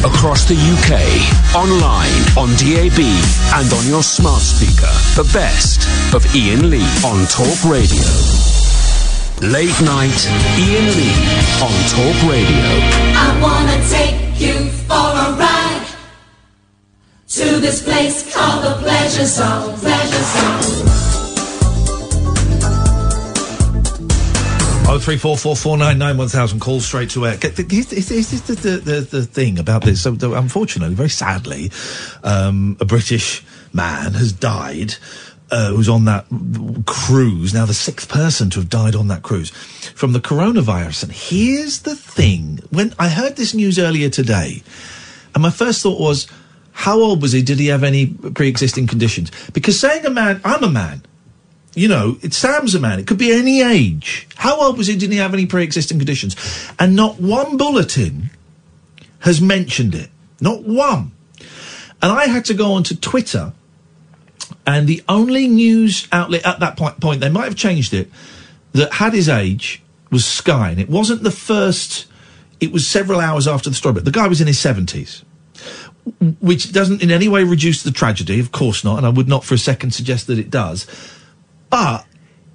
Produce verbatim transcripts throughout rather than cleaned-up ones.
Across the U K, online, on D A B, and on your smart speaker. The best of Ian Lee on Talk Radio. Late night, Ian Lee on Talk Radio. I wanna take you for a ride to this place called the Pleasure Zone, Pleasure Zone. Oh three four four four nine nine one thousand. Call straight to air. Is this the, the, the, the thing about this? So, the, unfortunately, very sadly, um, a British man has died. Uh, who's on that cruise, now the sixth person to have died on that cruise, from the coronavirus. And here's the thing. When I heard this news earlier today, and my first thought was, how old was he? Did he have any pre-existing conditions? Because saying a man, I'm a man, you know, it's Sam's a man, it could be any age. How old was he? Did he have any pre-existing conditions? And not one bulletin has mentioned it. Not one. And I had to go onto Twitter, and the only news outlet at that point, point, they might have changed it, that had his age was Sky. And it wasn't the first, it was several hours after the story, but the guy was in his seventies, which doesn't in any way reduce the tragedy, of course not, and I would not for a second suggest that it does, but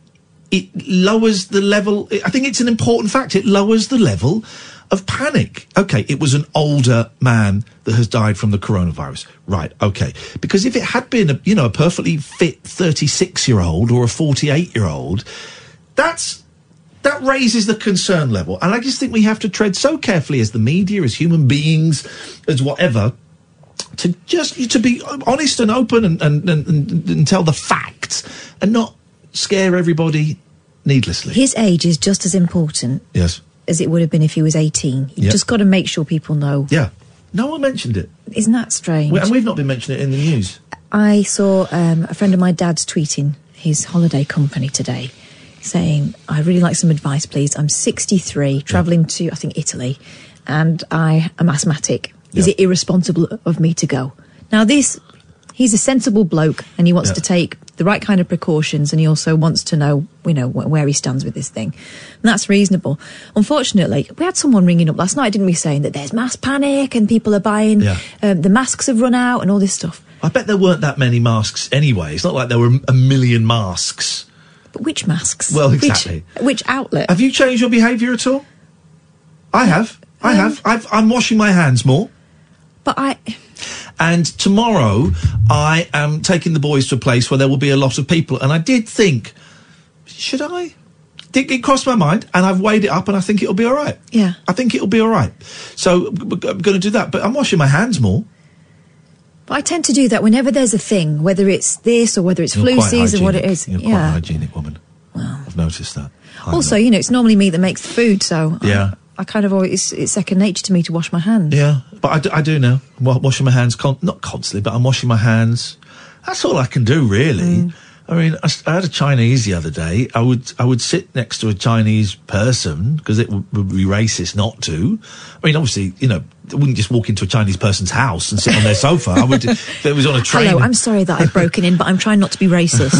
it lowers the level, I think it's an important fact, it lowers the level of panic. Okay, it was an older man that has died from the coronavirus. Right, okay. Because if it had been, a, you know, a perfectly fit thirty-six-year-old or a forty-eight-year-old, that's, that raises the concern level. And I just think we have to tread so carefully as the media, as human beings, as whatever, to just, to be honest and open and, and, and, and, and tell the facts and not scare everybody needlessly. His age is just as important. Yes. As it would have been if he was eighteen. You've yep. just got to make sure people know. Yeah. No one mentioned it. Isn't that strange? We, and we've not been mentioning it in the news. I saw um, a friend of my dad's tweeting his holiday company today, saying, I'd really like some advice, please. I'm sixty-three, travelling yeah. to, I think, Italy, and I am asthmatic. Is yeah. it irresponsible of me to go? Now, this, he's a sensible bloke, and he wants yeah. to take the right kind of precautions, and he also wants to know, you know, wh- where he stands with this thing. And that's reasonable. Unfortunately, we had someone ringing up last night, didn't we, saying that there's mass panic and people are buying, yeah. um, the masks have run out and all this stuff. I bet there weren't that many masks anyway. It's not like there were a million masks. But which masks? Well, exactly. Which, which outlet? Have you changed your behaviour at all? I have. I um, have. I've, I'm washing my hands more. But I... And tomorrow, I am taking the boys to a place where there will be a lot of people. And I did think, should I? It, it crossed my mind, and I've weighed it up, and I think it'll be all right. Yeah. I think it'll be all right. So I'm going to do that. But I'm washing my hands more. But I tend to do that whenever there's a thing, whether it's this or whether it's You're flu season, what it is. You're yeah. quite a hygienic woman. Well, I've noticed that. I'm also, not. you know, it's normally me that makes the food, so... Yeah. I, I kind of always, it's second nature to me to wash my hands. Yeah, but I do, I do now. I'm washing my hands, con- not constantly, but I'm washing my hands. That's all I can do, really. Mm. I mean, I, I had a Chinese the other day. I would I would sit next to a Chinese person, because it would, would be racist not to. I mean, obviously, you know, I wouldn't just walk into a Chinese person's house and sit on their sofa. I would, if it was on a train. Hello, I'm sorry that I've broken in, but I'm trying not to be racist.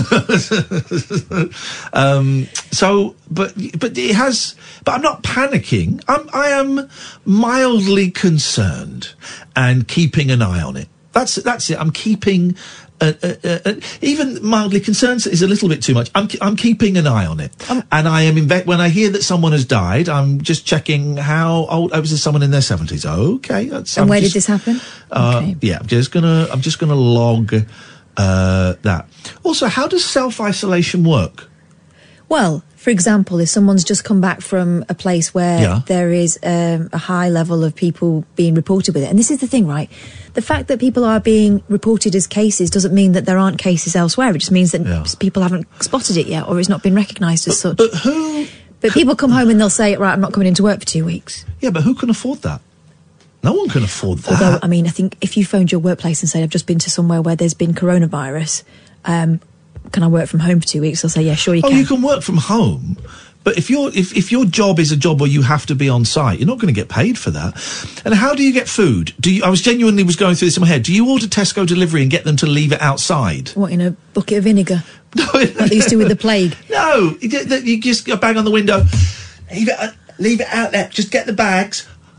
um, so, but but it has. But I'm not panicking. I'm I am mildly concerned and keeping an eye on it. That's that's it. I'm keeping. Uh, uh, uh, uh, even mildly concerned is a little bit too much. I'm I'm keeping an eye on it, um, and I am inve- when I hear that someone has died, I'm just checking how old. Oh, was there someone in their seventies? Okay, that's, and I'm where just, did this happen? Uh, okay. Yeah, I'm just gonna I'm just gonna log uh, that. Also, how does self isolation work? Well, for example, if someone's just come back from a place where yeah. there is um, a high level of people being reported with it, and this is the thing, right? The fact that people are being reported as cases doesn't mean that there aren't cases elsewhere. It just means that yeah. people haven't spotted it yet, or it's not been recognised as but, such. But who? But people come home and they'll say, right, I'm not coming into work for two weeks. Yeah, but who can afford that? No one can afford that. Although, I mean, I think if you phoned your workplace and said, I've just been to somewhere where there's been coronavirus, um, can I work from home for two weeks? They'll say, yeah, sure you oh, can. Oh, you can work from home. But if your if, if your job is a job where you have to be on site, you're not going to get paid for that. And how do you get food? Do you? I was genuinely was going through this in my head. Do you order Tesco delivery and get them to leave it outside? What, in a bucket of vinegar? No, like they used to with the plague. No, you, you just go bang on the window, leave it, leave it out there. Just get the bags,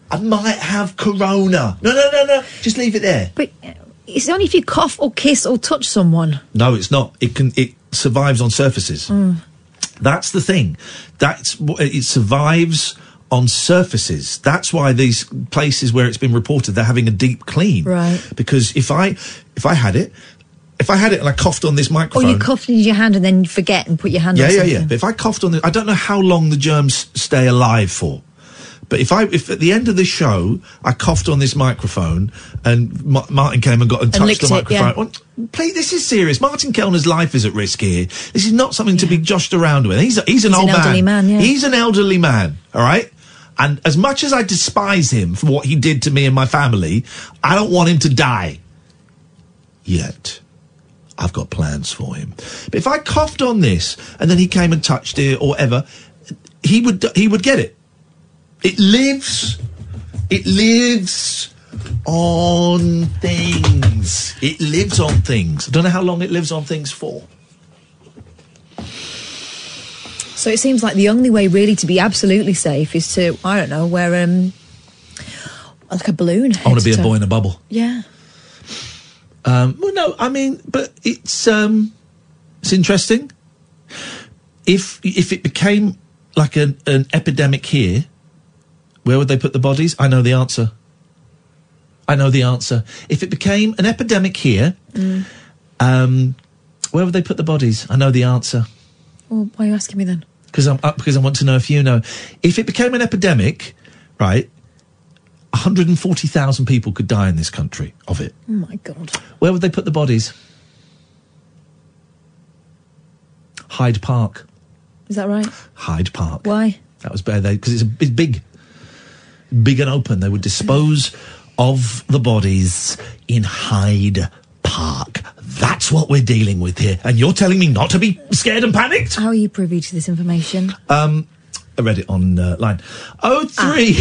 I might have corona. No, no, no, no. Just leave it there. But it's only if you cough or kiss or touch someone. No, it's not. It can. It survives on surfaces. Mm. That's the thing. That's wh- it survives on surfaces. That's why these places where it's been reported, they're having a deep clean. Right. Because if I if I had it, if I had it and I coughed on this Or microphone, you coughed into your hand and then you forget and put your hand yeah, on yeah, something. yeah. But if I coughed on the, I don't know how long the germs stay alive for. But if I, if at the end of the show I coughed on this microphone and Ma- Martin came and got and And touched licked the it, microphone, well, please, this is serious. Martin Kellner's life is at risk here. This is not something to be joshed around with. He's a, he's an He's old an elderly man, yeah. He's an elderly man. All right. And as much as I despise him for what he did to me and my family, I don't want him to die. Yet. I've got plans for him. But if I coughed on this and then he came and touched it or whatever, he would he would get it. It lives. It lives on things. It lives on things. I don't know how long it lives on things for. So it seems like the only way really to be absolutely safe is to, I don't know, wear um, like a balloon. I want to be a boy in a bubble. Yeah. Um, well, no, I mean, but it's um, it's interesting. If if it became like an, an epidemic here, where would they put the bodies? I know the answer. I know the answer. If it became an epidemic here, Mm. um, where would they put the bodies? I know the answer. Well, why are you asking me then? Because I'm uh, because I want to know if you know. If it became an epidemic, right, one hundred forty thousand people could die in this country of it. Oh, my God. Where would they put the bodies? Hyde Park. Is that right? Hyde Park. Why? That was better because it's, a- it's big, big and open. They would dispose of the bodies in Hyde Park. That's what we're dealing with here. And you're telling me not to be scared and panicked? How are you privy to this information? Um, I read it on uh, line. Oh three.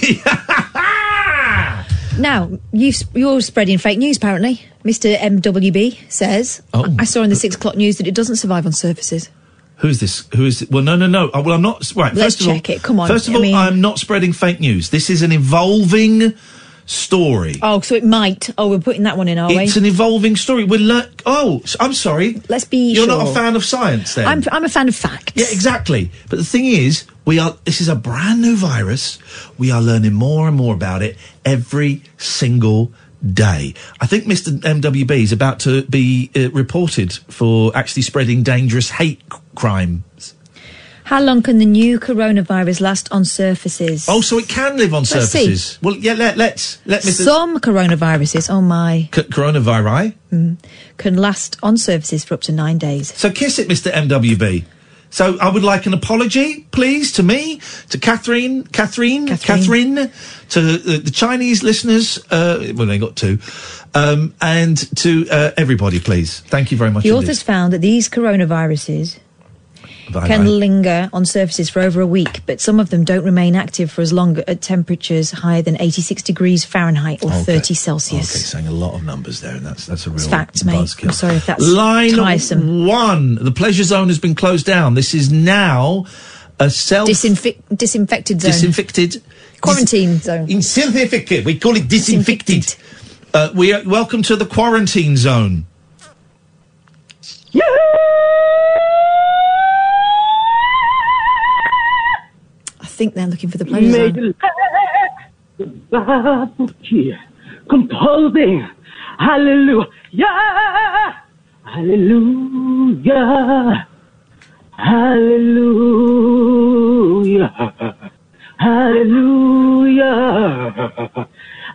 Now, you, you're spreading fake news, apparently. Mister M W B says, Oh. I saw in the six o'clock news that it doesn't survive on surfaces. Who's this? Who is it? Well, no, no, no. Uh, well, I'm not. Right. Let's first of all, check it. Come on. First of I all, mean- I'm not spreading fake news. This is an evolving story. Oh, so it might. Oh, we're putting that one in, are It's we? an evolving story. We're lear- Oh, s- I'm sorry. Let's be You're sure. not a fan of science, then? I'm, I'm a fan of facts. Yeah, exactly. But the thing is, we are. This is a brand new virus. We are learning more and more about it every single day. I think Mister M W B is about to be uh, reported for actually spreading dangerous hate c- crimes. How long can the new coronavirus last on surfaces? Oh, so it can live on Let's surfaces. see. Well, yeah. Let, let's let Mister Some coronaviruses, oh my, C- coronavirus. can last on surfaces for up to nine days. So kiss it, Mister M W B. So I would like an apology, please, to me, to Catherine, Catherine, Catherine. Catherine, to the, the Chinese listeners. Uh, well, they got two, um, and to uh, everybody, please. Thank you very much. The indeed. authors found that these coronaviruses Bye, can bye. linger on surfaces for over a week, but some of them don't remain active for as long at temperatures higher than eighty-six degrees Fahrenheit or Okay. thirty Celsius. Okay, saying a lot of numbers there, and that's that's a real It's facts, mate. buzzkill. I'm sorry if that's Line tiresome. one. The pleasure zone has been closed down. This is now a self Disinfi- disinfected zone. disinfected Quarantine zone. Disinfected. We call it disinfected. Disinfected. Uh, we are welcome to the quarantine zone. I think they're looking for the pleasure Made zone. the Bible here, composing, hallelujah, hallelujah, hallelujah, hallelujah,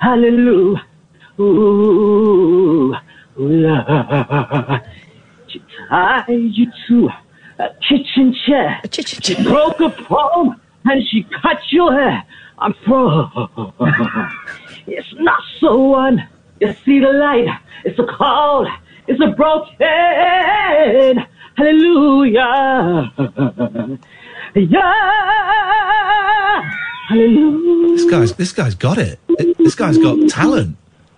hallelujah. She tied you to a kitchen chair. A kitchen She chair. broke a phone and she cut your hair. I'm pro. It's not so one. You see the light. It's a cold. It's a broken. Hallelujah. Yeah. Hallelujah. This guy's this guy's got it. This guy's got talent.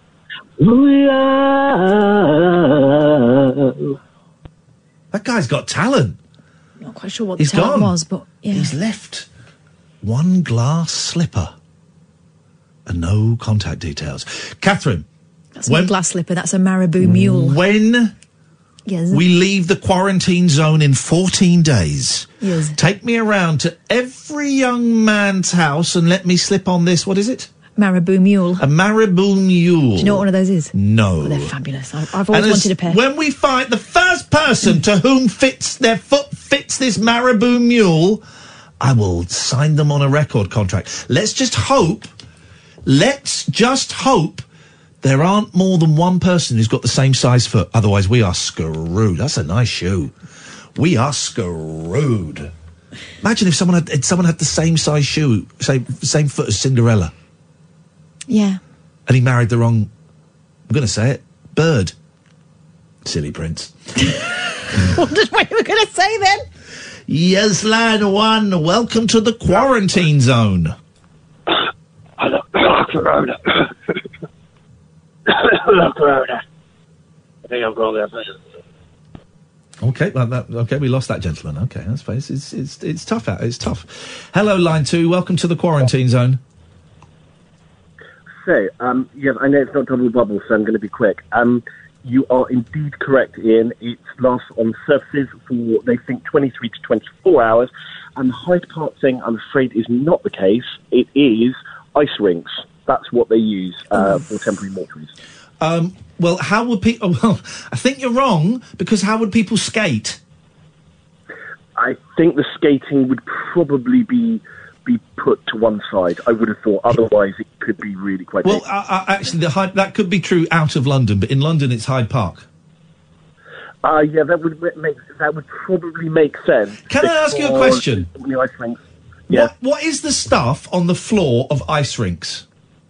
Hallelujah. That guy's got talent. Not quite sure what He's the talent gone. was, but yeah. He's left one glass slipper and no contact details. Catherine. That's not a glass slipper, that's a Marabou mule. When yes. we leave the quarantine zone in fourteen days, yes. take me around to every young man's house and let me slip on this, what is it? Marabou mule. A Marabou mule. Do you know what one of those is? No. Oh, they're fabulous. I, I've always and wanted a pair. When we find the first person to whom fits their foot fits this Marabou mule, I will sign them on a record contract. Let's just hope, let's just hope there aren't more than one person who's got the same size foot. Otherwise, we are screwed. That's a nice shoe. We are screwed. Imagine if someone had, if someone had the same size shoe, same, same foot as Cinderella. Yeah. And he married the wrong, I'm going to say it, bird. Silly prince. What did what you were going to say then? Yes, line one, welcome to the quarantine zone. Hello, Corona. Hello, Corona. I think I'm going there. Okay, well, that, okay, we lost that gentleman. Okay, that's fine. It's, it's, it's, it's tough out. It's tough. Hello, line two, welcome to the quarantine zone. So, um, yeah, I know it's not double bubble, so I'm going to be quick. Um, you are indeed correct, Ian. It lasts on surfaces for, they think, twenty-three to twenty-four hours. And the Hyde Park thing, I'm afraid, is not the case. It is ice rinks. That's what they use uh, for temporary mortuaries. Um, well, how would people... Well, I think you're wrong, because how would people skate? I think the skating would probably be... be put to one side, I would have thought. Otherwise, it could be really quite... Well, uh, uh, actually, the Hyde, that could be true out of London, but in London, it's Hyde Park. Uh, yeah, that would make that would probably make sense. Can I ask you a question? The ice rinks. Yeah. What, what is the stuff on the floor of ice rinks?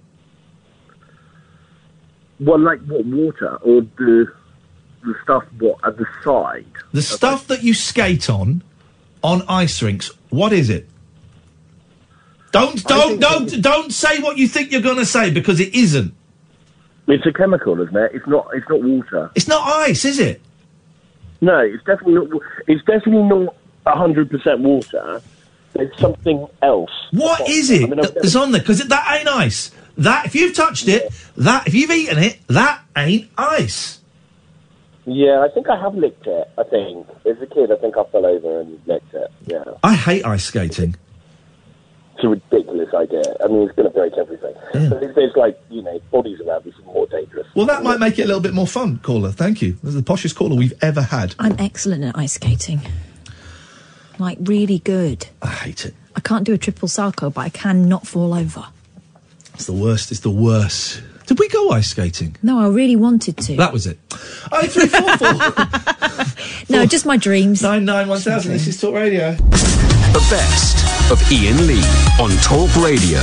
Well, like what, water or the the stuff what at the side? The stuff that you skate on on ice rinks. What is it? Don't don't don't don't say what you think you're going to say, because it isn't. It's a chemical, isn't it? It's not. It's not water. It's not ice, is it? No, it's definitely not. wa- It's definitely not a hundred percent water. It's something else. What is I it mean, I've that's on there? Because that ain't ice. That if you've touched it, that if you've eaten it, that ain't ice. Yeah, I think I have licked it. I think as a kid, I think I fell over and licked it. Yeah, I hate ice skating. it's a ridiculous idea. I mean, it's going to break everything. But if there's like you know bodies around, it's more dangerous. Well, that might make it a little bit more fun, caller. Thank you. This is the poshest caller we've ever had. I'm excellent at ice skating. Like, really good. I hate it. I can't do a triple salto, but I can not fall over. It's the worst. It's the worst. Did we go ice skating? No, I really wanted to. That was it. Oh, three, four, four. No, just my dreams. Nine nine one thousand. This is Talk Radio. The best of Ian Lee on Talk Radio.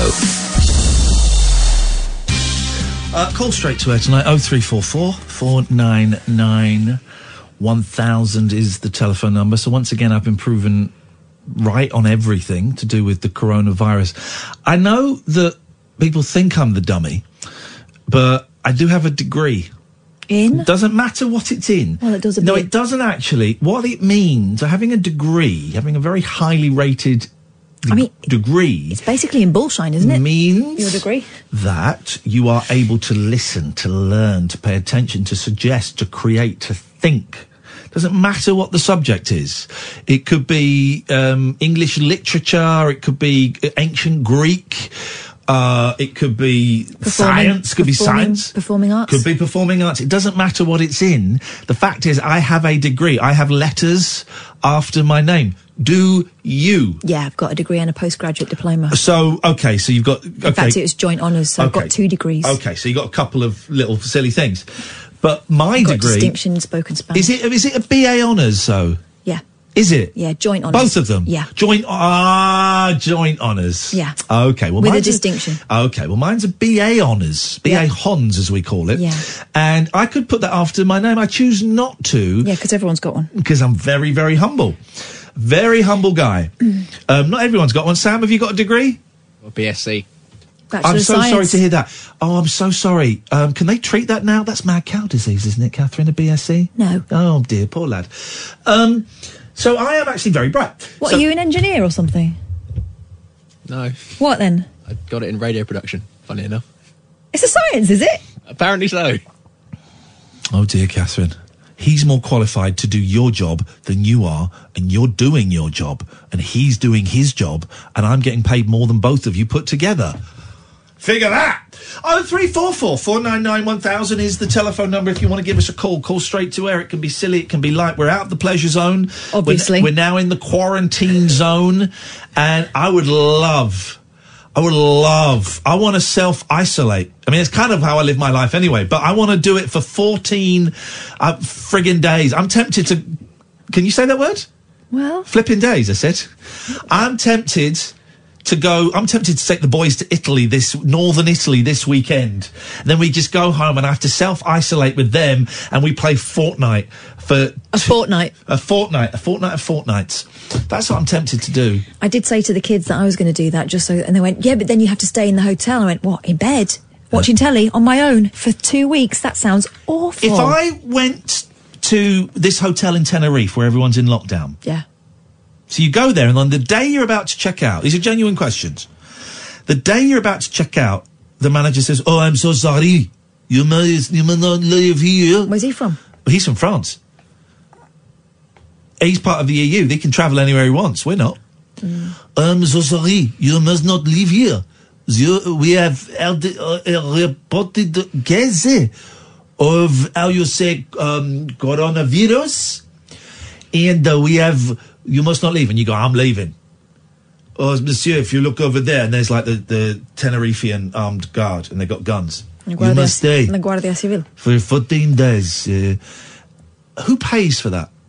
Uh, call straight to air tonight. Oh three four four four nine nine one thousand is the telephone number. So once again, I've been proven right on everything to do with the coronavirus. I know that people think I'm the dummy, but I do have a degree. In? Doesn't matter what it's in. Well, it does a No, bit. it doesn't actually. What it means, having a degree, having a very highly rated de- I mean, degree, It's basically in bullshine, isn't it? means Your degree? that you are able to listen, to learn, to pay attention, to suggest, to create, to think. Doesn't matter what the subject is. It could be um, English literature, it could be ancient Greek, uh, it could be Performing- science, could be performing- science. performing arts? Could be performing arts. It doesn't matter what it's in. The fact is, I have a degree. I have letters after my name. Do you? Yeah, I've got a degree and a postgraduate diploma. So, okay, so you've got... Okay. In fact, it was joint honours, so I've Okay. got two degrees. Okay, so you got a couple of little silly things. But my I've got degree... distinction in spoken Spanish. Is it is it a B A honours, though? Yeah. Is it? Yeah, joint honours. Both of them? Yeah. Joint... Ah, joint honours. Yeah. Okay, well, With a mine's distinction. Okay, well, mine's a B A honours. B A Yeah. Hons, as we call it. Yeah. And I could put that after my name. I choose not to. Yeah, because everyone's got one. Because I'm very, very humble. Very humble guy. um, not everyone's got one. Sam, have you got a degree? Or B S c. Bachelor I'm of so Science. sorry to hear that. Oh, I'm so sorry. Um, can they treat that now? That's mad cow disease, isn't it, Catherine, a B S c? No. Oh, dear, poor lad. Um, so I am actually very bright. What, So- are you an engineer or something? No, What then? I got it in radio production. Funny enough. It's a science, is it? Apparently so. Oh dear, Catherine. He's more qualified to do your job than you are, and you're doing your job, and he's doing his job, and I'm getting paid more than both of you put together. Figure that! Oh, three four four four nine nine one thousand is the telephone number if you want to give us a call. Call straight to air. It can be silly, it can be light. We're out of the pleasure zone. Obviously. We're, we're now in the quarantine zone, and I would love... I would love, I want to self-isolate. I mean, it's kind of how I live my life anyway, but I want to do it for fourteen uh, friggin' days. I'm tempted to, can you say that word? Well. Flipping days, I said. I'm tempted to go, I'm tempted to take the boys to Italy, this, northern Italy this weekend. And then we just go home and I have to self-isolate with them and we play Fortnite for... A fortnight. A fortnight, a fortnight of fortnights. That's what I'm tempted to do. I did say to the kids that I was going to do that just so, and they went, yeah, but then you have to stay in the hotel. I went, what, in bed? Watching uh, telly on my own for two weeks? That sounds awful. If I went to this hotel in Tenerife where everyone's in lockdown. Yeah. So you go there and on the day you're about to check out, these are genuine questions. The day you're about to check out, the manager says, oh, I'm so sorry. You must, you must not live here. Where's he from? Well, he's from France. He's part of the E U. They can travel anywhere he wants. We're not. Mm. I'm so sorry. You must not live here. You, we have uh, reported cases of, how you say, um, coronavirus. And uh, we have, you must not leave. And you go, I'm leaving. Oh, monsieur, if you look over there, and there's like the, the Tenerifean armed guard, and they've got guns. You must stay. La Guardia Civil. For fourteen days. Uh, who pays for that?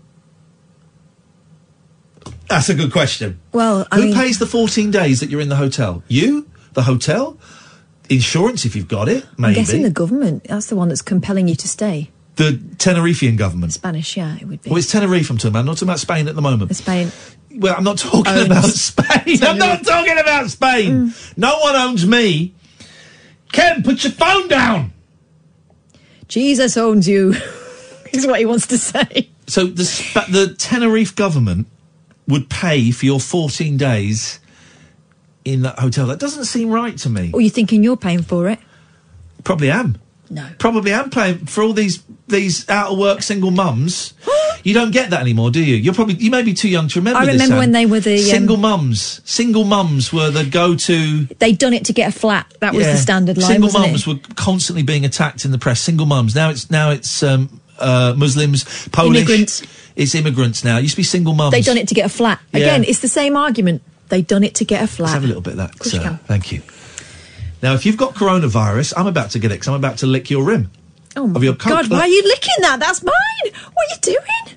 That's a good question. Well, I Who mean, pays the fourteen days that you're in the hotel? You? The hotel? Insurance, if you've got it, maybe. I'm guessing the government. That's the one that's compelling you to stay. The Tenerifean government? Spanish, yeah, it would be. Well, it's Tenerife I'm talking about. I'm not talking about Spain at the moment. Spain. Well, I'm not talking owns about Spain. I'm not talking about Spain. Mm. No one owns me. Ken, put your phone down. Jesus owns you, is what he wants to say. So the, Sp- the Tenerife government would pay for your fourteen days in that hotel. That doesn't seem right to me. Or you're thinking you're paying for it? Probably am. No. Probably am paying for all these these out of work single mums. You don't get that anymore, do you? You're probably you may be too young to remember. I this, remember Anne. when they were the single um, mums. Single mums were the go-to. They'd done it to get a flat. That was Yeah. the standard line. Single wasn't mums it? were constantly being attacked in the press. Single mums. Now it's now it's um, uh, Muslims, Polish. Immigrants. It's immigrants now. It used to be single mums. They'd done it to get a flat. Yeah. Again, it's the same argument. They'd done it to get a flat. Let's have a little bit of that. Of course you sir. can. Thank you. Now, if you've got coronavirus, I'm about to get it because I'm about to lick your rim. Oh my of your God, coat. why are you licking that? That's mine. What are you doing?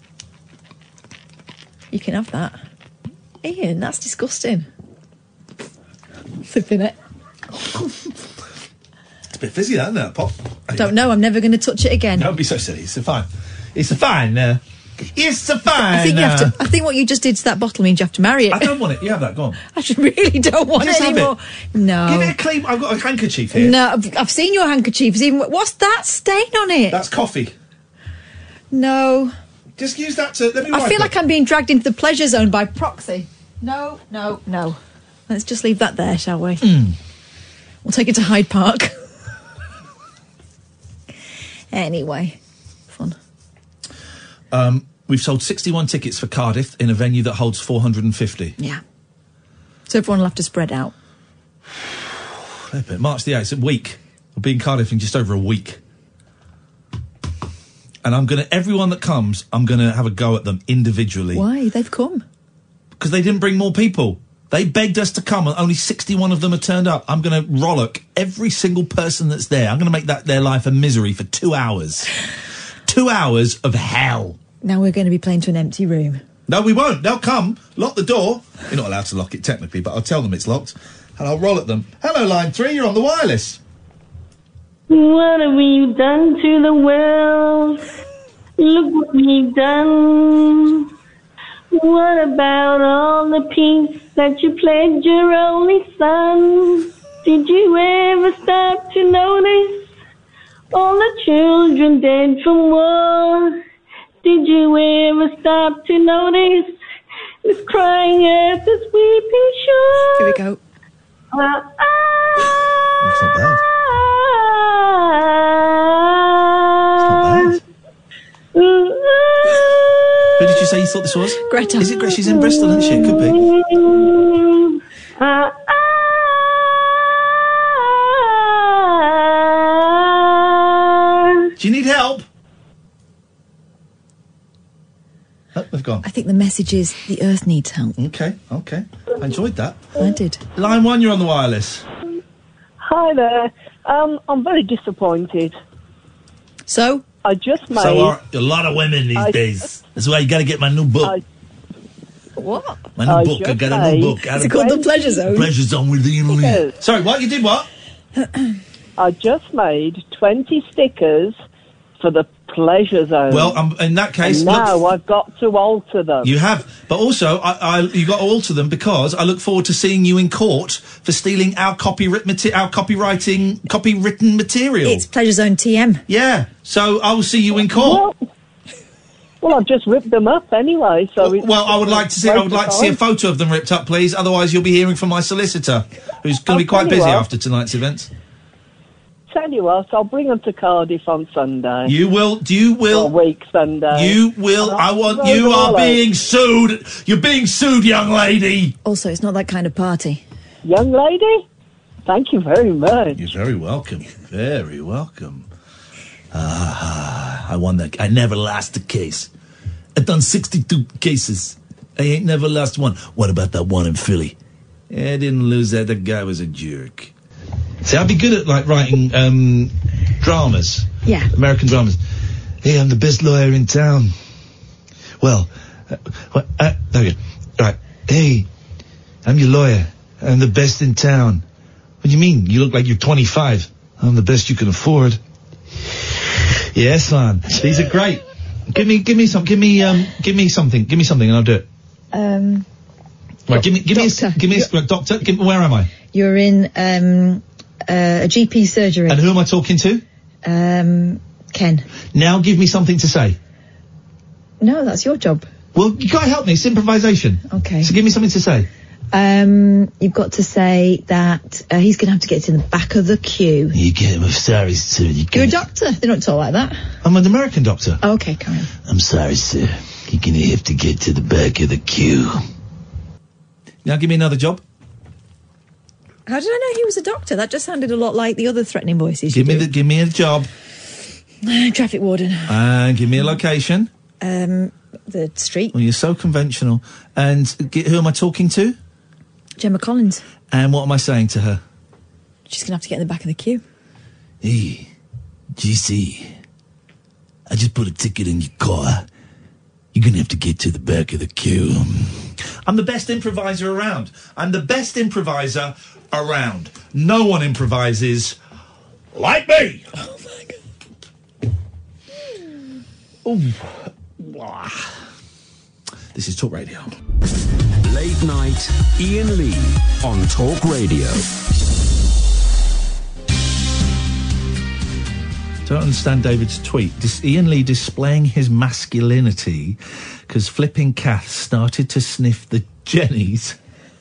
You can have that. Ian, that's disgusting. Flipping it. It's a bit fizzy, that, isn't it, Pop? Don't know, I'm never going to touch it again. Don't be so silly. It's a fine. It's a fine. Uh, it's a fine. I think, you have uh, to, I think what you just did to that bottle means you have to marry it. I don't want it. You have that. Go on. I just really don't want Just it have anymore. it. No. Give it a clean. I've got a handkerchief here. No, I've, I've seen your handkerchief. It's even, what's that stain on it? That's coffee. No. Just use that to. Let me I wipe feel it. like I'm being dragged into the pleasure zone by proxy. No, no, no. Let's just leave that there, shall we? Mm. We'll take it to Hyde Park. Anyway, fun. Um, we've sold sixty-one tickets for Cardiff in a venue that holds four hundred fifty. Yeah. So everyone will have to spread out. March the eighth, a week. We'll be in Cardiff in just over a week. And I'm going to, everyone that comes, I'm going to have a go at them individually. Why? They've come. Because they didn't bring more people. They begged us to come and only sixty-one of them have turned up. I'm going to rollock every single person that's there. I'm going to make that their life a misery for two hours. Two hours of hell. Now we're going to be playing to an empty room. No, we won't. They'll come, lock the door. You're not allowed to lock it technically, but I'll tell them it's locked. And I'll roll at them. Hello, line three, you're on the wireless. What have we done to the world? Look what we've done. What about all the peace that you pledged your only son? Did you ever stop to notice all the children dead from war? Did you ever stop to notice this crying earth, this weeping shore? Here we go. Uh, ah, It's not bad. It's not bad. Who did you say you thought this was? Greta. Is it Greta? She's in Bristol, isn't she? It could be. Do you need help? Oh, they've gone. I think the message is the Earth needs help. Okay, okay. I enjoyed that. I did. Line one, you're on the wireless. Hi there. Um, I'm very disappointed. So? I just made... So are a lot of women these I, days. That's why you got to get my new book. I, what? My new I book. I just got a new made book. Is it called The Pleasure Zone? Pleasure Zone with Ian Lee. Yes. Sorry, what? You did what? I just made twenty stickers for the Pleasure Zone. Well, um, in that case... And now look, I've got to alter them. you have. But also, I, I, you got to alter them because I look forward to seeing you in court for stealing our copyright mate- our copywriting, copywritten material. It's Pleasure Zone T M. Yeah. So I will see you in court. Well, well, I've just ripped them up anyway, so... Well, it's well, I would like to see. I would like to see a photo of them ripped up, please. Otherwise, you'll be hearing from my solicitor, who's going to be I'll quite tell you busy what. after tonight's events. Tell you what, I'll bring them to Cardiff on Sunday. You will. Do you will? Or week Sunday. You will. And I I'll want. throw You them are all being out. sued. You're being sued, young lady. Also, it's not that kind of party. Young lady, thank you very much. You're very welcome. Very welcome. Ah, I won that. I never lost a case. I've done sixty-two cases. I ain't never lost one. What about that one in Philly? Yeah, I didn't lose that. That guy was a jerk. See, I'd be good at like writing um, dramas. Yeah. American dramas. Hey, I'm the best lawyer in town. Well, uh, well uh, there we go. Right. Hey, I'm your lawyer. I'm the best in town. What do you mean? You look like you're twenty-five. I'm the best you can afford. Yes, man. These are great. Give me, give me some, give me, um, give me something, give me something, and I'll do it. Um, Right, give me, give Doctor. me, a, give me, a, right, doctor. Give, where am I? you're in um, uh, a G P surgery. And who am I talking to? Um, Ken. Now, give me something to say. No, that's your job. Well, you gotta help me. It's improvisation. Okay. So give me something to say. Um, you've got to say that uh, he's going to have to get to the back of the queue. You get him. I'm sorry, sir. You You're a doctor. They don't talk like that. I'm an American doctor. Oh, okay, carry on. I'm sorry, sir. You're gonna have to get to the back of the queue. Now, give me another job. How did I know he was a doctor? That just sounded a lot like the other threatening voices. Give you me do. the, give me a job. Traffic warden. And give me a location. Um, the street. Well, you're so conventional. And get, who am I talking to? Gemma Collins. And what am I saying to her? She's going to have to get in the back of the queue. Hey, G C, I just put a ticket in your car. You're going to have to get to the back of the queue. I'm the best improviser around. I'm the best improviser around. No one improvises like me. Oh, my God. Ooh. This is Talk Radio. Late night, Ian Lee on Talk Radio. Don't understand David's tweet. Dis- Ian Lee displaying his masculinity because flipping Kath started to sniff the jennies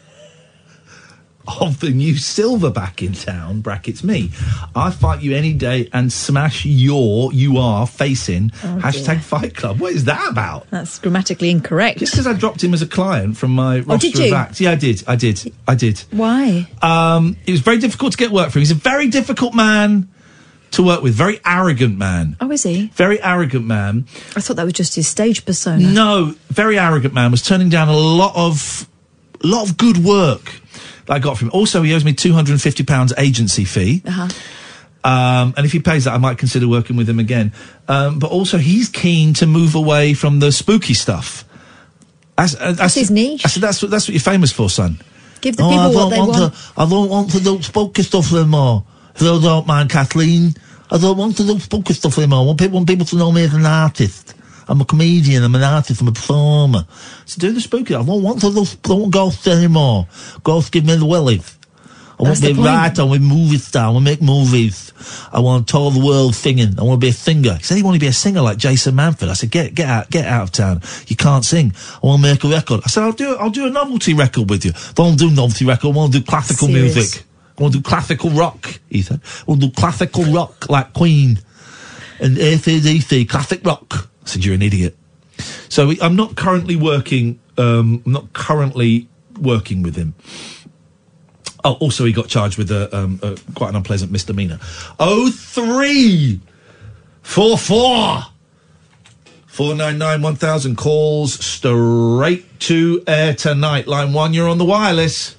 of the new silverback in town, brackets me. I fight you any day and smash your, you are, facing, Oh, hashtag dear. Fight Club. What is that about? That's grammatically incorrect. Just because I dropped him as a client from my roster Oh, did you? of acts. Yeah, I did. I did. I did. Why? Um, it was very difficult to get work for him. He's a very difficult man to work with. Very arrogant man. Oh, is he? Very arrogant man. I thought that was just his stage persona. No, very arrogant man. Was turning down a lot of, lot of good work that I got from him. Also, he owes me two hundred and fifty pounds agency fee. Uh-huh. Um, and if he pays that, I might consider working with him again. Um, but also, he's keen to move away from the spooky stuff. That's, uh, That's his niche. I said, that's what that's what you're famous for, son. Give the Oh, people I what don't they want want. to. I don't want to do spooky stuff anymore. If you don't mind, Kathleen. I don't want to do spooky stuff anymore. I want people, want people to know me as an artist. I'm a comedian. I'm an artist. I'm a performer. So do the spooky. I don't want to do. I don't want ghosts anymore. Ghosts give me the willies. I want That's to the be point. right on with movie star. I want to make movies. I want to tour the world singing. I want to be a singer. He said he wanted to be a singer like Jason Manford. I said, get get out, get out of town. You can't sing. I want to make a record. I said, I'll do I'll do a novelty record with you. Don't do novelty record. I want to do classical Serious. music. We'll do classical rock, he said. We'll do classical rock like Queen. And A C D C, classic rock. I said, you're an idiot. So I'm not currently working, um, I'm not currently working with him. Oh, also he got charged with a, um, a quite an unpleasant misdemeanor. Oh three four four four nine nine one thousand calls straight to air tonight. Line one, you're on the wireless.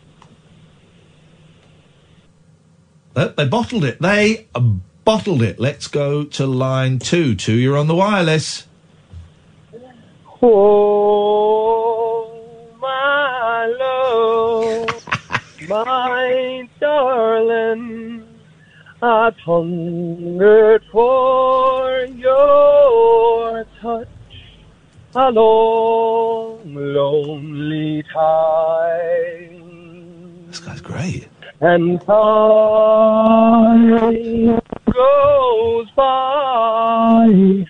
Oh, they bottled it. They bottled it. Let's go to line two. Two, you're on the wireless. Oh, my love, my darling, I've hungered for your touch a long, lonely time. This guy's great. And time goes by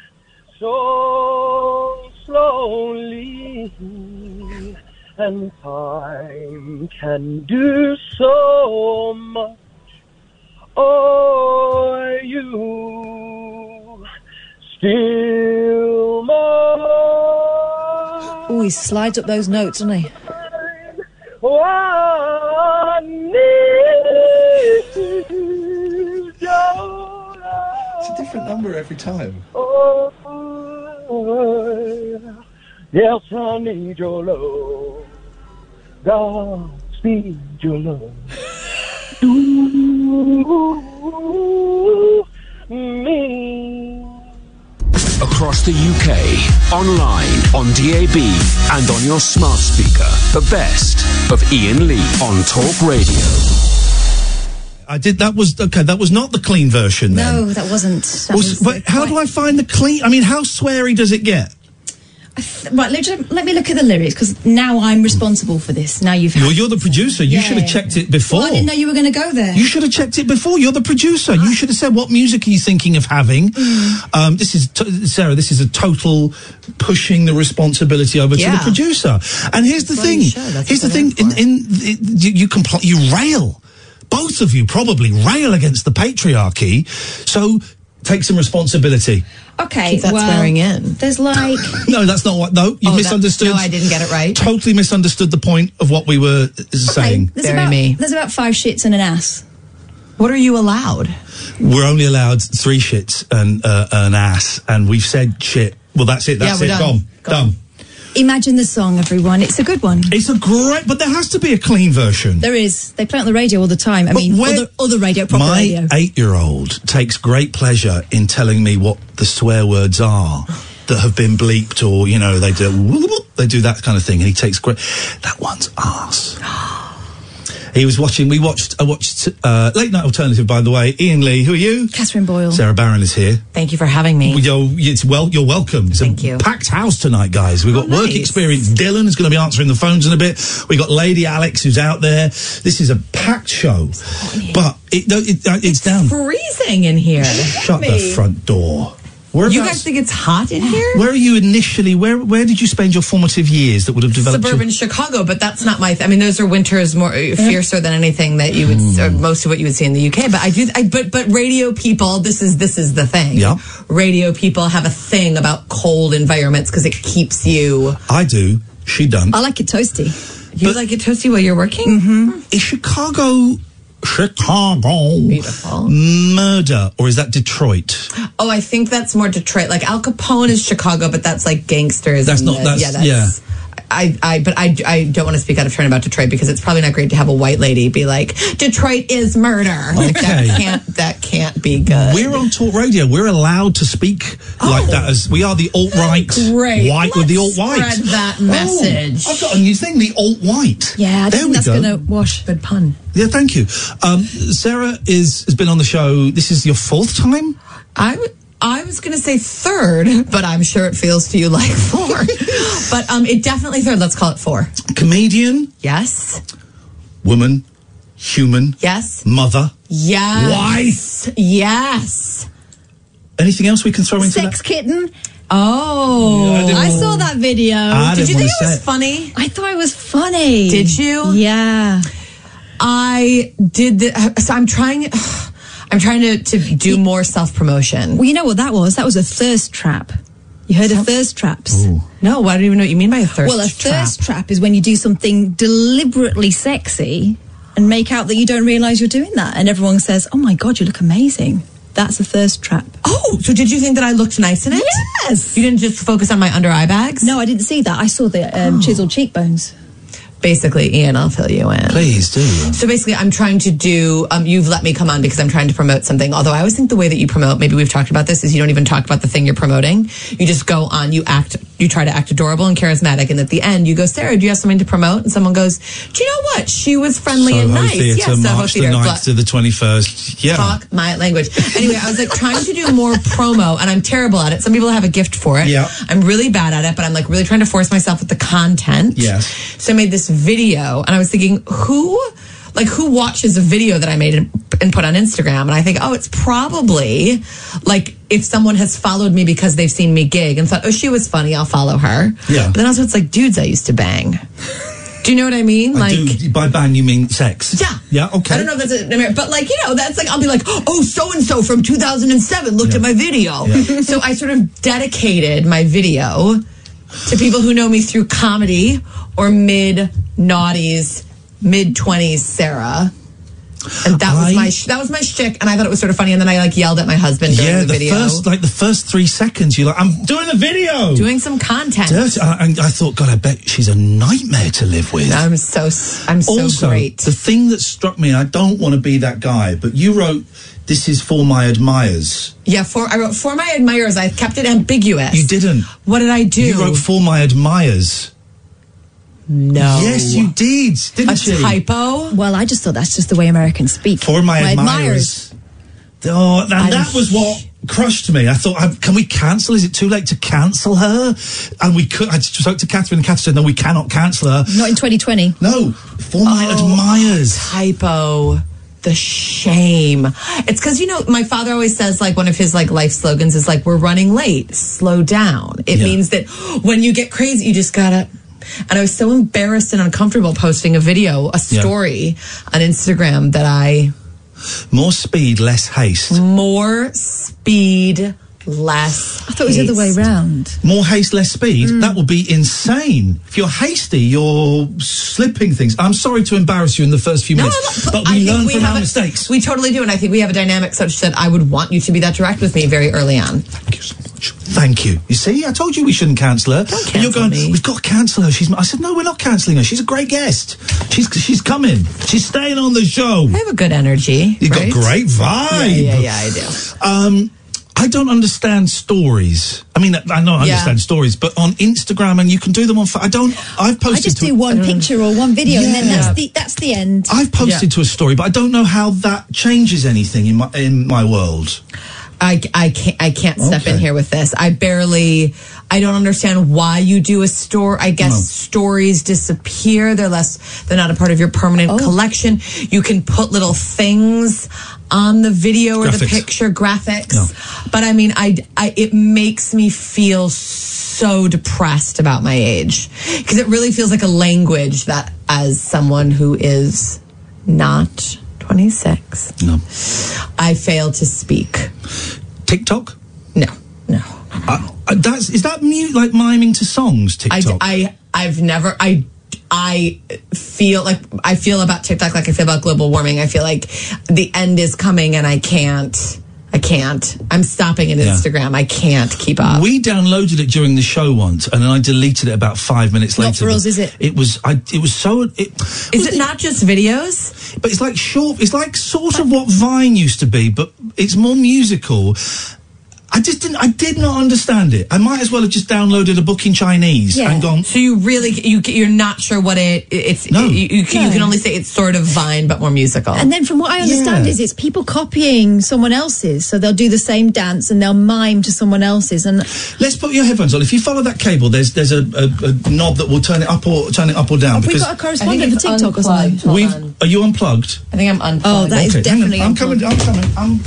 so slowly, and time can do so much. Oh, you still more. Oh, he slides up those notes, doesn't he? I need your love. It's a different number every time. Oh, yes, I need your love. God speed your love. To me. Across the U K, online, on D A B, and on your smart speaker. The best of Ian Lee on Talk Radio. I did. That was okay. That was not the clean version. Then. No, that wasn't. That Was- was but the how quite- do I find the clean? I mean, how sweary does it get? Right, let, just- let me look at the lyrics, because now I'm responsible for this. Now you've Well, had... you're the producer. You Yeah, should have yeah, checked yeah. it before. Well, I didn't know you were going to go there. You should have checked it before. You're the producer. You should have said, what music are you thinking of having? Mm. Um, this is, t- Sarah, this is a total pushing the responsibility over to Yeah. the producer. And here's the That's what thing. you should. That's Here's the what they're thing. In, in, it, you, you, compl- you rail. Both of you probably rail against the patriarchy. So take some responsibility. Okay, Keep that well, swearing in. there's like... No, that's not what. No, you Oh, that- misunderstood. no, I didn't get it right. Totally misunderstood the point of what we were uh, saying. There's Bury about, me. there's about five shits and an ass. What are you allowed? We're only allowed three shits and uh, an ass, and we've said shit. Well, that's it. That's Yeah, it. we're done. Gone. Gone. Done. Imagine the song, everyone. It's a good one. It's a great, but there has to be a clean version. There is. They play it on the radio all the time. I But mean, where- other, other radio, proper My radio. eight-year-old takes great pleasure in telling me what the swear words are that have been bleeped, or you know, they do they do that kind of thing, and he takes great. That one's arse. He was watching. We watched. I watched uh, Late Night Alternative. By the way, Ian Lee. Who are you? Catherine Boyle. Sarah Barron is here. Thank you for having me. You're, it's well, you're welcome. It's Thank a you. packed house tonight, guys. We've got Oh, work nice. experience. Dylan is going to be answering the phones in a bit. We've got Lady Alex who's out there. This is a packed show. But it, no, it, uh, it's down. Freezing in here. Shut the front door. Whereabouts- You guys think it's hot in here? Where are you initially? Where Where did you spend your formative years that would have developed? Suburban your- Chicago, but that's not my. Th- I mean, those are winters more uh, fiercer than anything that you would, or most of what you would see in the U K. But I do. I, but but radio people, this is this is the thing. Yeah. Radio people have a thing about cold environments because it keeps you. I do. She done. I like it toasty. You like it toasty while you're working. Mm-hmm. Is Chicago Chicago Beautiful. murder, or is that Detroit? Oh, I think that's more Detroit. Like Al Capone is Chicago, but that's like gangsters. That's and not- the- that's- yeah. That's, yeah. I, I, but I, I don't want to speak out of turn about Detroit because it's probably not great to have a white lady be like, Detroit is murder. Like, Okay. that can't, that can't be good. We're on Talk Radio. We're allowed to speak like that as we are the alt-right Great. white with the alt-white. Spread that message. Oh, I've got a new thing, the alt-white. Yeah, I there think we that's go. going to wash. Good pun. Yeah, thank you. Um, Sarah is has been on the show. This is your fourth time? I would. I was going to say third, but I'm sure it feels to you like four. But um, it definitely third. Let's call it four. Comedian, Yes. woman, human, Yes. mother. Yes. Yes. Anything else we can throw into Sex that? kitten. Oh. Yeah, I didn't- I saw that video. I Did didn't you think wanna it was say funny? I thought it was funny. Did you? Yeah. I did the. So I'm trying. I'm trying to, to do more self-promotion. Well, you know what that was? That was a thirst trap. You heard of thirst traps? Ooh. No, I don't even know what you mean by a thirst Well, a trap. thirst trap is when you do something deliberately sexy and make out that you don't realise you're doing that. And everyone says, oh my God, you look amazing. That's a thirst trap. Oh, so did you think that I looked nice in it? Yes. You didn't just focus on my under eye bags? No, I didn't see that. I saw the um, Oh. chiseled cheekbones. Basically, Ian, I'll fill you in. Please do. So basically, I'm trying to do, um, you've let me come on because I'm trying to promote something. Although I always think the way that you promote, maybe we've talked about this, is you don't even talk about the thing you're promoting. You just go on, you act, you try to act adorable and charismatic. And at the end, you go, Sarah, do you have something to promote? And someone goes, do you know what? She was friendly and Soho nice. Theatre, Yeah, Soho March the Theatre. ninth But- to the twenty-first. Yeah. Talk my language. Anyway, I was like trying to do more promo, and I'm terrible at it. Some people have a gift for it. Yeah. I'm really bad at it, but I'm like really trying to force myself with the content. Yes. So I made this video, and I was thinking, who, like, who watches a video that I made and, and put on Instagram? And I think, oh, it's probably like if someone has followed me because they've seen me gig and thought, oh, she was funny, I'll follow her. Yeah. But then also, it's like dudes I used to bang. Do you know what I mean? I Like. do, by bang, you mean sex? Yeah. Yeah, okay. I don't know if that's an American, but like, you know, that's like, I'll be like, oh, so-and-so from two thousand seven looked Yeah. at my video. Yeah. So I sort of dedicated my video to people who know me through comedy or mid-naughties, mid-twenties Sarah. And that was I- my sh- that was my shtick, and I thought it was sort of funny. And then I like yelled at my husband during Yeah, the, the video, first, like the first three seconds, you're like, I'm doing a video. doing some content. Dirty. I, I I thought, God, I bet she's a nightmare to live with. I'm so s- I'm so also, great. the thing that struck me, I don't want to be that guy, but you wrote, this is for my admirers. Yeah, for I wrote for my admirers. I kept it ambiguous. You didn't. What did I do? You wrote for my admirers. No. Yes, you did, didn't A you? typo? Well, I just thought that's just the way Americans speak. For my, admirers. Oh, and I'm- that was what crushed me. I thought, I- can we cancel? Is it too late to cancel her? And we could. I spoke to Catherine, and Catherine said, no, we cannot cancel her. Not in twenty twenty. No, for my Oh. admirers. Typo. The shame. It's because, you know, my father always says, like, one of his, like, life slogans is, like, we're running late. Slow down. It Yeah. means that when you get crazy, you just gotta... And I was so embarrassed and uncomfortable posting a video, a Yeah. story on Instagram that I... More speed, less haste. More speed, less I thought it was the other way haste. round. More haste, less speed. That would be insane. If you're hasty, you're slipping things. I'm sorry to embarrass you in the first few No, minutes, no, no, but I we think learn we from have our a- mistakes. We totally do, and I think we have a dynamic such that I would want you to be that direct with me very early on. Thank you so much. Thank you. You see, I told you we shouldn't cancel her. Don't And you're cancel going, me. we've got to cancel her. She's. I said, no, we're not cancelling her. She's a great guest. She's she's coming. She's staying on the show. I have a good energy. You've right? got great vibe. Yeah, yeah, yeah, I do. Um, I don't understand stories. I mean, I know I Yeah. understand stories, but on Instagram, and you can do them on. I don't. I've posted. I just to do one picture or one video, and then Yeah. that's the that's the end. I've posted to a story, but I don't know how that changes anything in my in my world. I, I can't I can't step Okay. in here with this. I barely I don't understand why you do a store. I guess No. stories disappear. They're less they're not a part of your permanent Oh. collection. You can put little things on the video or the Graphics. picture graphics. No. But I mean I, I it makes me feel so depressed about my age because it really feels like a language that as someone who is not twenty-six, No. I fail to speak. TikTok. No, no. Uh, uh, that's is that mute like miming to songs? I, TikTok. I, I've never, I, I feel like, I feel about TikTok like I feel about global warming. I feel like the end is coming and I can't, I can't. I'm stopping at Yeah. Instagram. I can't keep up. We downloaded it during the show once, and then I deleted it about five minutes Not later. for us, But is it? It was. I. It was so. It, is it not just videos? But it's like short. It's like sort of what Vine used to be, but it's more musical. I just didn't. I did not understand it. I might as well have just downloaded a book in Chinese Yeah. and gone. So you really, you, you're not sure what it, it's, No. you, you, can, you No. can only say it's sort of Vine, but more musical. And then, from what I understand, Yeah. is it's people copying someone else's. So they'll do the same dance and they'll mime to someone else's. And Let's put your headphones on. If you follow that cable, there's there's a, a, a knob that will turn it up or turn it up or down. have we because got a correspondent for TikTok or something? Hold we've. on. Are you unplugged? I think I'm unplugged. Oh, that is Okay, hang on. definitely. I'm coming. I'm coming. I'm.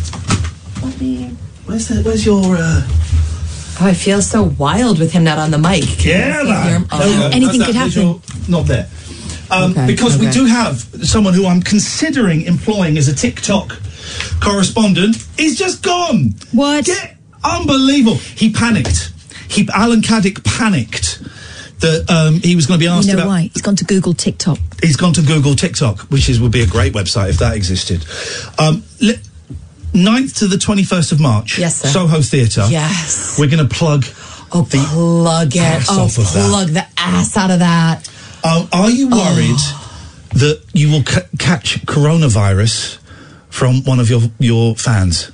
Where's the, Where's your? Uh, Oh, I feel so wild with him not on the mic. Can you Yeah, hear man. him? Oh. There we go. Anything That's could that happen. visual knob there. Um, Okay, because we okay. do have someone who I'm considering employing as a TikTok correspondent. He's just gone. What? Get, unbelievable. He panicked. He Alan Caddick panicked that um, he was going to be asked You know about. why? He's gone to Google TikTok. He's gone to Google TikTok, which is would be a great website if that existed. Um, li- ninth to the twenty-first of March. Yes, sir. Soho Theatre. Yes. We're going to plug. Oh, plug it. ass Oh, off of that. plug the ass out of that. Um, are you worried that you will ca- catch coronavirus from one of your your fans?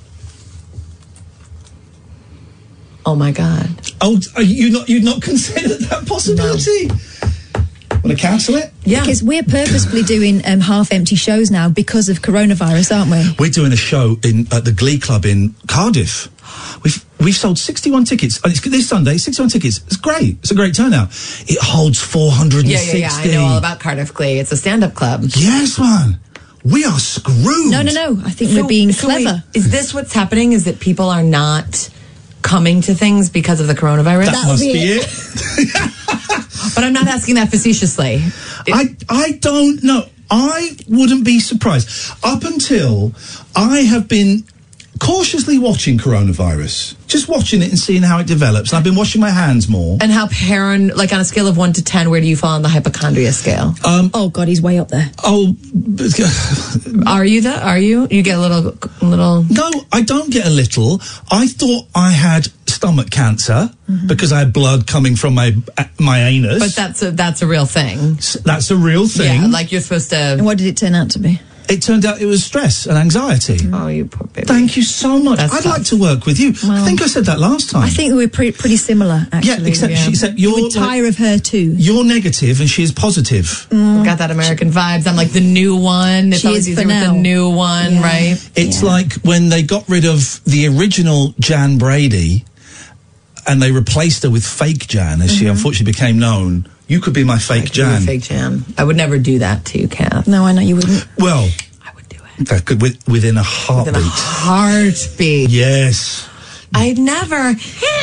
Oh my God. Oh, are you not? You've not considered that possibility? Want to cancel it? Yeah. Because we're purposefully doing um, half-empty shows now because of coronavirus, aren't we? We're doing a show in at the Glee Club in Cardiff. We've we've sold sixty-one tickets. Oh, it's this Sunday. sixty-one tickets. It's great. It's a great turnout. It holds four hundred Yeah, sixty. yeah, yeah. I know all about Cardiff Glee. It's a stand-up club. Yes, man. We are screwed. No, no, no. I think we're being so clever. wait, is this what's happening? Is that people are not coming to things because of the coronavirus? That must be it. But I'm not asking that facetiously. I I don't know. I wouldn't be surprised. Up until I have been cautiously watching coronavirus, just watching it and seeing how it develops. And I've been washing my hands more. And how paran, like on a scale of one to ten, where do you fall on the hypochondria scale? Um, oh God, he's way up there. Oh, are you the? Are you? You get a little, little. No, I don't get a little. I thought I had stomach cancer Mm-hmm. because I had blood coming from my my anus. But that's a that's a real thing. That's a real thing. Yeah, like you're supposed to. And what did it turn out to be? It turned out it was stress and anxiety. Oh, you poor baby. Thank you so much. That's I'd tough. like to work with you. I think I said that last time. I think we're pre- pretty similar, actually. Yeah, except, She, except you're You would tire of her too. You're negative and she's positive. Got that American vibes. I'm like the new one. It's She always is for easier with now. the new one, Yeah. right? It's like when they got rid of the original Jan Brady and they replaced her with fake Jan, as she unfortunately became known. You could be my fake Jan. Fake Jan. I would never do that to you, Kath. No, I know you wouldn't. Well, that could with, within a heartbeat. Within a heartbeat. Yes. I'd never.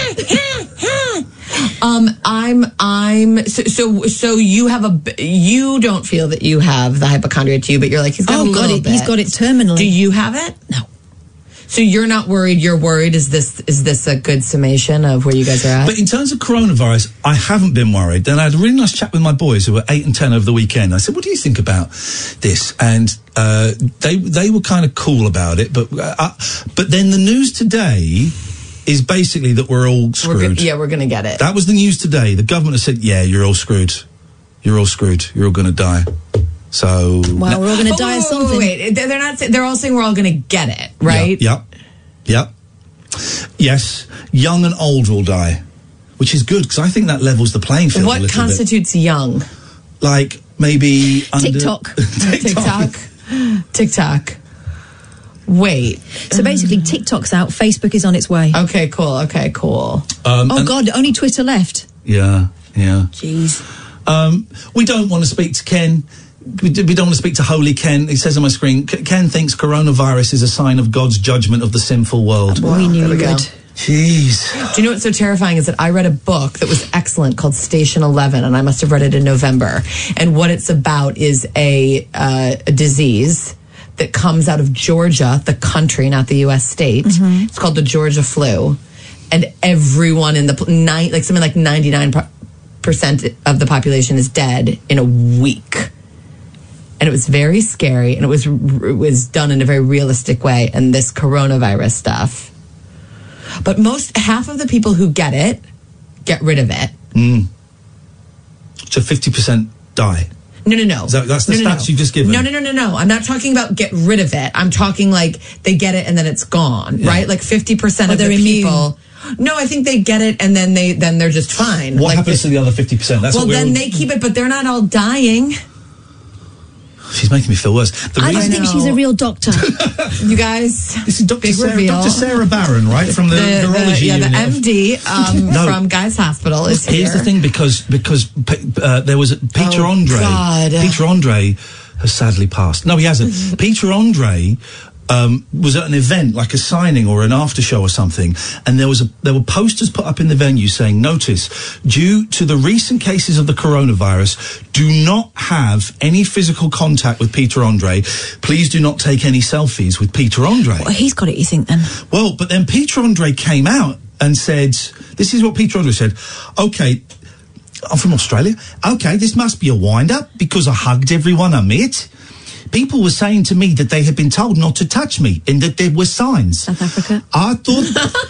um, I'm, I'm. So, so, so you have a. b- You don't feel that you have the hypochondria too, but you're like he's got Oh, a little God, it- bit. he's got it terminally. Do you have it? No. So you're not worried. You're worried. Is this is this a good summation of where you guys are at? But in terms of coronavirus, I haven't been worried. And I had a really nice chat with my boys who were eight and ten over the weekend. I said, "What do you think about this?" And uh, they they were kind of cool about it. But uh, uh, but then the news today is basically that we're all We're screwed. go- yeah, we're gonna get it. That was the news today. The government has said, "Yeah, you're all screwed. You're all screwed. You're all going to die." So Well, we're all going to But die of wait, something. Wait, wait, they're not. sa- They're all saying we're all gonna get it, right? Yep. Yep. Yes. Young and old will die, which is good because I think that levels the playing field a What little constitutes young? bit. Like maybe under TikTok. TikTok. TikTok. Wait. So basically, TikTok's out, Facebook is on its way. Okay, cool. Okay, cool. Um, Oh, and- God, only Twitter left. Yeah. Yeah. Jeez. Um, we don't want to speak to Ken. We, d- we don't want to speak to Holy Ken. It says on my screen, K- Ken thinks coronavirus is a sign of God's judgment of the sinful world. we knew there we you go. would. Jeez. Do you know what's so terrifying is that I read a book that was excellent called Station eleven, and I must have read it in November. And what it's about is a, uh, a disease that comes out of Georgia, the country, not the U S state. It's called the Georgia flu. And everyone in the, pl- nine, like something like ninety-nine percent of the population is dead in a week. And it was very scary, and it was it was done in a very realistic way. And this coronavirus stuff, but most half of the people who get it get rid of it. Mm. So fifty percent die. No, no, no. Is that- that's the no, no, stats no. you've just given? No, no, no, no, no. I'm not talking about get rid of it. I'm talking like they get it and then it's gone, Yeah. right? Like fifty percent Oh, of the they're immune. people. No, I think they get it and then they then they're just fine. What Like happens the- to the other fifty percent? That's well, what we're then all- they keep it, but they're not all dying. She's making me feel worse. The I reason- don't think she's a real doctor. You guys, This is Doctor big Sarah, reveal. Doctor Sarah Barron, right, from the, the, neurology the, yeah, unit. the M D um, No. from Guy's Hospital is here. Here's the thing, because because uh, there was a, Peter Oh, Andre. God. Peter Andre has sadly passed. No, he hasn't. Peter Andre um, was at an event, like a signing or an after show or something, and there was a there were posters put up in the venue saying, "Notice, due to the recent cases of the coronavirus, do not have any physical contact with Peter Andre. Please do not take any selfies with Peter Andre." Well, he's got it, you think, then? Well, but then Peter Andre came out and said, "This is what Peter Andre said. Okay, I'm from Australia. Okay, this must be a wind-up because I hugged everyone I met. People were saying to me that they had been told not to touch me and that there were signs." South Africa. I thought...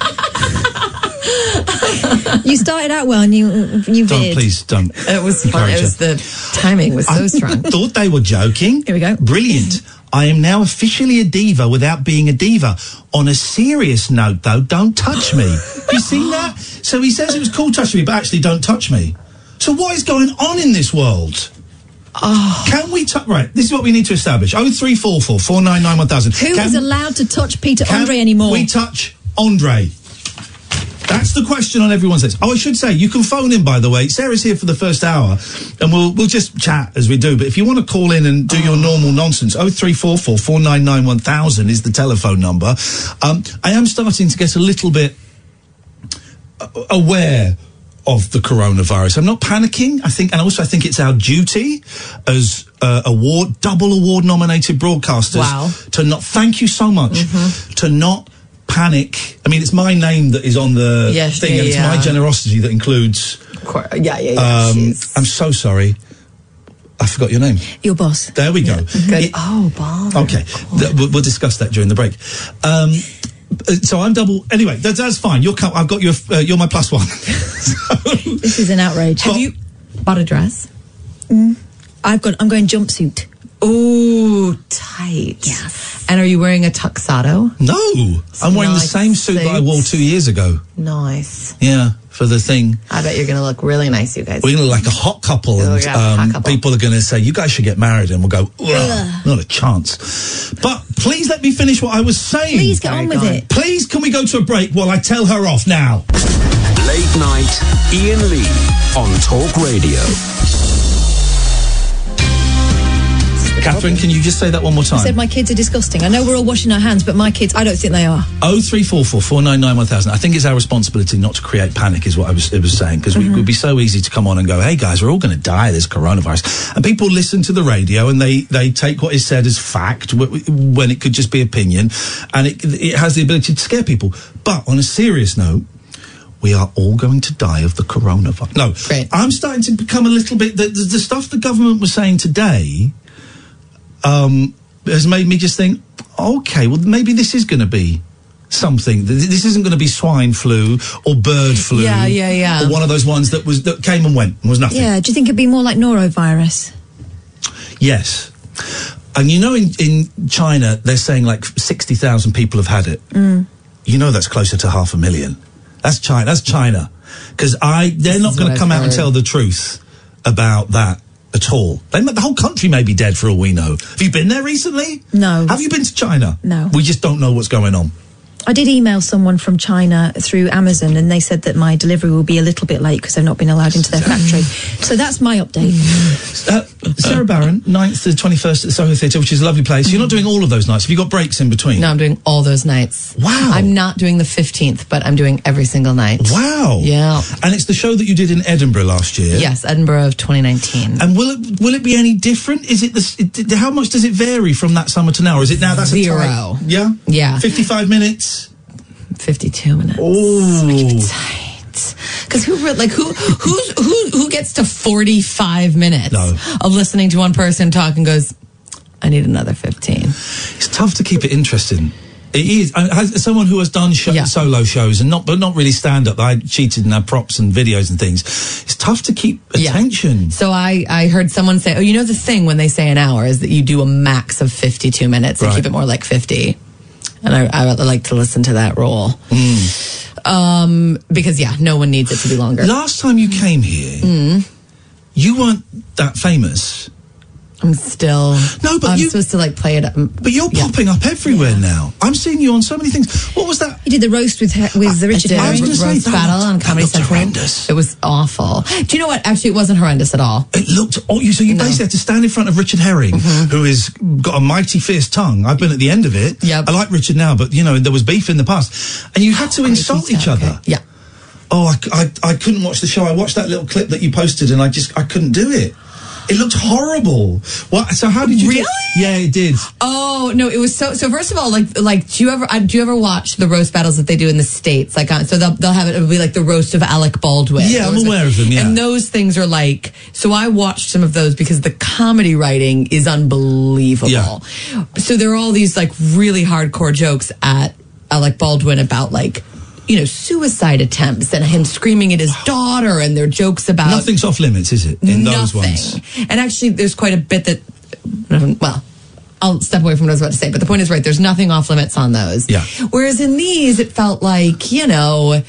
You started out well and you you Don't, veered. please, don't. It was fun. encourage It was her. the timing was so I strong. thought they were joking. Here we go. Brilliant. I am now officially a diva without being a diva. On a serious note, though, don't touch me. You seen that? So he says it was cool touching me, but actually don't touch me. So what is going on in this world? Oh. Can we touch... Right, this is what we need to establish. oh three four four, four nine nine, one thousand. Who Can- is allowed to touch Peter can Andre anymore? we touch Andre? That's the question on everyone's lips. Oh, I should say, you can phone in, by the way. Sarah's here for the first hour, and we'll we'll just chat as we do. But if you want to call in and do oh. your normal nonsense, oh three four four, four nine nine, one thousand is the telephone number. Um, I am starting to get a little bit uh, aware of the coronavirus. I'm not panicking. I think, and also I think it's our duty as uh, award, double award nominated broadcasters Wow. to not, thank you so much, Mm-hmm. to not panic. I mean, it's my name that is on the Yes, thing, yeah, and it's yeah. my generosity that includes, Yeah, yeah, yeah. um, jeez. I'm so sorry. I forgot your name. Your boss. There we go. Good. It- Oh, bother. Okay, Th- we'll, we'll discuss that during the break. Um, uh, so I'm double. Anyway, that, that's fine. You're. co- I've got your. Uh, you're my plus one. This is an outrage. Have you bought a dress? I've got. I'm going jumpsuit. Ooh, tight. Yes. And are you wearing a tuxedo? No, I'm wearing the Nice same suit that I wore suits. two years ago. Nice. Yeah, for the thing. I bet you're going to look really nice, you guys. We're going to look like a hot couple, You'll and look like a hot um, couple. people are going to say, "You guys should get married," and we'll go, "Ugh, not a chance." But please let me finish what I was saying. Please get on with it. Please, can we go to a break while I tell her off now? Late night, Ian Lee on Talk Radio. Catherine, can you just say that one more I time? said my kids are disgusting. I know we're all washing our hands, but my kids, I don't think they are. Oh three four four four nine nine one thousand. I think it's our responsibility not to create panic, is what I was it was saying, because Mm-hmm. it would be so easy to come on and go, "Hey guys, we're all going to die of this coronavirus," and people listen to the radio and they they take what is said as fact w- w- when it could just be opinion, and it it has the ability to scare people. But on a serious note, we are all going to die of the coronavirus. No, Great. I'm starting to become a little bit the, the, the stuff the government was saying today. Um, has made me just think, okay, well, maybe this is going to be something. Th- This isn't going to be swine flu or bird flu. Yeah, yeah, yeah. Or one of those ones that was that came and went and was nothing. Yeah, do you think it'd be more like norovirus? Yes. And you know, in, in China, they're saying like sixty thousand people have had it. Mm. You know, that's closer to half a million. That's China. That's China. Because I, they're This not is going what to come I've out and heard. tell the truth about that at all. They, may- the whole country may be dead for all we know. Have you been there recently? No. Have you been to China? No. We just don't know what's going on. I did email someone from China through Amazon, and they said that my delivery will be a little bit late because they've not been allowed into their factory. So that's my update. Uh, Sarah Barron, ninth to twenty-first at the Soho Theatre, which is a lovely place. You're not doing all of those nights. Have you got breaks in between? No, I'm doing all those nights. Wow. I'm not doing the fifteenth, but I'm doing every single night. Wow. Yeah. And it's the show that you did in Edinburgh last year. Yes, Edinburgh of twenty nineteen. And will it will it be any different? Is it the it, how much does it vary from that summer to now? Or is it now that's Zero. a time? Yeah. Yeah. fifty-five minutes. fifty-two minutes. Oh. Tight. Because who re- like who who's who who gets to forty-five minutes No. of listening to one person talk and goes, I need another fifteen. It's tough to keep it interesting. It is. I, as someone who has done show, Yeah. solo shows and not, but not really stand up. I cheated and had props and videos and things. It's tough to keep Yeah. attention. So I, I heard someone say, oh, you know the thing when they say an hour is that you do a max of fifty-two minutes and Right. keep it more like fifty. And I, I would like to listen to that rule. Mm. Um, because yeah, no one needs it to be longer. Last time you came here, Mm. you weren't that famous. I'm still. No, but I'm you- supposed to like play it. Um, But you're yeah. popping up everywhere now. I'm seeing you on so many things. What was that? You did the roast with her, with the Richard I did I was Herring. gonna say, roast that battle looked- on that Comedy looked Central. horrendous. It was awful. Do you know what? Actually, it wasn't horrendous at all. It looked. Oh, you so you No. basically had to stand in front of Richard Herring, who has got a mighty fierce tongue. I've been at the end of it. Yep. I like Richard now, but you know there was beef in the past, and you had to insult each Okay. other. Yeah. Oh, I, I, I couldn't watch the show. I watched that little clip that you posted, and I just I couldn't do it. It looked horrible. What? So how did you? Really? Do, yeah, it did. Oh no, it was so. So first of all, like like do you ever uh, do you ever watch the roast battles that they do in the States? Like on, so they'll they'll have it. It'll be like the roast of Alec Baldwin. Yeah, I'm Or- aware of them, yeah. and those things are like. So I watched some of those because the comedy writing is unbelievable. Yeah. So there are all these like really hardcore jokes at Alec Baldwin about like, you know, suicide attempts and him screaming at his daughter, and their jokes about Nothing's off limits, is it? In those nothing. ones. And actually, there's quite a bit that, well, I'll step away from what I was about to say, but the point is right. There's nothing off limits on those. Yeah. Whereas in these, it felt like, you know,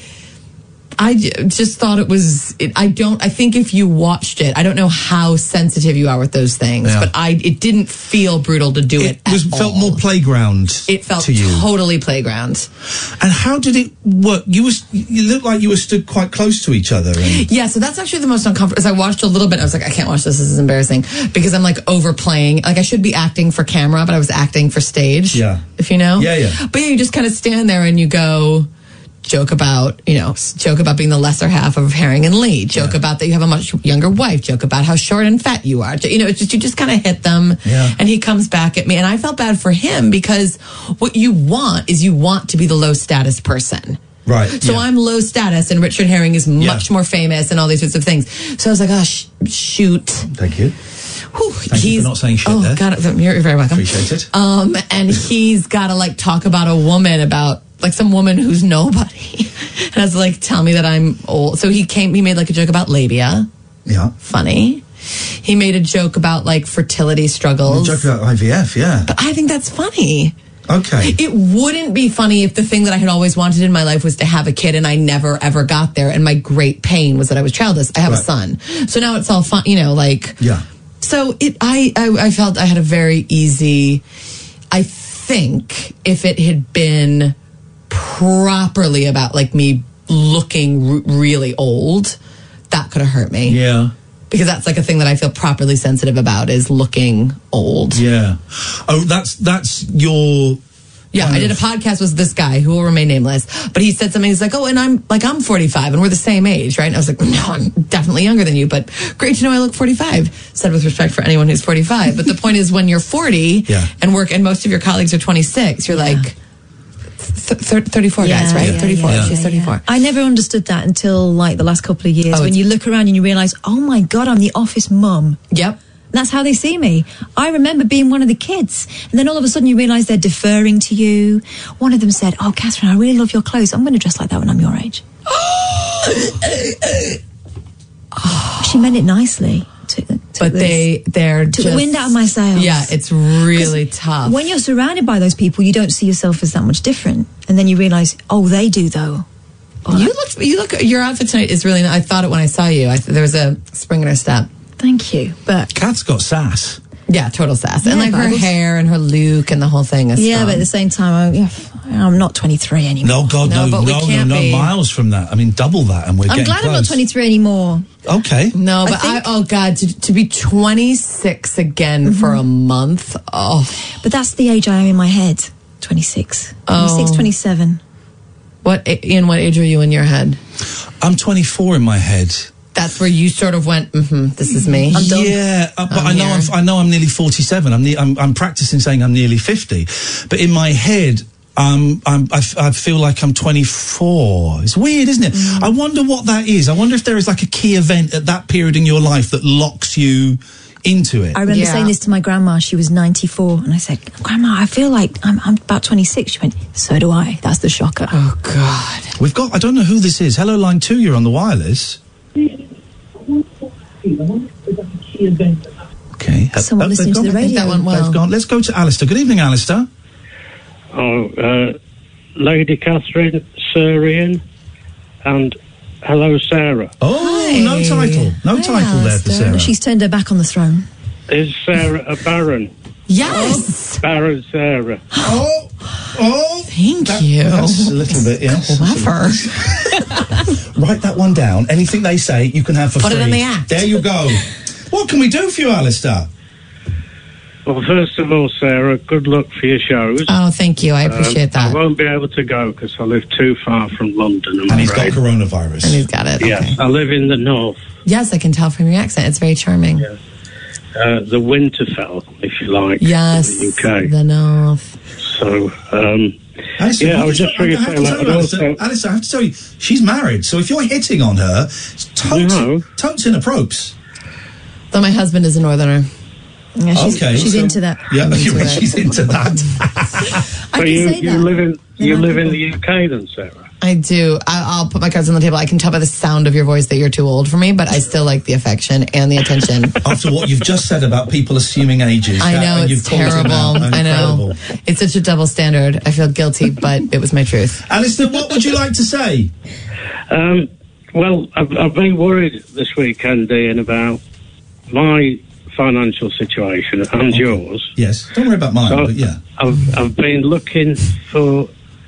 I j- just thought it was, it, I don't, I think if you watched it, I don't know how sensitive you are with those things, Yeah. but I, it didn't feel brutal to do it, It was at felt all. more playground. It felt to you. totally playground. And how did it work? You was you looked like you were stood quite close to each other. And Yeah, so that's actually the most uncomfortable. As I watched a little bit, I was like, I can't watch this. This is embarrassing because I'm like overplaying. Like I should be acting for camera, but I was acting for stage. Yeah. if you know. Yeah, yeah. But yeah, you just kind of stand there and you go. Joke about, you know, s- joke about being the lesser half of Herring and Lee. Joke Yeah. about that you have a much younger wife. Joke about how short and fat you are. You know, it's just you just kind of hit them. Yeah. And he comes back at me, and I felt bad for him because what you want is you want to be the low status person. right. So yeah. I'm low status, and Richard Herring is much more famous, and all these sorts of things. So I was like, oh, sh- shoot. Thank you. Whew, Thank you he's- for not saying shit oh, there. God, you're very welcome. Appreciate it. Um, and he's got to like talk about a woman about like some woman who's nobody, and has to like tell me that I'm old. So he came, he made like a joke about labia, Yeah. funny. He made a joke about like fertility struggles. Joke about I V F. Yeah. But I think that's funny. Okay. It wouldn't be funny if the thing that I had always wanted in my life was to have a kid, and I never ever got there. And my great pain was that I was childless. I have Right. a son, so now it's all fun. You know, like Yeah. So it, I, I, I felt I had a very easy. I think if it had been properly about like me looking r- really old, that could have hurt me. Yeah. Because that's like a thing that I feel properly sensitive about is looking old. Yeah. Oh, that's that's your. Yeah, kind I did a of- podcast with this guy who will remain nameless, but he said something. He's like, "Oh, and I'm like I'm forty-five, and we're the same age, right?" And I was like, "No, I'm definitely younger than you, but great to know I look forty-five." Said with respect for anyone who's forty-five, but the point is, when you're forty Yeah. and work, and most of your colleagues are twenty-six, you're like th- th- thirty-four guys, right? yeah, thirty-four. yeah, She's yeah, thirty-four. yeah. I never understood that until like the last couple of years Oh, when it's- you look around and you realise, oh my God, I'm the office mum. Yep. That's how they see me. I remember being one of the kids. And then all of a sudden you realise they're deferring to you. One of them said, oh, Catherine, I really love your clothes. I'm going to dress like that when I'm your age. She meant it nicely. Took, took But this- they, they're took just, the wind out of my sails. Yeah, it's really tough. When you're surrounded by those people, you don't see yourself as that much different. And then you realise, oh, they do though. Oh, you look, you look. Your outfit tonight is really. I thought it when I saw you. I, there was a spring in her step. thank you. But Kat's got sass. Yeah, total sass. and Yeah, like but I her was- hair and her look and the whole thing is yeah, strong. but at the same time, I, yeah, I'm not twenty-three anymore. No, God, No, no, but no, we no, can't no, be. miles from that. I mean, double that, and we're I'm getting glad I'm not close. twenty-three anymore. Okay. No, I but I, think- oh God, to, to be twenty-six again for a month. Oh, But that's the age I am in my head. twenty-six. twenty-six, Oh. twenty-seven. what, Ian, what age are you in your head? I'm twenty-four in my head. That's where you sort of went, mm-hmm, this is me. I'm done. Yeah, uh, but I'm I know here. I'm, I know I'm nearly forty-seven. I'm, ne- I'm I'm practicing saying I'm nearly fifty, but in my head, um, I'm, I, f- I feel like I'm twenty-four. It's weird, isn't it? Mm. I wonder what that is. I wonder if there is like a key event at that period in your life that locks you into it. I remember Yeah. saying this to my grandma. She was ninety-four. And I said, Grandma, I feel like I'm, I'm about twenty-six. She went, so do I. That's the shocker. Oh God. We've got. I don't know who this is. Hello, line two. You're on the wireless. Okay. Someone Oh, listening they've to the gone. radio. that went well. They've gone. Let's go to Alistair. Good evening, Alistair. Oh, uh, Lady Catherine, Sir Ian, and hello, Sarah. Oh, Hi. no title. No Hi, title there for Alistair. Sarah. She's turned her back on the throne. Is Sarah a Baron? Yes. Baron Sarah. Oh, oh. Thank That- you. That's a little bit, yes. Clever. Write that one down. Anything they say, you can have for Put free. it in the act. There you go. What can we do for you, Alistair? Well, first of all, Sarah, good luck for your shows. Oh, thank you. I appreciate Um, I that. won't be able to go because I live too far from London. I'm And he's got afraid. coronavirus. And he's got it. Yes, Okay. I live in the north, Yes, I can tell from your accent. It's very charming. uh, the Winterfell, if you like. Yes. in the U K. The North. So, um, Alistair, yeah, I what was is- just trying I to have say to that. tell I'd you, Alistair, also, Alistair, I have to tell you, she's married. So if you're hitting on her, it's totes, No. totes inappropriate. Though my husband is a northerner. Yeah, she's, Okay. she's So- into that. Yeah, into you're right, it. she's into that. so can you, say you that. live in you They're live in not the U K then, Sarah? I do. I, I'll put my cards on the table. I can tell by the sound of your voice that you're too old for me, but I still like the affection and the attention. After what you've just said about people assuming ages. I that- know, and it's you've called them terrible. out. I know. Incredible. It's such a double standard. I feel guilty, but it was my truth. Alistair, what would you like to say? Um, well, I've, I've been worried this weekend, Ian, about my financial situation and yours. Yes. Don't worry about mine, So but yeah. I've I've been looking for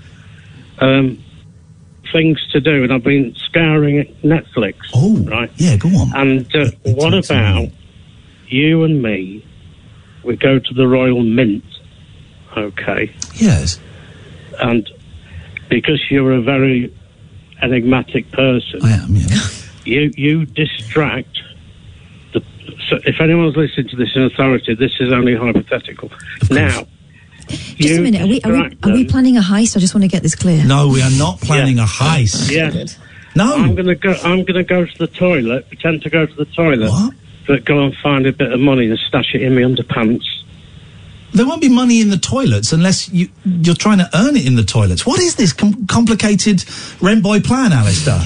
um, things to do, and I've been scouring Netflix. Oh, right. Yeah, go on. And uh, It what takes a about while. you and me? We go to the Royal Mint, okay? Yes. And because you're a very enigmatic person, I am, yeah. you you distract. The, so if anyone's listening to this in authority, this is only hypothetical. Now, Just a minute. Are we, are, we, are we planning a heist? I just want to get this clear. No, we are not planning a heist. Yes. No. I'm gonna go. I'm gonna go to the toilet. Pretend to go to the toilet. What? But go and find a bit of money and stash it in my underpants. There won't be money in the toilets unless you, you're trying to earn it in the toilets. What is this com- complicated rent boy plan, Alistair?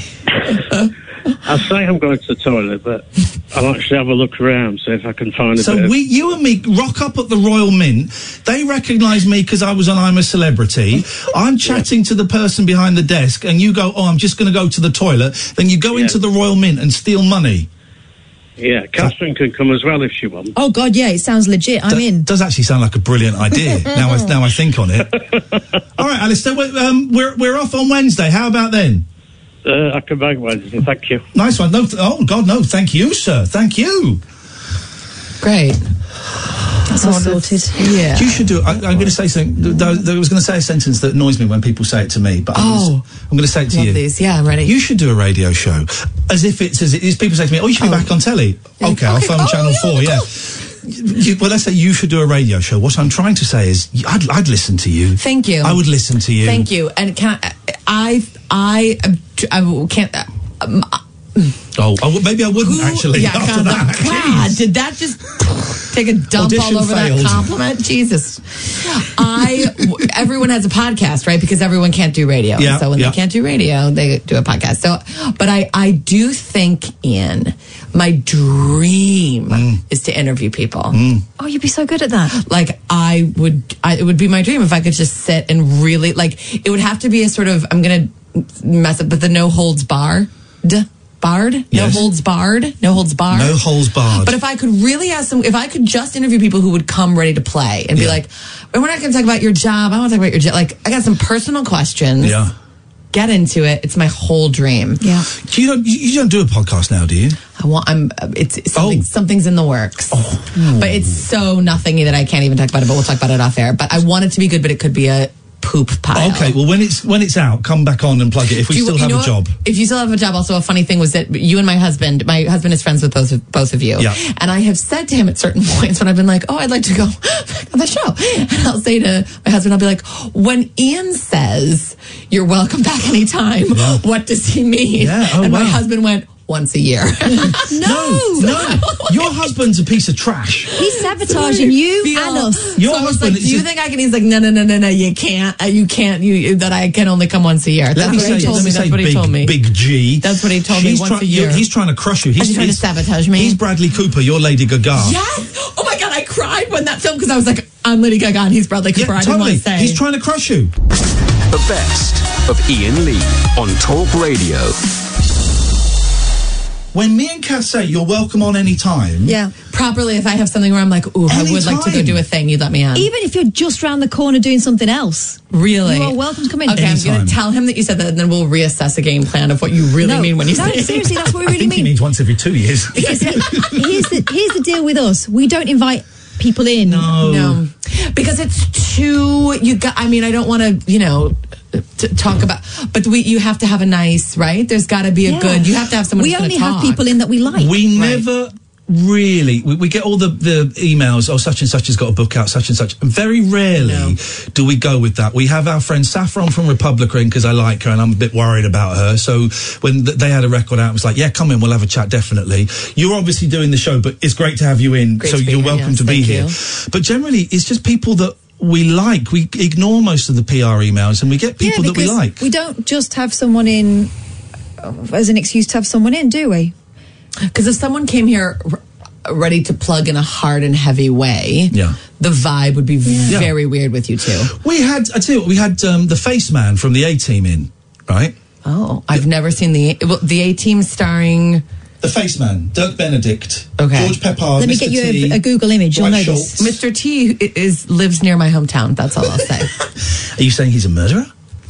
I say I'm going to the toilet, but I'll actually have a look around, see if I can find a bit So of... we, you and me rock up at the Royal Mint. They recognise me because I was on I'm a Celebrity. I'm chatting to the person behind the desk and you go, oh, I'm just going to go to the toilet. Then you go Yeah. into the Royal Mint and steal money. Yeah, Catherine can come as well if she wants. Oh, God, yeah, it sounds legit. I'm D- in. Does actually sound like a brilliant idea. now, I, now I think on it. All right, Alistair, we're, um, we're, we're off on Wednesday. How about then? Uh, I can make Wednesday, thank you. Nice one. No, th- oh, God, no. Thank you, sir. Thank you. Great. That's all sorted. Yeah. You should do it. I, I'm going to say something. th- th- I was going to say a sentence that annoys me when people say it to me, but I'm Oh. going to say it to Love you. these. Yeah, I'm ready. You should do a radio show as if it's as if people say to me, "Oh, you should be Oh. back on telly." Okay, I'll Okay, phone oh, Channel yeah, Four. Yeah. You, well, let's say you should do a radio show. What I'm trying to say is, I'd, I'd listen to you. Thank you. I would listen to you. Thank you. And can I, I, I, I can't. Um, Oh, I w- maybe I wouldn't who- actually. Yeah, after God, that, God, Jeez. did that just take a dump Audition all over failed. that compliment? Jesus. I, w- everyone has a podcast, right? Because everyone can't do radio. Yeah, so when yeah. they can't do radio, they do a podcast. So, but I, I do think, Ian, my dream Mm. is to interview people. Oh, you'd be so good at that. Like I would, I, it would be my dream if I could just sit and really, like, it would have to be a sort of, I'm going to mess up, but the no holds barred, barred, no Yes. holds barred, no holds barred. No holes barred. But if I could really ask them, if I could just interview people who would come ready to play and be Yeah. like, we're not going to talk about your job. I want to talk about your job. Like, I got some personal questions. Yeah. Get into it. It's my whole dream. Yeah. You don't. You, you don't do a podcast now, do you? I want. I'm. uh, It's it's something. Oh. Something's in the works. But it's so nothingy that I can't even talk about it. But we'll talk about it off air. But I want it to be good. But it could be a poop pile. Okay. Well, when it's when it's out, come back on and plug it. If we Do you- still you have know a what? job. If you still have a job, also a funny thing was that you and my husband, my husband is friends with both of, both of you. Yeah. And I have said to him at certain points when I've been like, oh, I'd like to go on the show. And I'll say to my husband, I'll be like, when Ian says you're welcome back anytime, Yeah. what does he mean? Yeah, oh, and my wow. husband went, once a year. No, no. Your husband's a piece of trash. He's sabotaging you Feel- and us. Your so I was husband like, is do you a- think I can? He's like, no, no, no, no, no, you can't. Uh, you can't. You that I can only come once a year. Let That's me what say, he told let me. me That's say what he big, told me. Big G. That's what he told me He's once try- a year. He's trying to crush you. He's, Is he trying to he's- sabotage me? He's Bradley Cooper. You're Lady Gaga. Yes. Oh my God, I cried when that film because I was like, I'm Lady Gaga and he's Bradley Cooper. Yeah, I didn't want totally. to say. He's trying to crush you. The best of Ian Lee on Talk Radio. When me and Kath say you're welcome on any time, Yeah. Properly, if I have something where I'm like, ooh, I would like to go Anytime. do a thing, you'd let me on. Even if you're just round the corner doing something else. Really? You are welcome to come in. Okay, I'm Anytime. going to tell him that you said that, and then we'll reassess a game plan of what you really No, mean when you no, say it. seriously, that's what we I really think he mean. means once every two years. Because he- here's the here's the deal with us. We don't invite people in. No. No, because it's too. You got. I mean, I don't want to. You know, to talk about. But we. You have to have a nice. Right. There's got to be a Yeah. good. You have to have someone. We who's only gonna have talk. people in that we like. We Right. never really we, we get all the, the emails, oh, such and such has got a book out, such and such, and very rarely No. do we go with that. We have our friend Saffron from Republican because I like her and I'm a bit worried about her, so when th- they had a record out, it was like, yeah, come in, we'll have a chat, definitely. You're obviously doing the show, but it's great to have you in, Great so to be you're here, welcome yes, to be thank here. you. But generally it's just people that we like. We ignore most of the P R emails and we get people yeah, that we because like. we don't just have someone in uh, as an excuse to have someone in, do we? Because if someone came here r- ready to plug in a hard and heavy way, Yeah. the vibe would be Yeah. very weird with you two. We had, I tell you what, we had um, the Face Man from the A-Team in, right? Oh, I've never seen the well, the A Team starring. The Face Man, Dirk Benedict, Okay. George Peppard, Let me Mister get you T, a, a Google image. You'll Dwight know Schultz. this. Mister T is lives near my hometown. That's all I'll say. Are you saying he's a murderer?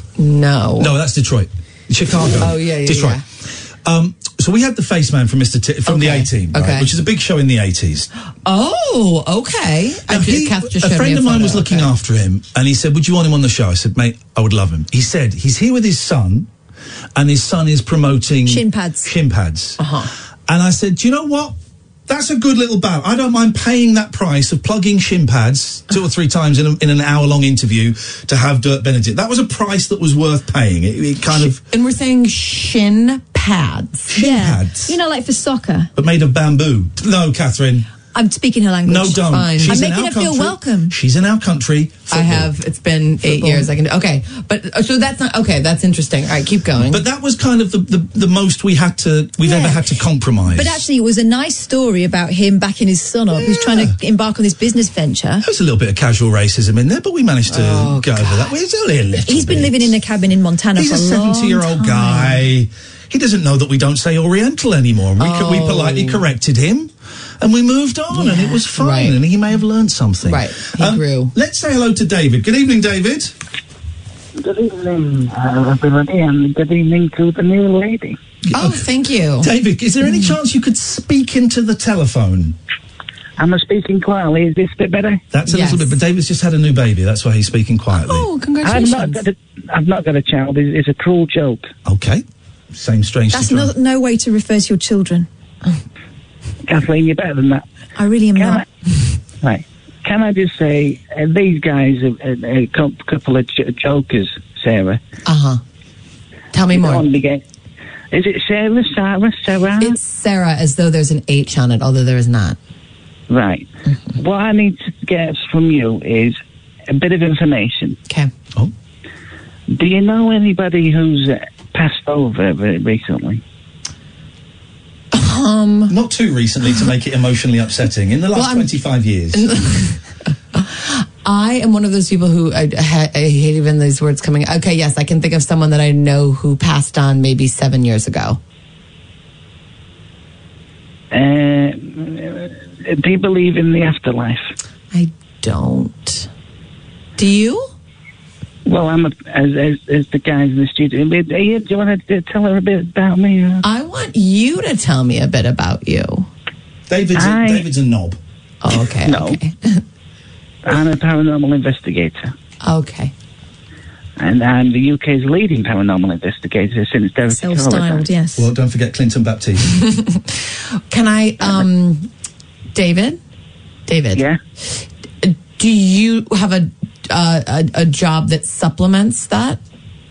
No. No, that's Detroit. Chicago. Oh, yeah, yeah, Detroit. yeah. Um, so we had the Face Man from Mister T, from Okay, the A-Team, right, okay. which is a big show in the eighties. Oh, okay. Now, I he- Kath just a showed friend me of mine photo. was looking Okay. after him, and he said, would you want him on the show? I said, mate, I would love him. He said, he's here with his son, and his son is promoting... Shin pads. Shin pads. Uh-huh. And I said, do you know what? That's a good little bout. I don't mind paying that price of plugging shin pads two or three times in, a, in an hour-long interview to have Dirk Benedict. That was a price that was worth paying. It, it kind of... And we're saying shin pads. Shin Yeah. pads. You know, like for soccer. But made of bamboo. No, Catherine. I'm speaking her language. No, don't. Fine. She's I'm in making our her feel country. welcome. She's in our country. I Football. have. It's been eight Football. years. I can do. Okay, but uh, so that's not okay. That's interesting. All right, keep going. But that was kind of the, the, the most we had to we've Yeah. ever had to compromise. But actually, it was a nice story about him backing his son up, who's trying to embark on this business venture. there was a little bit of casual racism in there, but we managed to Oh, go over that. Well, it's only a little He's been bit. living in a cabin in Montana He's for a a long seventy-year-old time. guy. He doesn't know that we don't say Oriental anymore. We, co- we Oh. politely corrected him, and we moved on, and it was fine. Right. And he may have learned something. Right. He grew. Let's say hello to David. Good evening, David. Good evening, uh, everybody, and good evening to the new lady. oh, thank you. David, is there any chance you could speak into the telephone? Am I speaking quietly? Is this a bit better? That's a Yes. little bit, but David's just had a new baby. That's why he's speaking quietly. Oh, I've congratulations. not got a, I've not got a child. It's, it's a cruel joke. Okay. Same strange That's situation. no, no way to refer to your children. Kathleen, you're better than that. I really am Can not. I, right. Can I just say, uh, these guys are a, a cou- couple of j- jokers, Sarah. Uh huh. Tell me You more. don't want to get- Is it Sarah, Sarah, Sarah? It's Sarah, as though there's an H on it, although there is not. Right. What I need to get from you is a bit of information. Okay. Oh. Do you know anybody who's uh, passed over re- recently? Um. Not too recently to make it emotionally upsetting. In the last Well, I'm- twenty-five years. I am one of those people who I, I, I hate even these words coming. Okay, yes, I can think of someone that I know who passed on maybe seven years ago. Uh, do you believe in the afterlife? I don't. Do you? Well, I'm a, as, as as the guys in the studio. Do you, do you want to tell her a bit about me? I want you to tell me a bit about you. David's, I- a, David's a knob. Oh, okay. No. Okay. I'm a paranormal investigator, Okay. and I'm the U K's leading paranormal investigator since Derek Self-styled, yes. Well, don't forget Clinton Baptiste. Can I, um, David? David? Yeah. Do you have a, uh, a, a job that supplements that?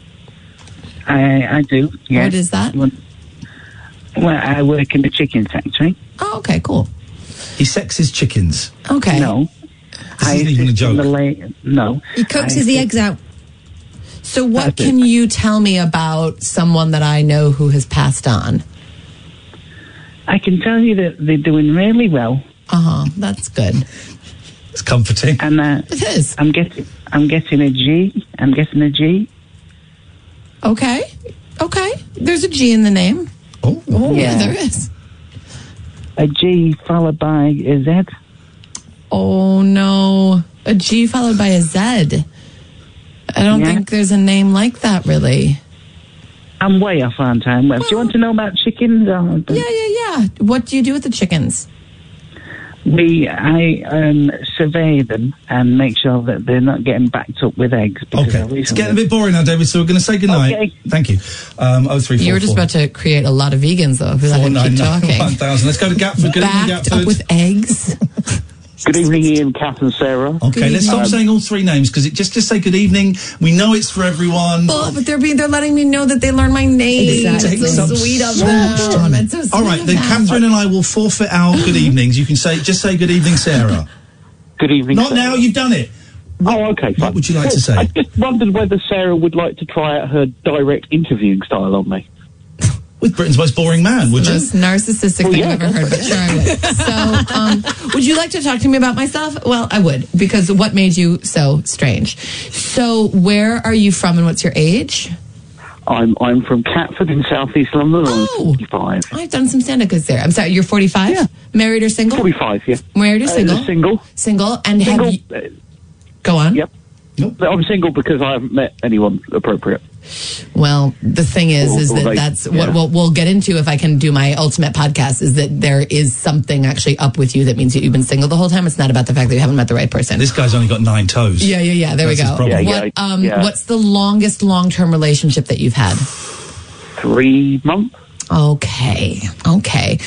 I I do. Yes. What is that? Well, I work in the chicken factory. Oh, okay, cool. He sexes chickens. Okay. No. This I isn't even a assist in joke. the la- no. He coaxes I the assist- eggs out. So what That's it. can you tell me about someone that I know who has passed on? I can tell you that they're doing really well, Uh-huh. That's good. It's comforting. and uh, It is. I'm getting I'm getting a G. I'm getting a G. Okay. Okay. There's a G in the name. Oh, Oh, yeah, Yeah. there is. a G followed by a Z. Oh, no. A G followed by a Z. I don't Yeah. think there's a name like that, really. I'm way off on time. Well, do you want to know about chickens? Or Yeah, yeah, yeah. What do you do with the chickens? We, I um, survey them and make sure that they're not getting backed up with eggs. because I Okay, it's recently- getting a bit boring now, David, so we're going to say goodnight. Okay. Thank you. Um, oh three four You were just four. about to create a lot of vegans, though, if we let him keep talking. one thousand. Let's go to Gatford. Good evening, Backed Gatford. up with eggs. Good evening, Ian, Kath and Sarah. Okay, let's stop Um, saying all three names because it just just say good evening. We know it's for everyone. Oh, but they're being they're letting me know that they learned my name. Exactly. It's so Takes sweet up of so much them. time. It's so sweet All right, of then them. Catherine and I will forfeit our good evenings. You can say just say good evening, Sarah. Good evening, Not Sarah. now. You've done it. Oh, okay. What would you like to I say? just wondered whether Sarah would like to try out her direct interviewing style on me. With Britain's most boring man, would the you? most narcissistic Well, thing yeah, I've ever heard, but sure I would. So, um, would you like to talk to me about myself? Well, I would, because what made you so strange? So, where are you from and what's your age? I'm I'm from Catford in southeast London. Oh. I'm forty-five. I've done some stand-up gigs there. I'm sorry, you're forty-five? Yeah. Married or single? forty-five, yeah. Married or Uh, single? single. Single. And Single. have you... uh, Go on. Yep. I'm single because I haven't met anyone appropriate. Well, the thing is, Or- is or that they- that's yeah. what, what we'll get into if I can do my ultimate podcast, is that there is something actually up with you that means that you've been single the whole time. It's not about the fact that you haven't met the right person. This guy's only got nine toes. Yeah, yeah, yeah. There That's we his go. problem. Yeah, what, yeah, um, yeah. What's the longest long-term relationship that you've had? Three months. Okay, okay.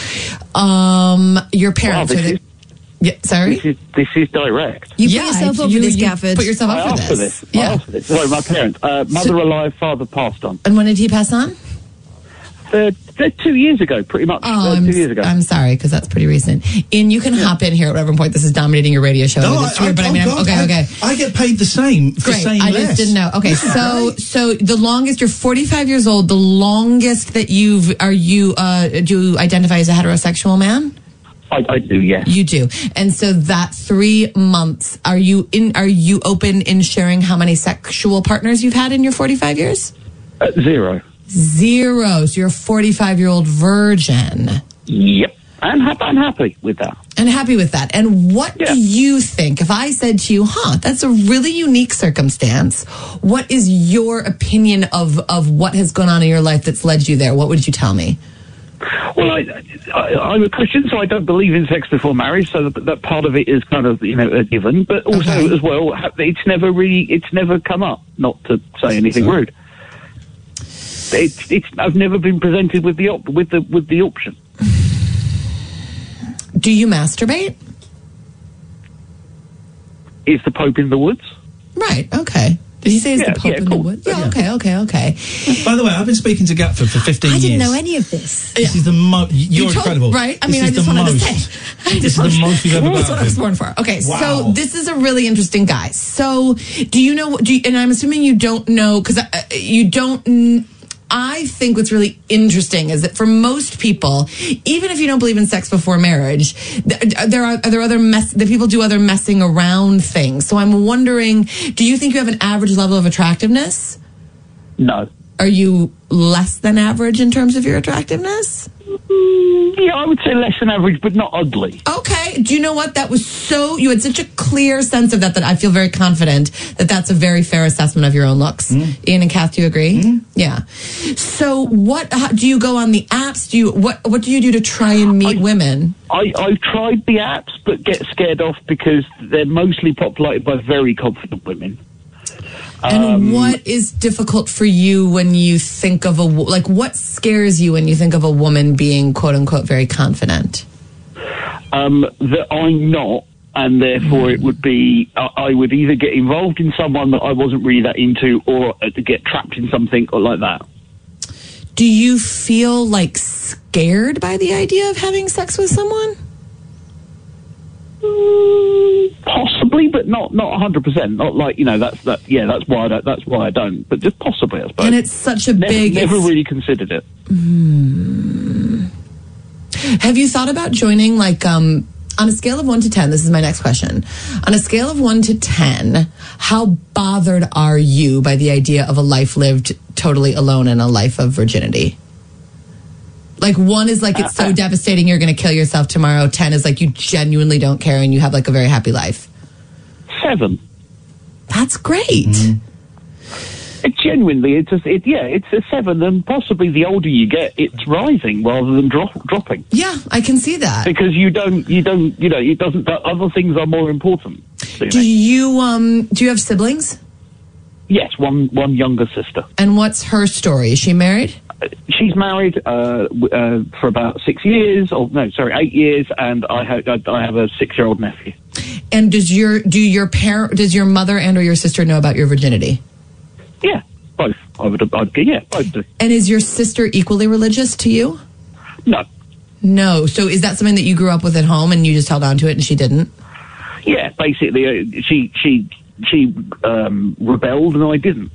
Um, your Wow, parents this are they? is Yeah, sorry. this is this is direct. You put Yeah, yourself if up you- for this, you Gafford. Put yourself I up asked for for this. this. I Yeah. asked for this. Sorry, my parents. Uh, mother So- alive, father passed on. And when did he pass on? Uh, they're two years ago, pretty much. Oh, uh, I'm, two years ago. I'm sorry, because that's pretty recent. Ian, you can hop in here at whatever point. This is dominating your radio show. No, It's I, weird, but I oh mean, I'm- God, okay, I, okay. I get paid the same for Great. saying I less. just didn't know. Okay, so so the longest, you're forty-five years old. The longest that you've are you uh, do you identify as a heterosexual man? I, I do, yes. You do, and so that three months. Are you in? Are you open in sharing how many sexual partners you've had in your forty-five years? Uh, zero. Zero. So you're a forty-five year old virgin. Yep. I'm, ha- I'm happy with that. And happy with that. And what Yeah. do you think? If I said to you, huh, that's a really unique circumstance, what is your opinion of, of what has gone on in your life that's led you there? What would you tell me? Well, I, I, I'm a Christian, so I don't believe in sex before marriage. So that, that part of it is kind of, you know, a given. But also, Okay. as well, ha- it's never really, it's never come up. Not to say anything So- rude. It's, it's. I've never been presented with the op- with the with the option. Do you masturbate? Is the Pope in the woods? Right. Okay. Did he say is Yeah, the Pope yeah, in the cool. woods? Yeah, Yeah. okay, okay, okay. By the way, I've been speaking to Gatford for fifteen I years. didn't know any of this. This is the most. You're You told- incredible. right? I This mean, I is just the wanted most. to say. I This just is the wanted- most we've ever That's done. what I was born for. Okay, Wow. so this is a really interesting guy. So, do you know? Do you, and I'm assuming you don't know because uh, you don't. kn- I think what's really interesting is that for most people, even if you don't believe in sex before marriage, th- there are there are other mess that people do other messing around things. So I'm wondering, do you think you have an average level of attractiveness? No. Are you less than average in terms of your attractiveness? Yeah, I would say less than average, but not ugly. Okay. Do you know what? That was so, you had such a clear sense of that that I feel very confident that that's a very fair assessment of your own looks. Mm-hmm. Ian and Kath, do you agree? Yeah. So what, how, do you go on the apps? Do you, what, what do you do to try and meet I- women? I, I've tried the apps, but get scared off because they're mostly populated by very confident women. And Um, what is difficult for you when you think of a, wo- like what scares you when you think of a woman being quote unquote very confident? Um, that I'm not, and therefore it would be, I, I would either get involved in someone that I wasn't really that into, or uh, to get trapped in something or like that. Do you feel like scared by the idea of having sex with someone? Possibly, but not not one hundred percent. Not like, you know, that's that. Yeah, that's why I don't, that's why I don't. But just possibly, I suppose. And it's such a never, big. Never it's- really considered it. Have you thought about joining, like, um, on a scale of one to ten? This is my next question. On a scale of one to ten, how bothered are you by the idea of a life lived totally alone and a life of virginity? Like one is like it's so devastating you're going to kill yourself tomorrow. ten is like you genuinely don't care and you have like a very happy life. Seven. That's great. Mm-hmm. It genuinely, it's a, it, yeah, it's a seven, and possibly the older you get, it's rising rather than drop, dropping. Yeah, I can see that because you don't, you don't, you know, it doesn't. Other things are more important. Do you um do you have siblings? Yes, one one younger sister. And what's her story? Is she married? Uh, she's married uh, w- uh, for about six years. Or no, sorry, eight years, and I have I have a six year old nephew. And does your do your parent does your mother and or your sister know about your virginity? Yeah, both. I would. I'd, yeah, both do. And is your sister equally religious to you? No. No. So is that something that you grew up with at home and you just held on to it and she didn't? Yeah, basically, uh, she she she um, rebelled and I didn't.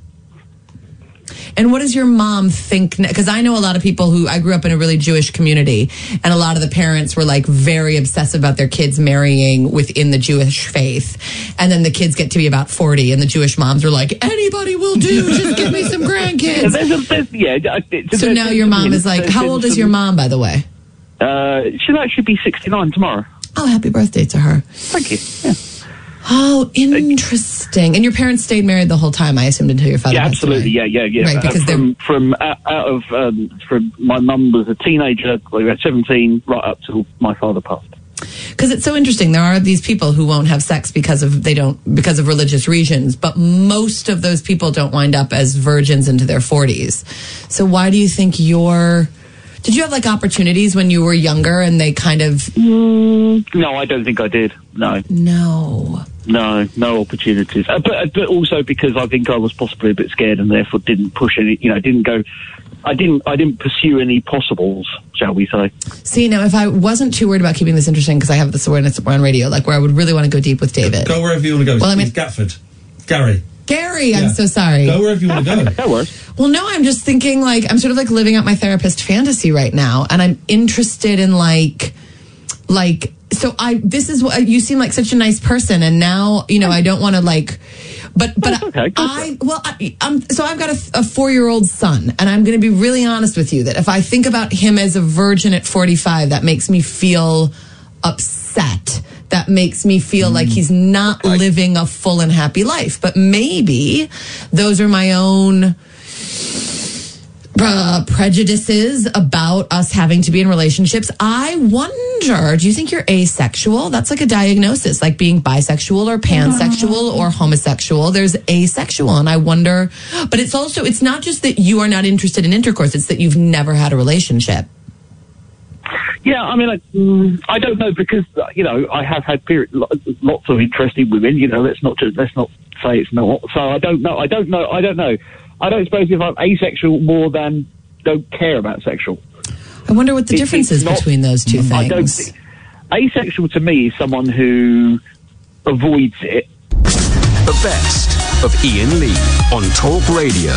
And what does your mom think? Because I know a lot of people who, I grew up in a really Jewish community, and a lot of the parents were like very obsessive about their kids marrying within the Jewish faith. And then the kids get to be about forty, and the Jewish moms are like, anybody will do, just give me some grandkids. There's a, there's, yeah, it's, so there's, now your mom is like, how old is your mom, by the way? Uh, she'll actually be sixty-nine tomorrow. Oh, happy birthday to her. Thank you. Yeah. Oh, interesting. And your parents stayed married the whole time, I assumed, until your father Yeah, passed absolutely. away. Yeah, yeah, yeah. Right, because uh, from from out, out of um, from my mum was a teenager, like at seventeen, right up till my father passed. Because it's so interesting. There are these people who won't have sex because of they don't because of religious reasons, but most of those people don't wind up as virgins into their forties. So why do you think you're? Did you have like opportunities when you were younger and they kind of? Mm, no, I don't think I did. No. No. No, no opportunities. Uh, but but also because I think I was possibly a bit scared and therefore didn't push any. You know, didn't go. I didn't. I didn't pursue any possibles, shall we say? See, now if I wasn't too worried about keeping this interesting, because I have this awareness we're on radio, like where I would really want to go deep with David. Go wherever you want to go. Well, I mean, it's Gatford, Gary. Gary, Yeah. I'm so sorry. Go wherever you want to go. That works. Well, no, I'm just thinking like I'm sort of like living out my therapist fantasy right now, and I'm interested in like, like. So I, this is what you seem like such a nice person, and now you know I don't want to like, but but okay, I well I, I'm so I've got a, a four year old son, and I'm going to be really honest with you that if I think about him as a virgin at forty-five, that makes me feel upset. That makes me feel mm. like he's not right. living a full and happy life. But maybe those are my own uh, prejudices about us having to be in relationships. I wonder, do you think you're asexual? That's like a diagnosis, like being bisexual or pansexual or homosexual. There's asexual. And I wonder, but it's also, it's not just that you are not interested in intercourse. It's that you've never had a relationship. Yeah, I mean, I, mm, I don't know because you know I have had period, lots of interesting women. You know, let's not just, let's not say it's not. So I don't know. I don't know. I don't know. I don't suppose if I'm asexual more than don't care about sexual. I wonder what the it, difference is not, between those two things. I don't think, asexual to me is someone who avoids it. The best of Ian Lee on Talk Radio.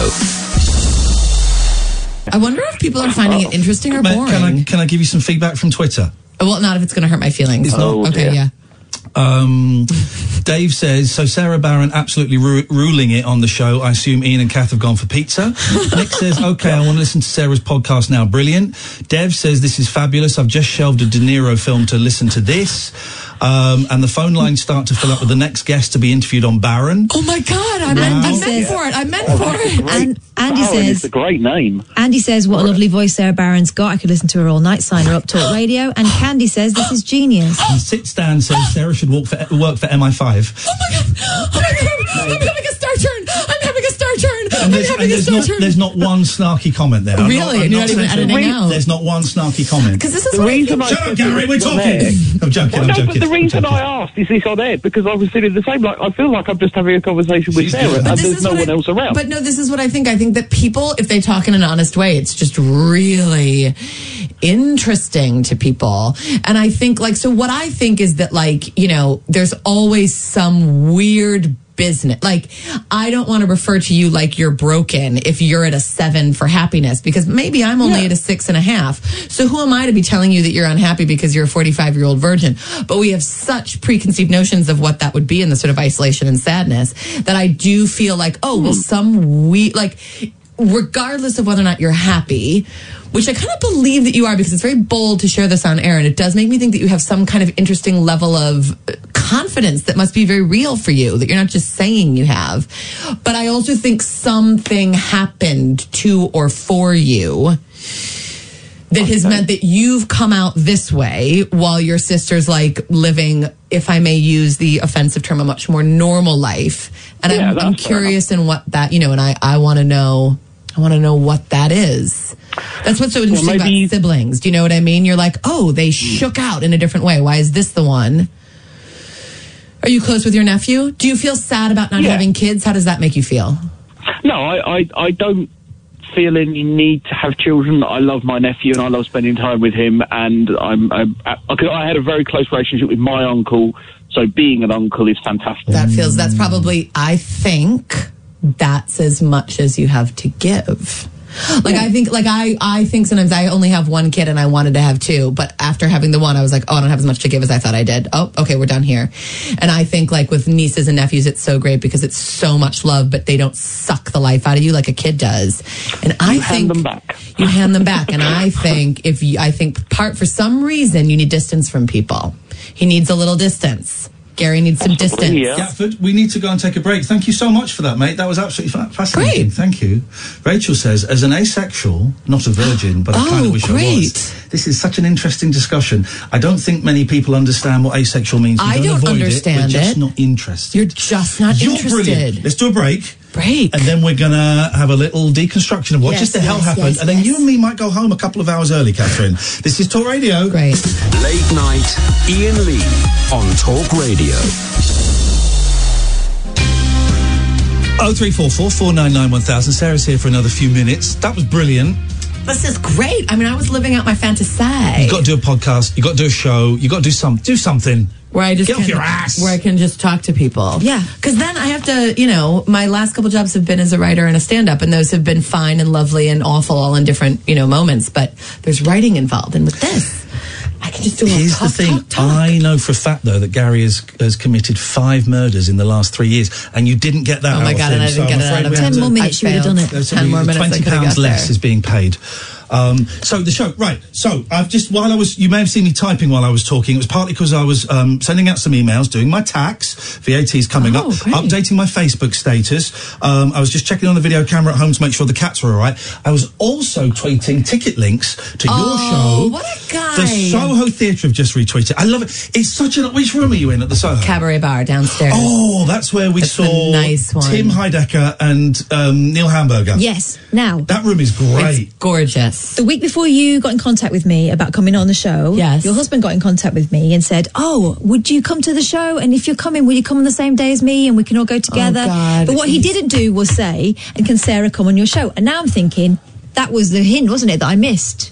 I wonder if people are finding it interesting or boring. Can I, can I give you some feedback from Twitter? Well, not if it's going to hurt my feelings. It's oh, not. Okay, dear. yeah. Um, Dave says, so Sarah Barron absolutely ru- ruling it on the show. I assume Ian and Kath have gone for pizza. Nick says, okay, I want to listen to Sarah's podcast now. Brilliant. Dev says, this is fabulous. I've just shelved a De Niro film to listen to this. Um, and the phone lines start to fill up with the next guest to be interviewed on Barron. Oh my God, I meant, I meant for it. I meant oh, for it. Great, and Andy Barron says, is a great name. Andy says, what a lovely voice Sarah Barron's got. I could listen to her all night. Sign her up, Talk Radio. And Candy says, this is genius. And Sit Stan says, Sarah should walk for, work for M I five. Oh my God, oh my God. I'm having a star turn. I'm having a star turn. And I'm there's, having and a there's, star not, turn. there's not one snarky comment there. I'm Really? Not, I'm You're not not even saying- editing out? There's not one snarky comment. Because this is The what reason I Shut up, Gary, we're talking. There. I'm joking, Well, I'm no, joking. but the I'm reason joking. I asked is this on air because I was doing the same. Like I feel like I'm just having a conversation with She's Sarah, good. and But this there's is no what one I- else around. But no, this is what I think. I think that people, if they talk in an honest way, it's just really interesting to people. And I think, like, so what I think is that, like, you know, there's always some weird business. Like, I don't want to refer to you like you're broken if you're at a seven for happiness, because maybe I'm only Yeah. at a six and a half. So who am I to be telling you that you're unhappy because you're a forty-five year old virgin? But we have such preconceived notions of what that would be in the sort of isolation and sadness that I do feel like, oh, well, some we like regardless of whether or not you're happy, which I kind of believe that you are because it's very bold to share this on air, and it does make me think that you have some kind of interesting level of confidence that must be very real for you, that you're not just saying you have. But I also think something happened to or for you that has meant that you've come out this way while your sister's like living, if I may use the offensive term, a much more normal life. And Yeah, I'm, that's I'm fair curious in what that, you know, and I, I want to know, I want to know what that is. That's what's so interesting maybe- about siblings. Do you know what I mean? You're like, oh, they shook out in a different way. Why is this the one? Are you close with your nephew? Do you feel sad about not Yeah. having kids? How does that make you feel? No, I, I, I don't feel any need to have children. I love my nephew and I love spending time with him. And I'm, I'm I, I had a very close relationship with my uncle, so being an uncle is fantastic. That feels, that's probably, I think that's as much as you have to give. Like, I think, like, I, I think sometimes I only have one kid and I wanted to have two, but after having the one, I was like, oh, I don't have as much to give as I thought I did. Oh, okay, we're done here. And I think, like, with nieces and nephews, it's so great because it's so much love, but they don't suck the life out of you like a kid does. And I You think hand them back. you hand them back. And I think if you, I think part, for some reason, you need distance from people. He needs a little distance. Gary needs some distance. Gatford, we need to go and take a break. Thank you so much for that, mate. That was absolutely fa- fascinating. Great. Thank you. Rachel says, as an asexual, not a virgin, but I Oh, kind of wish I great. was. This is such an interesting discussion. I don't think many people understand what asexual means. We I don't, don't avoid understand it. We're just it. not interested. You're just not You're interested. brilliant. Let's do a break. Break. And then we're going to have a little deconstruction of what Yes, just the hell yes, happened. yes, and then yes. you and me might go home a couple of hours early, Catherine. This is Talk Radio. Great. Late night, Ian Lee on Talk Radio. oh three four four, four nine nine, one thousand. Sarah's here for another few minutes. That was brilliant. This is great. I mean, I was living out my fantasy. You've got to do a podcast. You've got to do a show. You've got to do some, do something. Where I just Get off can, your ass. where I can just talk to people. Yeah. Because then I have to, you know, my last couple jobs have been as a writer and a stand-up, and those have been fine and lovely and awful all in different, you know, moments. But there's writing involved, and with this, I can just do a Here's talk, the thing. talk, talk. I know for a fact, though, that Gary has, has committed five murders in the last three years, and you didn't get that Oh out my of God, him. and I didn't so get I'm it out afraid of we him. have Ten to- more minutes, I you would have done it. There's Ten more minutes, I twenty could've pounds got less there. is being paid. Um, so the show, right? So I've just while I was, you may have seen me typing while I was talking. It was partly because I was um, sending out some emails, doing my tax. V A T's coming Oh, up, great. updating my Facebook status. Um, I was just checking on the video camera at home to make sure the cats were all right. I was also tweeting ticket links to Oh, your show. what a guy. The Soho Theatre have just retweeted. I love it. It's such a. Which room are you in at the Soho? Cabaret bar downstairs. Oh, that's where we It's saw the nice one. Tim Heidecker and um, Neil Hamburger. Yes. Now, That room is great. It's gorgeous. the week before you got in contact with me about coming on the show, Yes. your husband got in contact with me and said, oh, would you come to the show? And if you're coming, will you come on the same day as me and we can all go together? Oh, God. But what he didn't do was say, and can Sarah come on your show? And now I'm thinking, that was the hint, wasn't it, that I missed?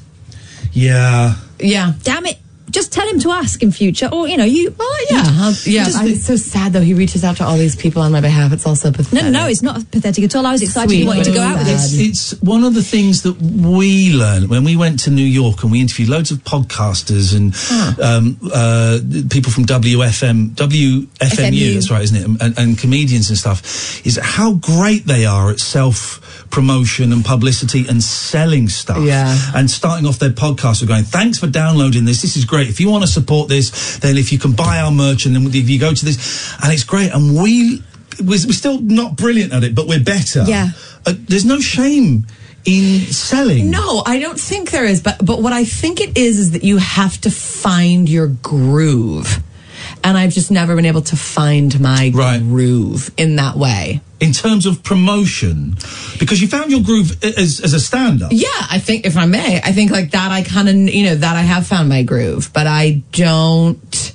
Yeah. Yeah. Damn it. Just tell him to ask in future. Or, you know, you... Oh, yeah. I'll, yeah. Just- I, it's so sad, though. He reaches out to all these people on my behalf. It's also pathetic. No, no, no, it's not pathetic at all. I was excited Sweet, you wanted to but go out with sad. us. It's, it's one of the things that we learned when we went to New York and we interviewed loads of podcasters and um, uh, people from W F M, W F M U, F M U. that's right, isn't it? And, and comedians and stuff, is how great they are at self-promotion and publicity and selling stuff. Yeah. And starting off their podcast with going, thanks for downloading this. This is great. If you want to support this, then if you can buy our merch and then if you go to this, and it's great. And we, we're, we're still not brilliant at it, but we're better. Yeah. Uh, there's no shame in selling. No, I don't think there is. But but what I think it is is that you have to find your groove, and I've just never been able to find my Right. groove in that way. In terms of promotion, because you found your groove a- as, as a stand-up. Yeah, I think if I may, I think like that. I kind of you know that I have found my groove, but I don't.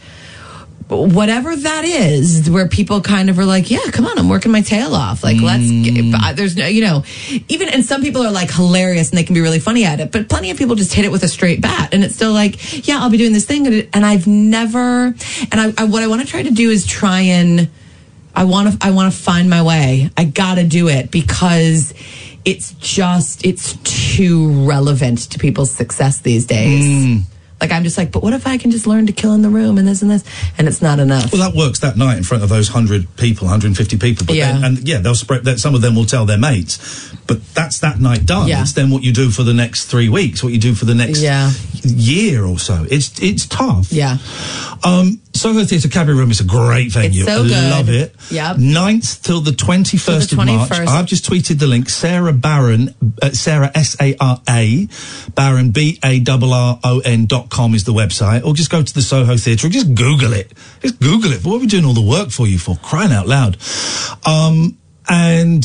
Whatever that is, where people kind of are like, yeah, come on, I'm working my tail off. Like, let's get, but there's no, you know, even, and some people are like hilarious and they can be really funny at it, but plenty of people just hit it with a straight bat. And it's still like, yeah, I'll be doing this thing. And, it, and I've never, and I, I what I want to try to do is try and, I want to, I want to find my way. I got to do it because it's just, it's too relevant to people's success these days. Like, I'm just like, but what if I can just learn to kill in the room and this and this? And it's not enough. Well, that works that night in front of those one hundred people, one hundred fifty people. But Yeah. then, and yeah, they'll spread that. Some of them will tell their mates. But that's that night done. Yeah. It's then what you do for the next three weeks, what you do for the next Yeah. year or so. It's it's tough. Yeah. Um, Soho Theatre Cabaret Room is a great venue. It's so I good. love it. Yep. ninth till the twenty-first Till the of March. twenty-first. I've just tweeted the link. Sarah Barron, uh, Sarah S A R A, Barron B A R R O N dot com is the website. Or just go to the Soho Theatre or just Google it. Just Google it. What are we doing all the work for you for? Crying out loud. Um, and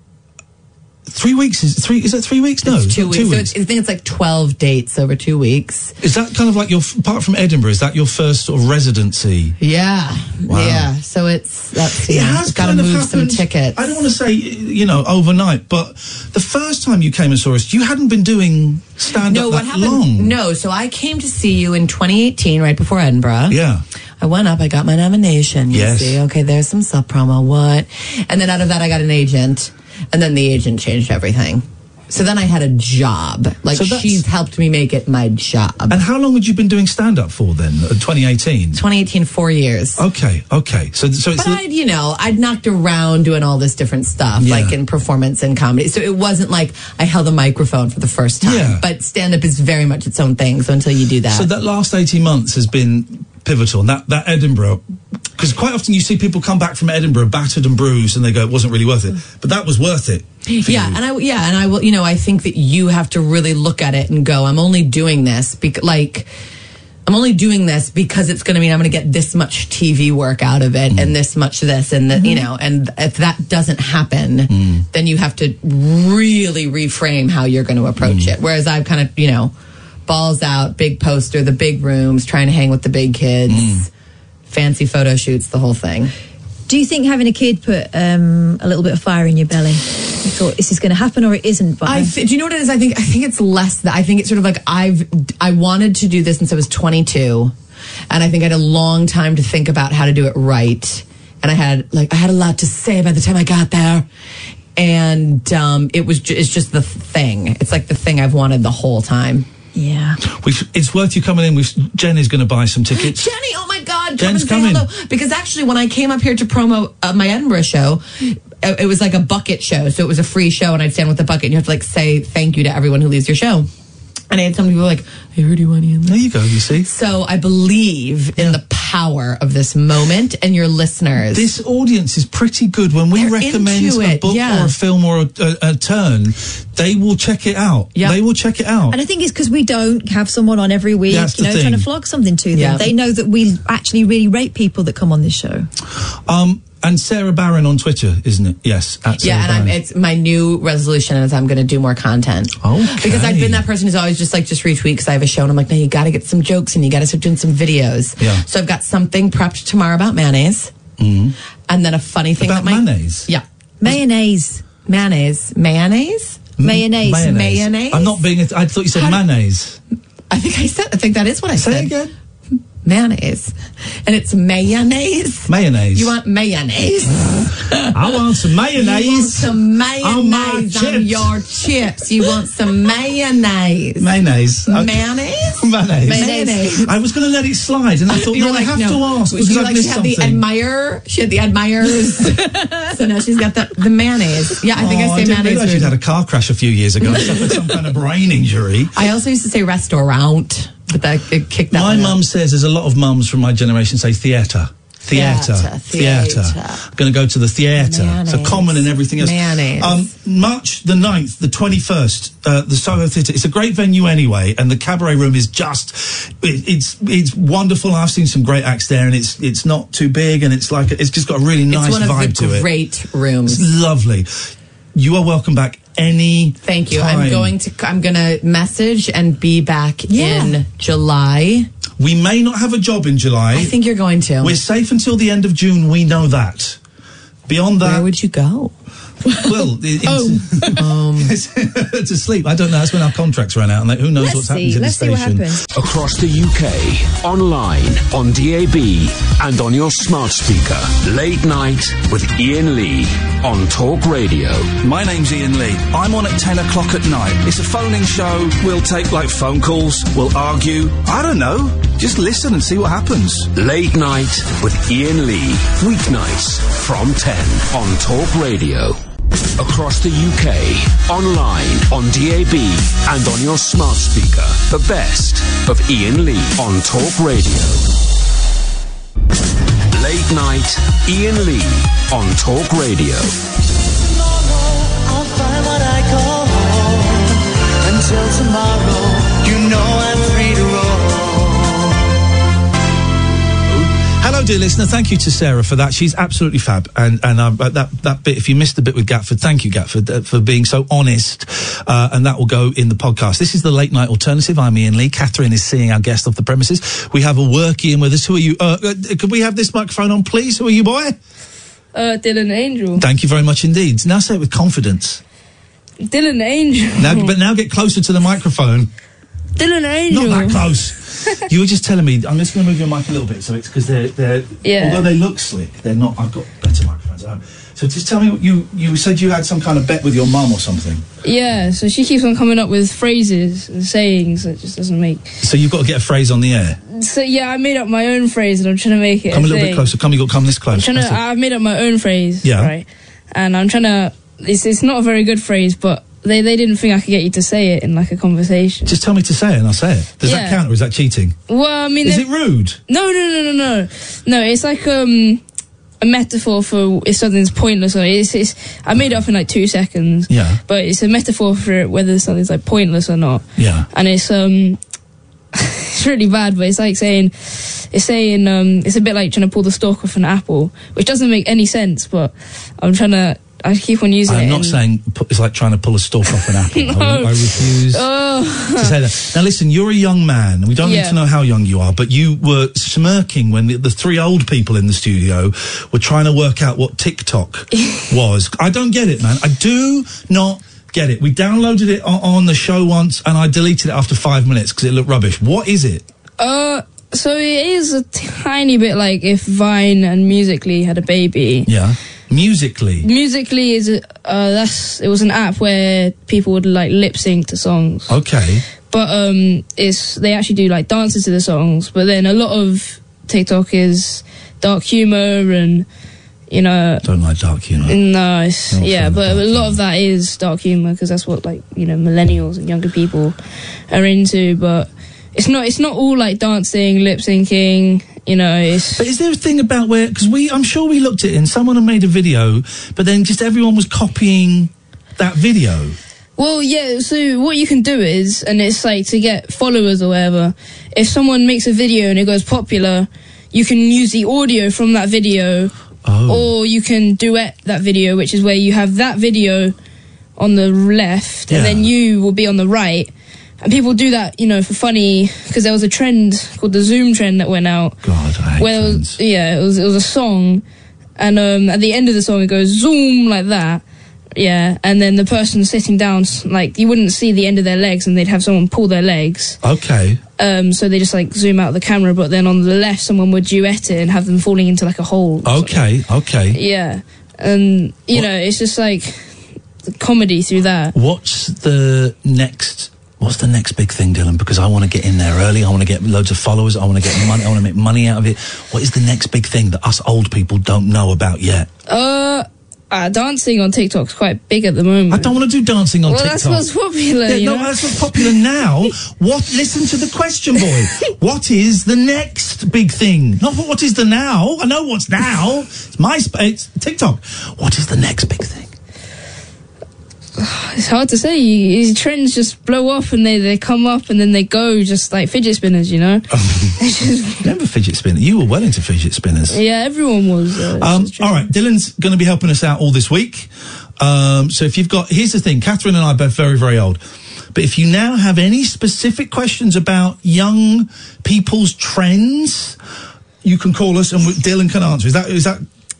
three weeks is three. Is that three weeks? No, It's two not weeks. So weeks. it's, I think it's like twelve dates over two weeks. Is that kind of like your, apart from Edinburgh, is that your first sort of residency? Yeah. Wow. Yeah. So it's, that's, It you know, has got to kind of move some happened- tickets. I don't want to say, you know, overnight, but the first time you came and saw us, you hadn't been doing stand-up No, that what happened? long. No, so I came to see you in twenty eighteen, right before Edinburgh. Yeah. I went up, I got my nomination. You Yes. see, okay, there's some sub promo, what? And then out of that, I got an agent, and then the agent changed everything. So then I had a job. Like, So that's- she's helped me make it my job. And how long had you been doing stand-up for then? Uh, twenty eighteen? twenty eighteen, four years. Okay, okay. So, so it's... But I'd, you know, I'd knocked around doing all this different stuff, Yeah. like in performance and comedy. So it wasn't like I held a microphone for the first time. Yeah. But stand-up is very much its own thing. So until you do that. So that last eighteen months has been pivotal. And that, that Edinburgh... Because quite often you see people come back from Edinburgh battered and bruised and they go, it wasn't really worth it. But that was worth it. for Yeah, you. and I yeah, and I will. You know, I think that you have to really look at it and go, I'm only doing this because, like, I'm only doing this because it's going to mean I'm going to get this much T V work out of it, and this much this, and the, you know, and if that doesn't happen, then you have to really reframe how you're going to approach it. Whereas I've kind of, you know, balls out, big poster, the big rooms, trying to hang with the big kids, fancy photo shoots, the whole thing. Do you think having a kid put um, a little bit of fire in your belly? You thought this is going to happen or it isn't? But I th- do you know what it is? I think I think it's less that I think it's sort of like I've I wanted to do this since I was twenty-two, and I think I had a long time to think about how to do it right, and I had like I had a lot to say by the time I got there, and um, it was ju- it's just the thing. It's like the thing I've wanted the whole time. Yeah, We've, it's worth you coming in. We've, Jen is going to buy some tickets. Jenny, oh my God, come Jen's and say coming. hello. Because actually, when I came up here to promo uh, my Edinburgh show, it, it was like a bucket show. So it was a free show, and I'd stand with the bucket, and you have to like say thank you to everyone who leaves your show. And I had some people like, I heard you on Ian Lee. There you go, you see. So I believe in the power of this moment and your listeners. This audience is pretty good. When we They're recommend into a it, book yeah. or a film or a, a, a turn, they will check it out. Yeah. They will check it out. and I think it's because we don't have someone on every week, That's you the know, trying to thing. flog something to them. Yeah. They know that we actually really rate people that come on this show. Um, and Sarah Barron on Twitter, isn't it? Yes. At Sarah yeah, and I'm, Barron. it's my new resolution is I'm going to do more content. Okay. Because I've been that person who's always just like, just retweet because I have a show and I'm like, no, you got to get some jokes and you got to start doing some videos. Yeah. So I've got something prepped tomorrow about mayonnaise. Mm. And then a funny thing About that might. mayonnaise? Yeah. Mayonnaise. Mayonnaise. Mayonnaise? Mayonnaise. Mayonnaise? I'm not being. A, I thought you said How do- mayonnaise. I think I said, I think that is what I Say said. it again. Mayonnaise. And it's mayonnaise. Mayonnaise. You want mayonnaise? I want some You want mayonnaise. some on my mayonnaise on, chips. your chips. You want some mayonnaise. Mayonnaise. Okay. Mayonnaise? Mayonnaise. Mayonnaise. I was going to let it slide, and I thought, You no, were I like, have no. to ask She because I've like, missed she had the something. admire. She had the admirers. So now she's got the, the mayonnaise. Yeah, I think Oh, I say didn't mayonnaise. realise you'd weird. had a car crash a few years ago. I suffered some kind of brain injury. I also used to say restaurant, but that it kicked that My one mum out. says, there's a lot of mums from my generation say theatre. Theatre. Theatre, Theatre. theatre. I'm going to go to the theatre. So Mayonnaise. common and everything else. Mayonnaise. Um, March the ninth, the twenty-first, uh, the Soho Theatre. It's a great venue anyway, and the Cabaret Room is just, it, it's it's wonderful. I've seen some great acts there, and it's it's not too big, and it's like, it's just got a really nice It's one of vibe the to it. great rooms. It's lovely. You are welcome back any Thank you. time. I'm going to I'm going to message and be back Yeah. in July. We may not have a job in July. I think you're going to. We're safe until the end of June. We know that. Beyond that, Where would you go? Well, it, um, to sleep. I don't know. That's when our contracts run out, and like, who knows Let's what's see. happening to Let's the see what station. happens. Across the U K, online, on D A B, and on your smart speaker. Late Night with Ian Lee on Talk Radio. My name's Ian Lee. I'm on at ten o'clock at night. It's a phoning show. We'll take, like, phone calls. We'll argue. I don't know. Just listen and see what happens. Late Night with Ian Lee. Weeknights from ten on Talk Radio. Across the U K, online, on D A B, and on your smart speaker. The best of Ian Lee on Talk Radio. Late Night, Ian Lee on Talk Radio. I'll find what I call home. Until tomorrow, you know I'm free to roll. Hello, dear listener. Thank you to Sarah for that. She's absolutely fab. And and um, that that bit, if you missed the bit with Gatford, thank you, Gatford, uh, for being so honest. Uh, and that will go in the podcast. This is the Late Night Alternative. I'm Ian Lee. Catherine is seeing our guest off the premises. We have a work Ian with us. Who are you? Uh, uh, could we have this microphone on, please? Who are you, boy? Uh, Dylan Angel. Thank you very much indeed. Now say it with confidence. Dylan Angel. Now, but now get closer to the microphone. Dylan Angel. Not that close. You were just telling me. I'm just going to move your mic a little bit, so it's because they're they're. Yeah. Although they look slick, they're not. I've got better microphones at home. So just tell me, what you you said you had some kind of bet with your mum or something. Yeah, so she keeps on coming up with phrases and sayings that just doesn't make. So you've got to get a phrase on the air. So yeah, I made up my own phrase and I'm trying to make it. Come a, a little thing. bit closer. Come, you got come this close. I'm trying to. That's it. I've made up my own phrase. Yeah. Right. And I'm trying to. It's it's not a very good phrase, but they they didn't think I could get you to say it in like a conversation. Just tell me to say it and I'll say it. Does Yeah. that count or is that cheating? Well, I mean, Is they- it rude? No, no, no, no, no, no. It's like um a metaphor for if something's pointless or it's. it's I made it up in like two seconds. Yeah. But it's a metaphor for whether something's like pointless or not. Yeah. And it's um it's really bad, but it's like saying it's saying um it's a bit like trying to pull the stalk off an apple, which doesn't make any sense. But I'm trying to. I keep on using it. I'm not and- saying pu- it's like trying to pull a stalk off an apple. No. I, I refuse Oh. to say that. Now listen, you're a young man, and we don't Yeah. need to know how young you are, but you were smirking when the, the three old people in the studio were trying to work out what TikTok was. I don't get it, man. I do not get it. We downloaded it on, on the show once, and I deleted it after five minutes because it looked rubbish. What is it? Uh, so it is a tiny bit like if Vine and Musical.ly had a baby. Yeah. Musically. Musical.ly is a, uh, that's it was an app where people would like lip sync to songs. Okay. But um, it's they actually do like dances to the songs. But then a lot of TikTok is dark humor and you know. Don't like dark humour. No, it's, Not a yeah, fan of but a lot of that is dark humor because that's what like you know millennials and younger people are into. But it's not it's not all like dancing, lip syncing. You know, it's. But is there a thing about where, because we, I'm sure we looked at it and someone had made a video, but then just everyone was copying that video. Well, yeah, so what you can do is, and it's like to get followers or whatever, if someone makes a video and it goes popular, you can use the audio from that video, oh. or you can duet that video, which is where you have that video on the left, Yeah. and then you will be on the right. And people do that, you know, for funny, because there was a trend called the Zoom trend that went out. God, I hate where it was, yeah, it was it was a song, and um, at the end of the song it goes zoom like that, yeah, and then the person sitting down, s- like you wouldn't see the end of their legs, and they'd have someone pull their legs. Okay. Um, so they just like zoom out the camera, but then on the left someone would duet it and have them falling into like a hole. Okay, okay. Yeah, and you know it's just like the comedy through that. What's the next... What's the next big thing, Dylan? Because I want to get in there early. I want to get loads of followers. I want to get money. I want to make money out of it. What is the next big thing that us old people don't know about yet? Uh, uh dancing on TikTok's quite big at the moment. I don't want to do dancing on well, TikTok. that's what's popular. Yeah, you no, know? that's what's popular now. What? Listen to the question, boy. What is the next big thing? Not what is the now. I know what's now. It's MySpace, TikTok. What is the next big thing? It's hard to say. These trends just blow off and they, they come up and then they go, just like fidget spinners, you know? Remember fidget spinner? You were well into fidget spinners. Yeah, everyone was. Uh, Um, all right, Dylan's going to be helping us out all this week. Um, so if you've got, here's the thing, Catherine and I are both very, very old. But if you now have any specific questions about young people's trends, you can call us and we, Dylan can answer. Is that is that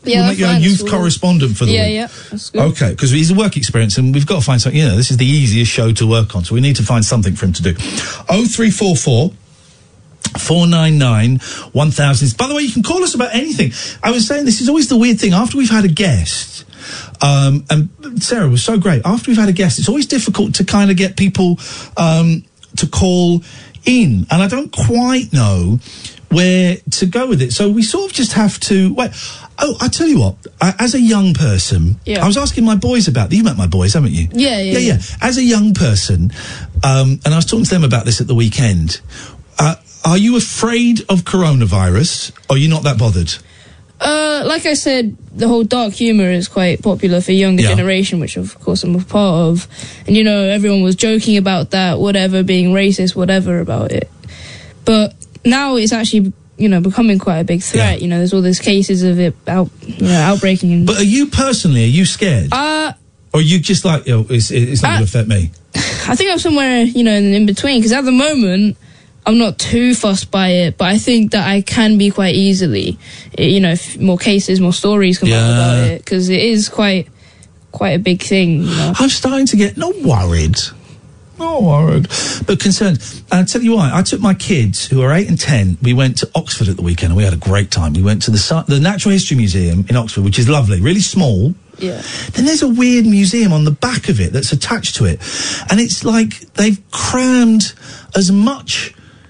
Yeah, we'll make you a fine, youth cool. correspondent for the Yeah, week. yeah, that's good. Okay, because he's a work experience and we've got to find something, you know, this is the easiest show to work on, so we need to find something for him to do. oh three four four four nine nine one thousand. By the way, you can call us about anything. I was saying this is always the weird thing. After we've had a guest, um, and Sarah was so great, after we've had a guest, it's always difficult to kind of get people um, to call in. And I don't quite know where to go with it. So we sort of just have to wait. Oh, I tell you what, I, as a young person, Yeah. I was asking my boys about, you met my boys, haven't you? Yeah, yeah, yeah. yeah. As a young person, um, and I was talking to them about this at the weekend, uh, are you afraid of coronavirus, or are you not that bothered? Uh, like I said, the whole dark humor is quite popular for younger Yeah. generation, which of course I'm a part of. And you know, everyone was joking about that, whatever, being racist, whatever about it. But now it's actually, you know, becoming quite a big threat. You know, there's all these cases of it out, you know, outbreaking. And, But are you personally, are you scared? uh, or are you just like, oh, it's, it's not Uh, going to affect me? I think I'm somewhere, you know, in, in between. Because at the moment, I'm not too fussed by it, but I think that I can be quite easily. eh, You know, if more cases, more stories come out Yeah. about it, because it is quite, quite a big thing. You know? I'm starting to get not worried, not worried, but concerned. And I'll tell you why. I took my kids, who are eight and ten. We went to Oxford at the weekend, and we had a great time. We went to the Sci- the Natural History Museum in Oxford, which is lovely, really small. Yeah. Then there's a weird museum on the back of it that's attached to it, and it's like they've crammed as much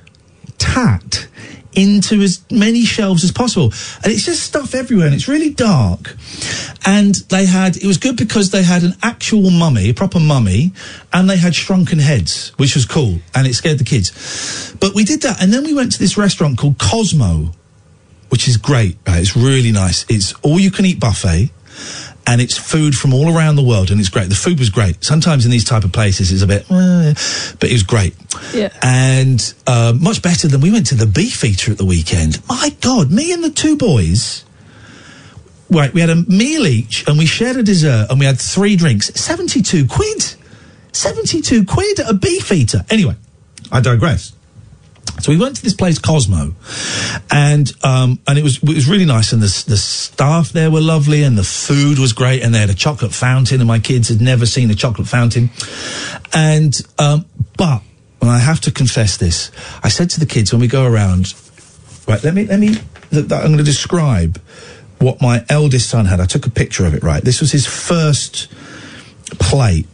tat into as many shelves as possible, and it's just stuff everywhere, and it's really dark. And they had, it was good because they had an actual mummy, a proper mummy, and they had shrunken heads, which was cool, and it scared the kids. But we did that, and then we went to this restaurant called Cosmo, which is great. Right? It's really nice. It's all you can eat buffet, and it's food from all around the world, and it's great. The food was great. Sometimes in these type of places it's a bit, eh, but it was great. Yeah. And uh, much better than we went to the Beefeater at the weekend. My God, me and the two boys, right, we had a meal each, and we shared a dessert, and we had three drinks. seventy-two quid. seventy-two quid at a Beefeater. Anyway, I digress. So we went to this place, Cosmo, and um, and it was it was really nice, and the the staff there were lovely, and the food was great, and they had a chocolate fountain, and my kids had never seen a chocolate fountain, and um, but and I have to confess this, I said to the kids when we go around, right, let me let me th- th- I'm going to describe what my eldest son had. I took a picture of it. Right, this was his first plate.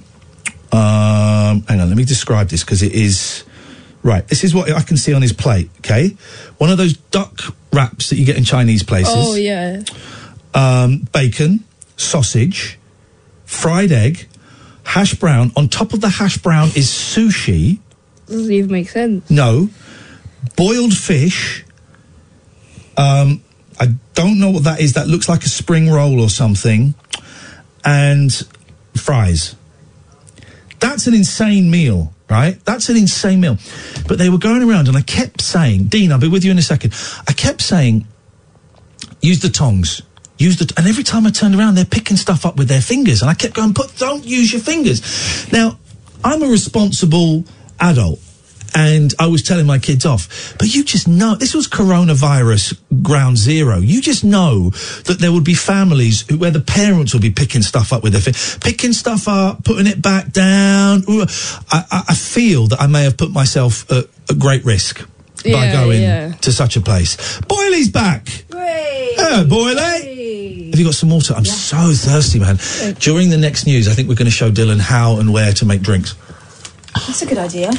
Um, hang on, let me describe this because it is. Right, this is what I can see on his plate, okay? One of those duck wraps that you get in Chinese places. Oh, yeah. Um, bacon, sausage, fried egg, hash brown. On top of the hash brown is sushi. Doesn't even make sense. No. Boiled fish. Um, I don't know what that is. That looks like a spring roll or something. And fries. That's an insane meal. Right? That's an insane meal. But they were going around and I kept saying, Dean, I'll be with you in a second. I kept saying, use the tongs. Use the, t-. And every time I turned around, they're picking stuff up with their fingers. And I kept going, but don't use your fingers. Now, I'm a responsible adult. And I was telling my kids off. But you just know, this was coronavirus ground zero. You just know that there would be families who, where the parents would be picking stuff up with their fingers. Picking stuff up, putting it back down. Ooh, I, I, I feel that I may have put myself at, at great risk by Yeah, going yeah. to such a place. Boyley's back. Hello, Boyley. Have you got some water? I'm so thirsty, man. During the next news, I think we're going to show Dylan how and where to make drinks. That's a good idea.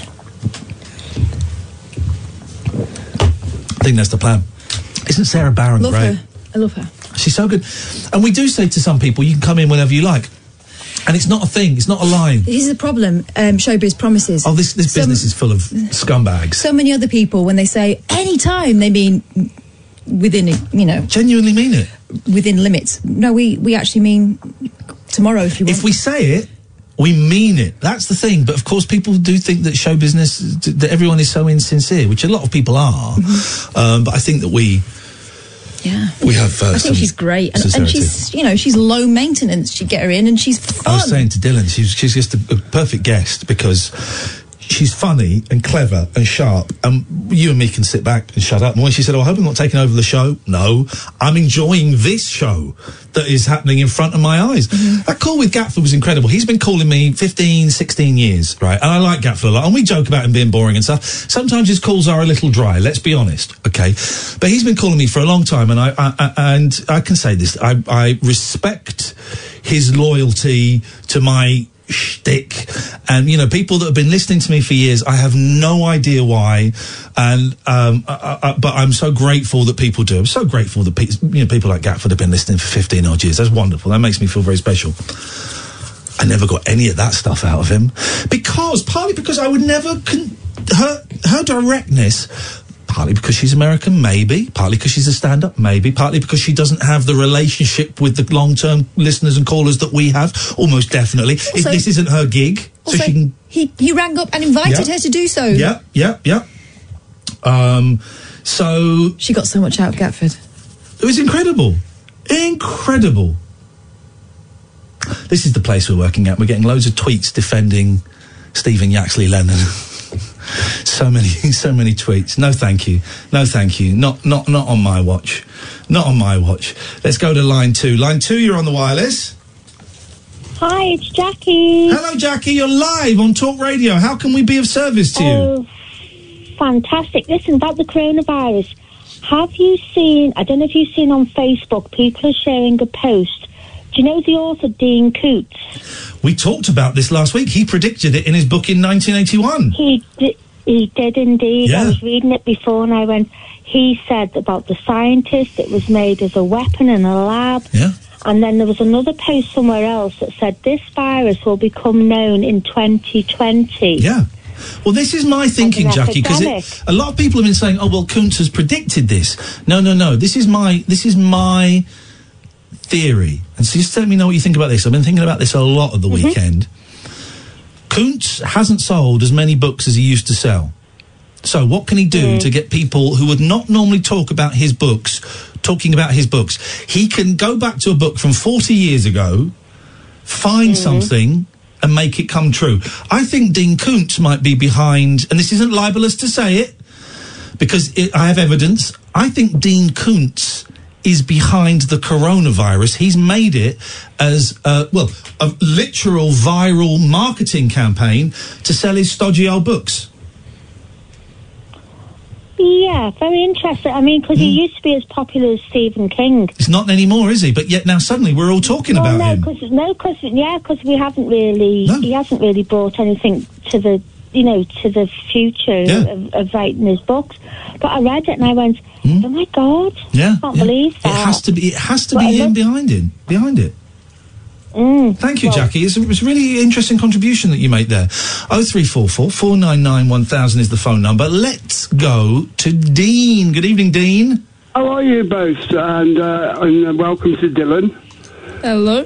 I think that's the plan. Isn't Sarah Barron Love great? her. I love her. She's so good. And we do say to some people, you can come in whenever you like. And it's not a thing. It's not a line. This is the problem. Um, showbiz promises. Oh, this this Some- business is full of scumbags. So many other people, when they say any time, they mean within, a- you know, genuinely mean it within limits. No, we we actually mean tomorrow if you want. If we say it, we mean it. That's the thing. But of course, people do think that show business, that everyone is so insincere, which a lot of people are. Mm-hmm. Um, but I think that we, yeah, we have. Uh, I think some she's great, and, and sincerity. she's you know she's low maintenance. You get her in, and she's fun. I was saying to Dylan, she's she's just a, a perfect guest because she's funny and clever and sharp, and you and me can sit back and shut up. And when she said, oh, I hope I'm not taking over the show, no, I'm enjoying this show that is happening in front of my eyes. Mm-hmm. That call with Gatford was incredible. He's been calling me fifteen, sixteen years, right? And I like Gatford a lot, and we joke about him being boring and stuff. Sometimes his calls are a little dry, let's be honest, okay? But he's been calling me for a long time, and I, I, I and I can say this, I, I respect his loyalty to my shtick, and you know, people that have been listening to me for years, I have no idea why, and um, I, I, but I'm so grateful that people do. I'm so grateful that pe- you know, people like Gatford have been listening for fifteen odd years. That's wonderful. That makes me feel very special. I never got any of that stuff out of him because, partly because I would never con- her her directness. Partly because she's American, maybe. Partly because she's a stand-up, maybe. Partly because she doesn't have the relationship with the long-term listeners and callers that we have, almost definitely. Also, if this isn't her gig, Also, so she can... he, he rang up and invited Yeah. her to do so. Yeah, yeah, yeah. Um, so... She got so much out of Gatford. It was incredible. Incredible. This is the place we're working at. We're getting loads of tweets defending Stephen Yaxley Lennon. So many, so many tweets. No, thank you. No, thank you. Not, not, not on my watch. Not on my watch. Let's go to line two. Line two, you're on the wireless. Hi, it's Jackie. Hello, Jackie. You're live on Talk Radio. How can we be of service to you? Oh, fantastic. Listen, about the coronavirus. Have you seen, I don't know if you've seen on Facebook, people are sharing a post. Do you know the author, Dean Koontz? We talked about this last week. He predicted it in his book in nineteen eighty-one. He did, he did indeed. Yeah. I was reading it before and I went, he said about the scientist, it was made as a weapon in a lab. Yeah. And then there was another post somewhere else that said this virus will become known in twenty twenty. Yeah. Well, this is my thinking, As an Jackie, because epidemic. a lot of people have been saying, "Oh, well, Koontz has predicted this." No, no, no. This is my this is my theory, and so just let me know what you think about this. I've been thinking about this a lot of the Mm-hmm. weekend. Koontz hasn't sold as many books as he used to sell. So, what can he do Mm. to get people who would not normally talk about his books talking about his books? He can go back to a book from forty years ago, find something, and make it come true. I think Dean Koontz might be behind, and this isn't libelous to say it, because it, I have evidence. I think Dean Koontz is behind the coronavirus. He's made it as, uh, well, a literal viral marketing campaign to sell his stodgy old books. Yeah, very interesting. I mean, because he used to be as popular as Stephen King. He's not anymore, is he? But yet now suddenly we're all talking well, about no, him. Cause, no, because yeah, because we haven't really, he hasn't really brought anything to the, you know, to the future Yeah. of, of writing his books. But I read it and I went, oh my God, Yeah, I can't yeah. believe that. It has to be. It has to But be I him look- behind him. Behind it. Mm, Thank you, well- Jackie. It's a, it's a really interesting contribution that you make there. Oh three four four four nine nine one thousand is the phone number. Let's go to Dean. Good evening, Dean. How are you both? And, uh, and uh, welcome to Dylan. Hello.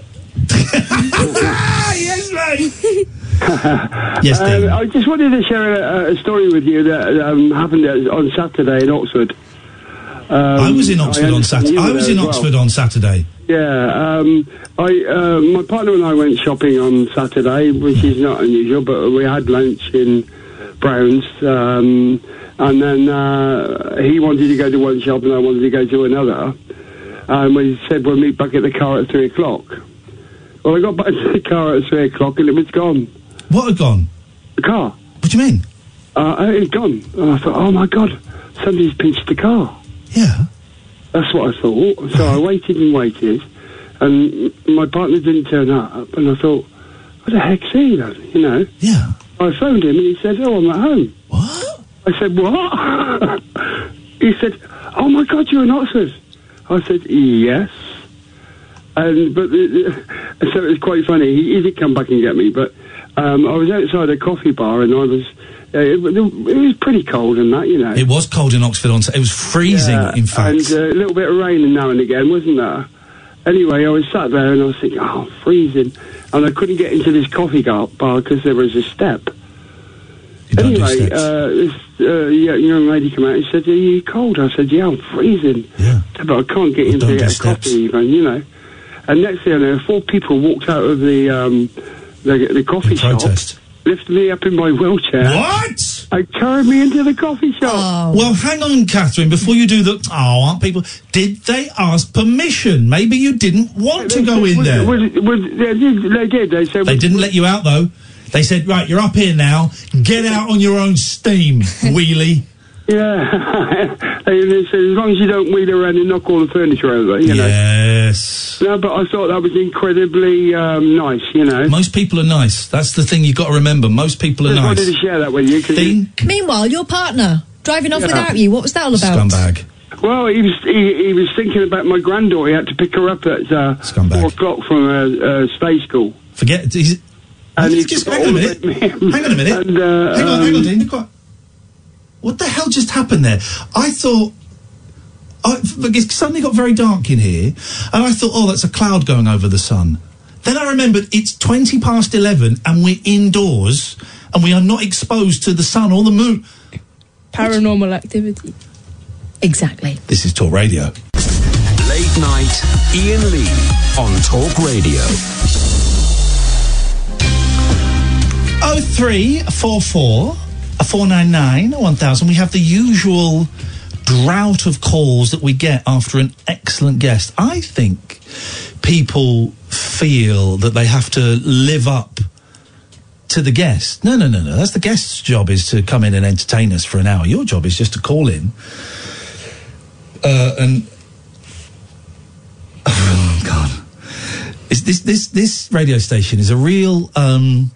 Yes, mate. Yes, Dean. Um, I just wanted to share a, a story with you that um, happened on Saturday in Oxford. Um, I was in Oxford on understand Saturday. you were I was there in as well. Oxford on Saturday. Yeah, um, I uh, my partner and I went shopping on Saturday, which is not unusual, but we had lunch in Brown's, um, and then uh, he wanted to go to one shop and I wanted to go to another, and we said we'll meet back at the car at three o'clock. Well, I got back to the car at three o'clock and it was gone. What had gone? The car. What do you mean? Uh, it had gone. And I thought, oh my God, somebody's pinched the car. Yeah. That's what I thought. So I waited and waited, and my partner didn't turn up, and I thought, what the heck's he then, you know? Yeah. I phoned him, and he said, oh, I'm at home. What? I said, what? He said, oh my God, you're in Oxford. I said, yes. And, but, uh, so it was quite funny. He, he did come back and get me, but um, I was outside a coffee bar, and I was, uh, it, it was pretty cold and that, you know. It was cold in Oxford on Saturday. It was freezing, Yeah, in fact. And uh, a little bit of rain now and again, wasn't there? Anyway, I was sat there and I was thinking, oh, freezing. And I couldn't get into this coffee bar because there was a step. Anyway, uh, this uh, yeah, young lady came out and said, are you cold? I said, yeah, I'm freezing. Yeah. But I can't get in to get a coffee even, you know. And next thing I know, four people walked out of the um, the, the coffee shop. Protest. lifted me up in my wheelchair. What? And carried me into the coffee shop. Well, hang on, Catherine, before you do the... Oh, aren't people... Did they ask permission? Maybe you didn't want to go in Was- there. was- was- they did. They did. They said. They didn't let you out, though. They said, right, you're up here now. Get out on your own steam, wheelie. Yeah. they, they said, as long as you don't wheel around and knock all the furniture over, you know. Yes. No, but I thought that was incredibly um, nice, you know. Most people are nice. That's the thing you've got to remember. Most people are Just nice. wanted to share that with you. 'cause you- Meanwhile, your partner driving off Yeah. without you. What was that all about? Scumbag. Well, he was he, he was thinking about my granddaughter. He had to pick her up at uh, four o'clock from uh, uh, stage school. Forget. He's, and he's he just forgot hang on a all minute. about me. Hang on a minute. And, uh, hang on, hang on, um, Dean. You've got- What the hell just happened there? I thought. I, it suddenly got very dark in here, and I thought, oh, that's a cloud going over the sun. Then I remembered it's twenty past eleven, and we're indoors, and we are not exposed to the sun or the moon. Paranormal activity. Exactly. This is Talk Radio. Late night, Ian Lee on Talk Radio. Oh three four four four nine nine one thousand. We have the usual drought of calls that we get after an excellent guest. I think people feel that they have to live up to the guest. No, no, no, no. That's the guest's job, is to come in and entertain us for an hour. Your job is just to call in uh, and oh God, it's this this this radio station is a real um,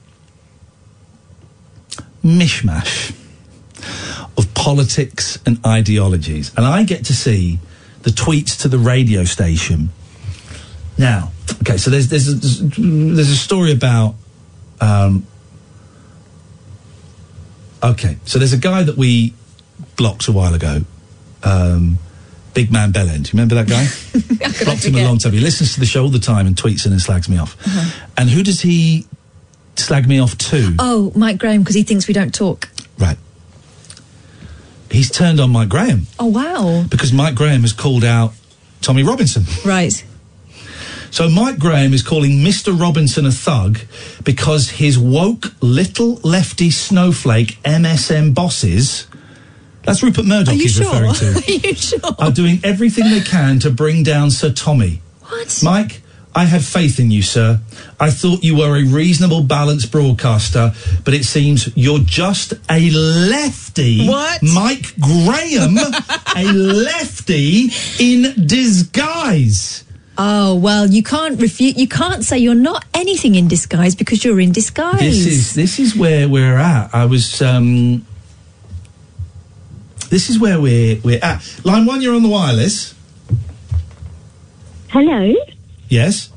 mishmash of politics and ideologies, and I get to see the tweets to the radio station. Now, okay, so there's there's a, there's a story about. Um, okay, so there's a guy that we blocked a while ago, um, Big Man Bellend. You remember that guy? Blocked him a long time. He listens to the show all the time and tweets and then slags me off. Uh-huh. And who does he slag me off to? Oh, Mike Graham, because he thinks we don't talk. Right. He's turned on Mike Graham Oh, wow. because Mike Graham has called out Tommy Robinson. Right. So Mike Graham is calling Mister Robinson a thug because his woke little lefty snowflake M S M bosses, that's Rupert Murdoch Are you he's sure? referring to, Are you sure? are doing everything they can to bring down Sir Tommy. What? Mike, I had faith in you, sir. I thought you were a reasonable, balanced broadcaster, but it seems you're just a lefty. What? Mike Graham, a lefty in disguise. Oh, well, you can't refute. You can't say you're not anything in disguise because you're in disguise. This is this is where we're at. I was. Um, this is where we're we're at. Line one, you're on the wireless. Hello? Yes.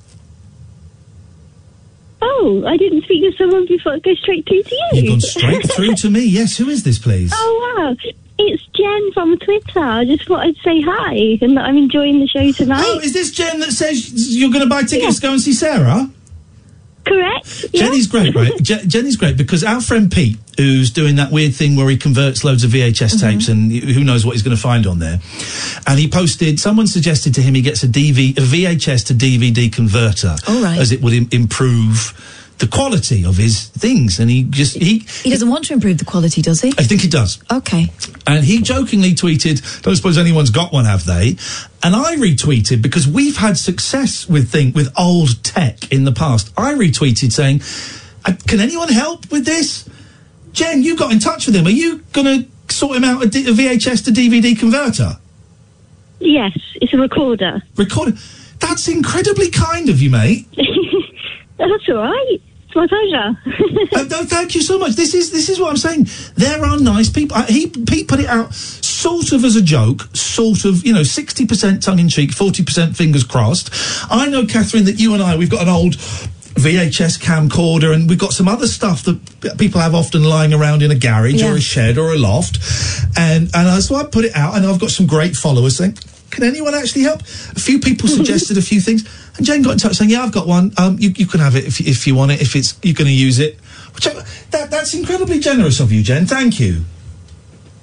Oh, I didn't speak to someone before. Go straight through to you. You've gone straight through to me. Yes. Who is this, please? Oh, wow. It's Jen from Twitter. I just thought I'd say hi and that I'm enjoying the show tonight. Oh, is this Jen that says you're going to buy tickets to go and see Sarah? Correct. Jenny's great, right? Je- Jenny's great because our friend Pete, who's doing that weird thing where he converts loads of V H S tapes and y- who knows what he's going to find on there, and he posted. Someone suggested to him he gets a D V, a V H S to D V D converter, Oh, right. as it would Im- improve the quality of his things, and he just he. He doesn't want to improve the quality, does he? I think he does. Okay. And he jokingly tweeted, don't suppose anyone's got one, have they? And I retweeted, because we've had success with thing, with old tech in the past. I retweeted saying, "Uh, can anyone help with this? Jen, you got in touch with him. Are you going to sort him out a, D- a V H S to D V D converter? Yes, it's a recorder. Recorder? That's incredibly kind of you, mate. That's all right. It's my pleasure. uh, no, thank you so much. This is this is what I'm saying. There are nice people. Uh, he Pete put it out sort of as a joke, sort of, you know, sixty percent tongue in cheek, forty percent fingers crossed. I know, Catherine, that you and I, we've got an old V H S camcorder, and we've got some other stuff that people have often lying around in a garage Yeah. or a shed or a loft. And and uh, so I put it out, and I've got some great followers saying, can anyone actually help? A few people suggested a few things, and Jen got in touch saying, yeah, I've got one. Um, you, you can have it if, if you want it, if it's you're going to use it. Which I, that, that's incredibly generous of you, Jen. Thank you.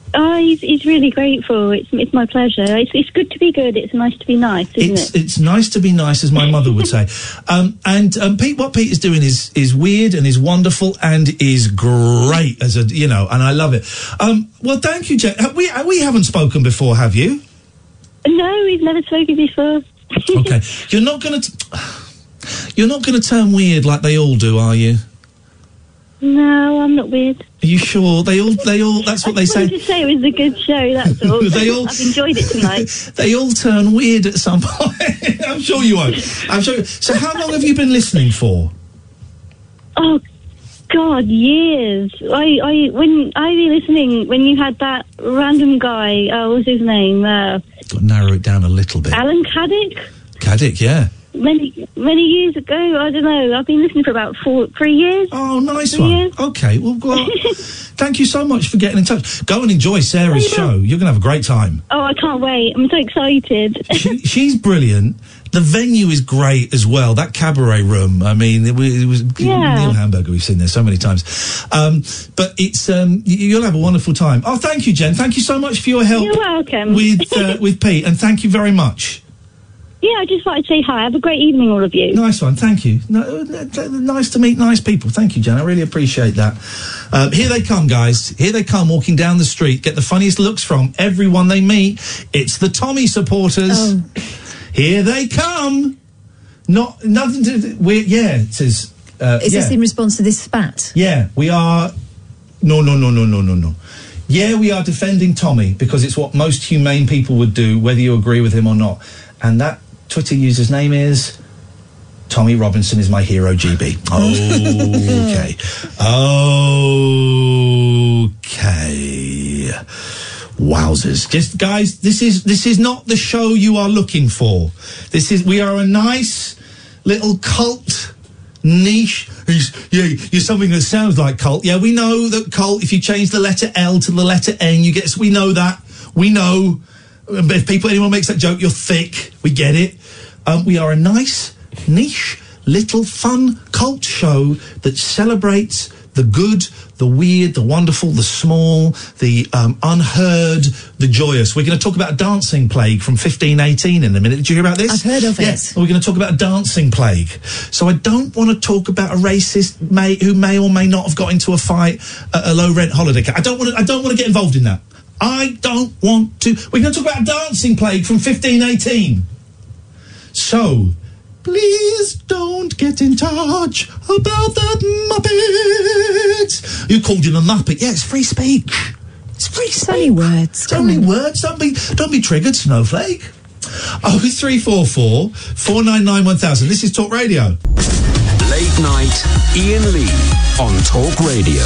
Oh, he's, he's really grateful. It's it's my pleasure. It's it's good to be good. It's nice to be nice, isn't It's it? it's nice to be nice, as my mother would say. Um, and um, Pete, what Pete is doing is is weird and is wonderful and is great as a you know, and I love it. Um, well, thank you, Jen. Have we we haven't spoken before, have you? No, we've never spoken before. Okay, you're not going to you're not going to turn weird like they all do, are you? No, I'm not weird. Are you sure? They all they all. That's what I they just say. wanted to say it was a good show. That's all. They all- I've enjoyed it tonight. They all turn weird at some point. I'm sure you won't. I'm sure. So, how long have you been listening for? Oh God, years. I, I when I be listening when you had that random guy. Oh, what's his name? Uh, Got to narrow it down a little bit. Alan Caddick. Caddick, yeah. Many many years ago. I don't know. I've been listening for about four, three years. Oh, nice three one. Years. Okay, well, well thank you so much for getting in touch. Go and enjoy Sarah's show. You're going to have a great time. Oh, I can't wait. I'm so excited. She, she's brilliant. The venue is great as well. That cabaret room. I mean, it was, it was Yeah. Neil Hamburger. We've seen there so many times. Um, but it's um, y- you'll have a wonderful time. Oh, thank you, Jen. Thank you so much for your help. You're welcome. with uh, with Pete, and thank you very much. Yeah, I just wanted to say hi. Have a great evening, all of you. Nice one, thank you. No, uh, uh, nice to meet nice people. Thank you, Jen. I really appreciate that. Um, here they come, guys. Here they come, walking down the street. Get the funniest looks from everyone they meet. It's the Tommy supporters. Oh. Here they come. Not nothing to. do- We're yeah. It says. Uh, Is yeah. this in response to this spat? Yeah, we are. No, no, no, no, no, no, no. Yeah, we are defending Tommy because it's what most humane people would do, whether you agree with him or not. And that Twitter user's name is Tommy Robinson is my hero, G B. Okay. Okay. Wowzers. Just guys, this is this is not the show you are looking for. This is we are a nice little cult niche. He's, yeah, you're something that sounds like cult. Yeah, we know that cult, if you change the letter L to the letter N, you get we know that. We know. But if people anyone makes that joke, you're thick. We get it. Um, we are a nice, niche, little fun cult show that celebrates the good, the weird, the wonderful, the small, the um, unheard, the joyous. We're going to talk about a dancing plague from fifteen eighteen in a minute. Did you hear about this? I've heard of Yeah. it. We're going to talk about a dancing plague. So I don't want to talk about a racist mate who may or may not have got into a fight at a low rent holiday camp. I don't want to. I don't want to get involved in that. I don't want to. We're going to talk about a dancing plague from fifteen eighteen. So, please don't get in touch about that Muppet. You called him a Muppet. Yeah, it's free speech. It's free speech. It's only words. It's only words. Don't be, don't be triggered, Snowflake. Oh, three four four four nine nine one thousand. This is Talk Radio. Late night, Ian Lee on Talk Radio.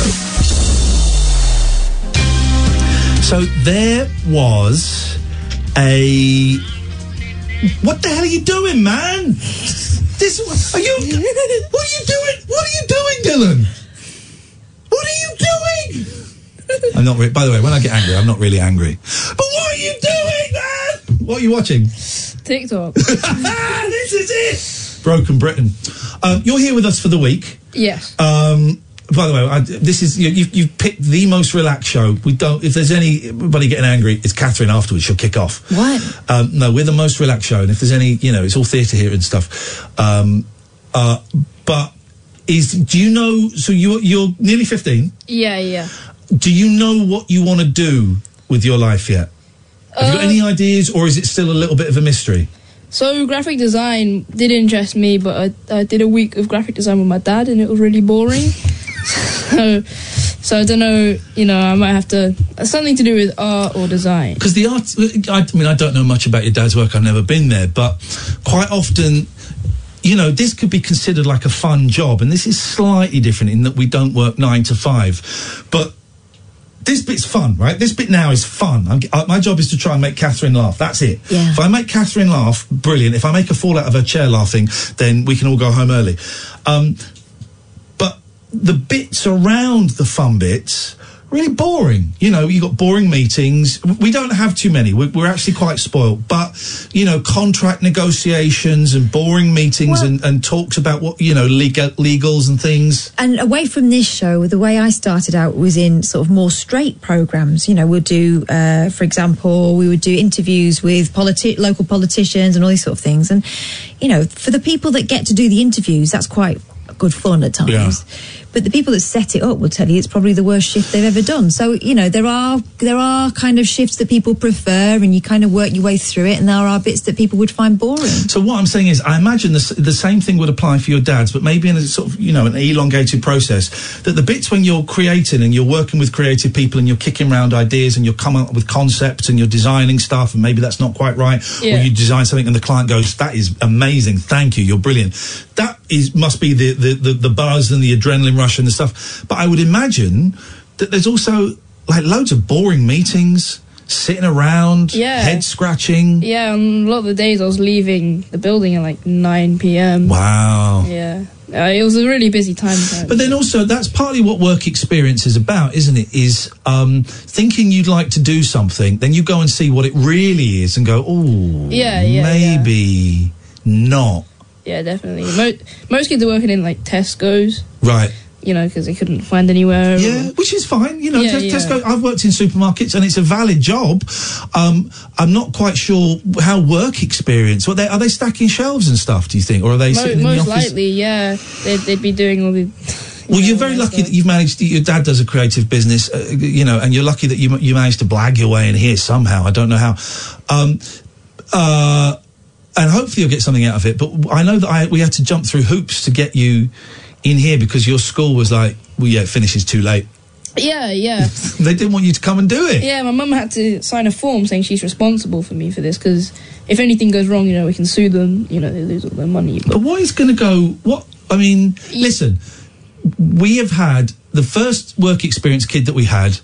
So there was a. What the hell are you doing, man? This are you? What are you doing? What are you doing, Dylan? What are you doing? I'm not. Re- by the way, when I get angry, I'm not really angry. But what are you doing, man? What are you watching? TikTok. This is it. Broken Britain. Um, you're here with us for the week. Yes. Um, by the way, I, this is you, you've, you've picked the most relaxed show. We don't. If there's anybody getting angry, it's Catherine afterwards. She'll kick off. What? Um, no, we're the most relaxed show, and if there's any, you know, it's all theatre here and stuff. Um, uh, but is do you know? So you're you're nearly fifteen. Yeah, yeah. Do you know what you want to do with your life yet? Have you got Uh, any ideas, or is it still a little bit of a mystery? So graphic design did interest me, but I, I did a week of graphic design with my dad, and it was really boring. so, so I don't know. You know, I might have to uh, something to do with art or design. Because the art, I mean, I don't know much about your dad's work. I've never been there, but quite often, you know, this could be considered like a fun job, and this is slightly different in that we don't work nine to five, but. This bit's fun, right? This bit now is fun. I'm, uh, my job is to try and make Catherine laugh. That's it. Yeah. If I make Catherine laugh, brilliant. If I make a fall out of her chair laughing, then we can all go home early. Um, but the bits around the fun bits, really boring. You know, you got boring meetings. We don't have too many. We're, we're actually quite spoiled. But, you know, contract negotiations and boring meetings Well- and, and talks about what, you know, legal, legals and things. And away from this show, the way I started out was in sort of more straight programs. You know, we'll do, uh, for example, we would do interviews with politi- local politicians and all these sort of things. And, you know, for the people that get to do the interviews, that's quite good fun at times. Yeah. But the people that set it up will tell you it's probably the worst shift they've ever done. So, you know, there are there are kind of shifts that people prefer, and you kind of work your way through it, and there are bits that people would find boring. So what I'm saying is, I imagine the, s- the same thing would apply for your dads, but maybe in a sort of, you know, an elongated process, that the bits when you're creating and you're working with creative people and you're kicking around ideas and you're coming up with concepts and you're designing stuff and maybe that's not quite right, Yeah. or you design something and the client goes, that is amazing, thank you, you're brilliant. That is must be the, the, the, the buzz and the adrenaline rush and the stuff. But I would imagine that there's also like loads of boring meetings, sitting around, Yeah. head scratching. Yeah, and a lot of the days I was leaving the building at like nine p.m. Wow. Yeah. Uh, it was a really busy time. for But then also, that's partly what work experience is about, isn't it? Is um, thinking you'd like to do something, then you go and see what it really is and go, oh, Yeah, yeah, maybe not. Yeah, definitely. Mo- most kids are working in like Tesco's, Right. you know, because they couldn't find anywhere. Yeah, which is fine. You know, Yeah, Tes- yeah. Tesco, I've worked in supermarkets and it's a valid job. Um, I'm not quite sure how work experience, what they, are they stacking shelves and stuff, do you think? Or are they Mo- sitting in most the office? likely, yeah, they'd, they'd be doing all the. Well, you're very lucky that you've managed. Your dad does a creative business, uh, you know, and you're lucky that you you managed to blag your way in here somehow. I don't know how, um, uh, and hopefully you'll get something out of it. But I know that I we had to jump through hoops to get you in here because your school was like, well, yeah, it finishes too late. Yeah, yeah. They didn't want you to come and do it. Yeah, my mum had to sign a form saying she's responsible for me for this because if anything goes wrong, you know, we can sue them. You know, they lose all their money. But what is going to go? What I mean, listen, we have had the first work experience kid that we had.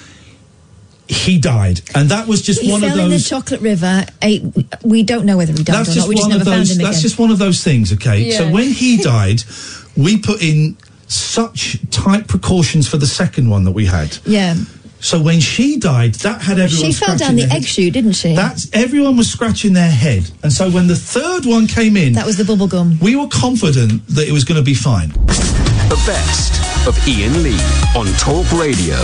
He died, and that was just He one fell of in the those. chocolate river. Ate, we don't know whether he died That's or just not. We just one never of found those. him That's again. just one of those things. Okay, so Yeah. when he died, we put in such tight precautions for the second one that we had. Yeah. So when she died, that had everyone. She fell scratching down the their egg head. chute, didn't she? That's everyone was scratching their head, and so when the third one came in, That was the bubble gum. we were confident that it was going to be fine. The best of Ian Lee on Talk Radio.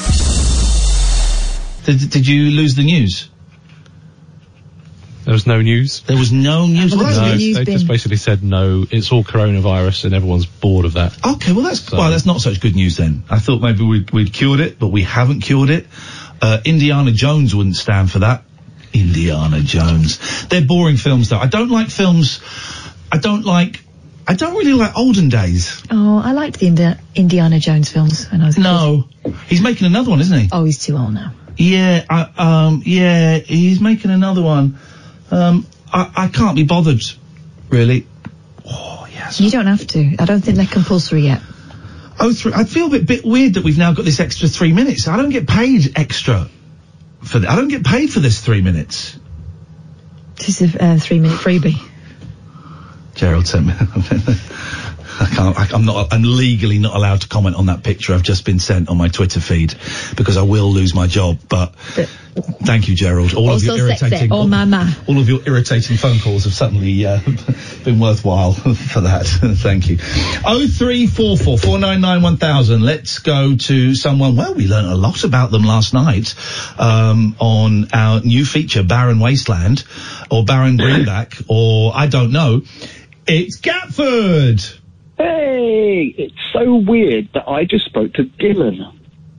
Did, did you lose the news? There was no news. There was no news. No, What has the news they been? just basically said no. It's all coronavirus, and everyone's bored of that. Okay, well that's well that's not such good news then. I thought maybe we'd, we'd cured it, but we haven't cured it. Uh, Indiana Jones wouldn't stand for that. Indiana Jones. They're boring films though. I don't like films. I don't like. I don't really like olden days. Oh, I liked the Indi- Indiana Jones films when I was a No, he's making another one, isn't he? Oh, he's too old now. Yeah, I, um, yeah, he's making another one. Um, I, I can't be bothered, really. You don't have to. I don't think they're compulsory yet. Oh, three. I feel a bit, bit weird that we've now got this extra three minutes. I don't get paid extra for th- I don't get paid for this three minutes. This is a uh, three-minute freebie. Gerald sent me. I can't. I, I'm not. I'm legally not allowed to comment on that picture I've just been sent on my Twitter feed because I will lose my job. But, thank you, Gerald. All Also of your sexy. irritating. Oh, mama. All of your irritating phone calls have suddenly uh, been worthwhile for that. Thank you. Oh three four four four nine nine one thousand. Let's go to someone. Well, we learned a lot about them last night um, on our new feature, Barren Wasteland, or Barren Greenback, or I don't know. It's Gatford. Hey, it's so weird that I just spoke to Dylan.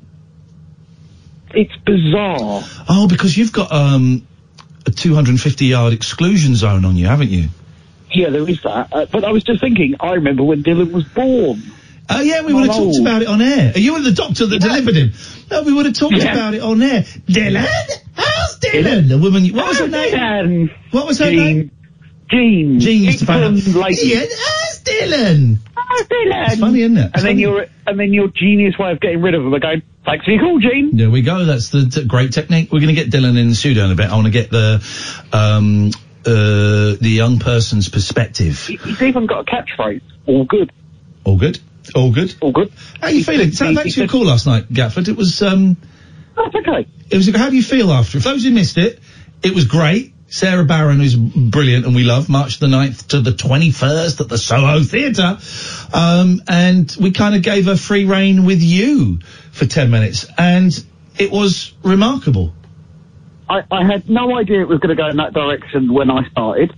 It's bizarre. Oh, because you've got um, a two hundred fifty yard exclusion zone on you, haven't you? Yeah, there is that. Uh, but I was just thinking, I remember when Dylan was born. Oh, yeah, we would have talked about it on air. Are you the doctor that delivered him? No, we would have talked Yeah. about it on air. Dylan? How's Dylan? The woman, you- what was her name? What was her Jean. name? Jean. Jean used to find out. Dixon Lady. Yeah, how's Dylan? How's Dylan? It's funny, isn't it? It's And then funny. your and then your genius way of getting rid of them, are going, thanks for your call, Jean. There we go. That's the t- great technique. We're going to get Dylan in the studio in a bit. I want to get the um, uh, the young person's perspective. He's even got a catchphrase. All good. All good. All good. All good. How are you feeling? So, thanks for your call last night, Gatford. It was, um... That's okay. It was, how do you feel after? For those who missed it, it was great. Sarah Barron, who's brilliant and we love, March the ninth to the twenty-first at the Soho Theatre. Um, and we kind of gave her free rein with you for ten minutes. And it was remarkable. I, I had no idea it was going to go in that direction when I started.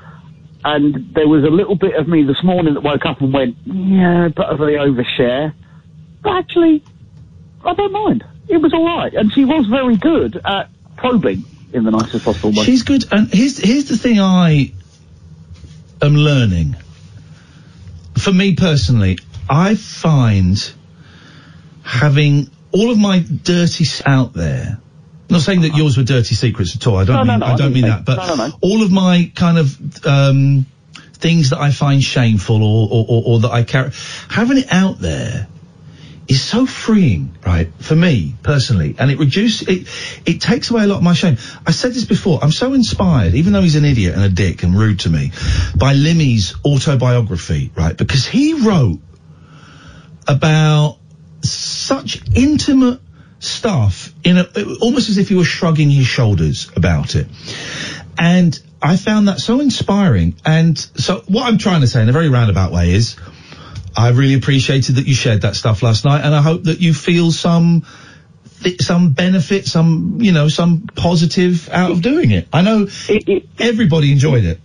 And there was a little bit of me this morning that woke up and went, yeah, but they overshare. But actually, I don't mind. It was all right. And she was very good at probing in the nicest possible way. She's good. And here's, here's the thing I am learning. For me personally, I find having all of my dirty s- out there. I'm not saying that yours were dirty secrets at all. I don't No, no, mean, no, I I don't didn't mean think- that. But no, no, no. all of my kind of, um, things that I find shameful or, or, or, or that I carry, having it out there is so freeing, right? For me, personally. And it reduces, it, it takes away a lot of my shame. I said this before, I'm so inspired, even though he's an idiot and a dick and rude to me, by Limmy's autobiography, right? Because he wrote about such intimate stuff in a, almost as if he was shrugging his shoulders about it. And I found that so inspiring. And so what I'm trying to say in a very roundabout way is, I really appreciated that you shared that stuff last night, and I hope that you feel some th- some benefit, some, you know, some positive out of doing it. I know it, it, everybody enjoyed it.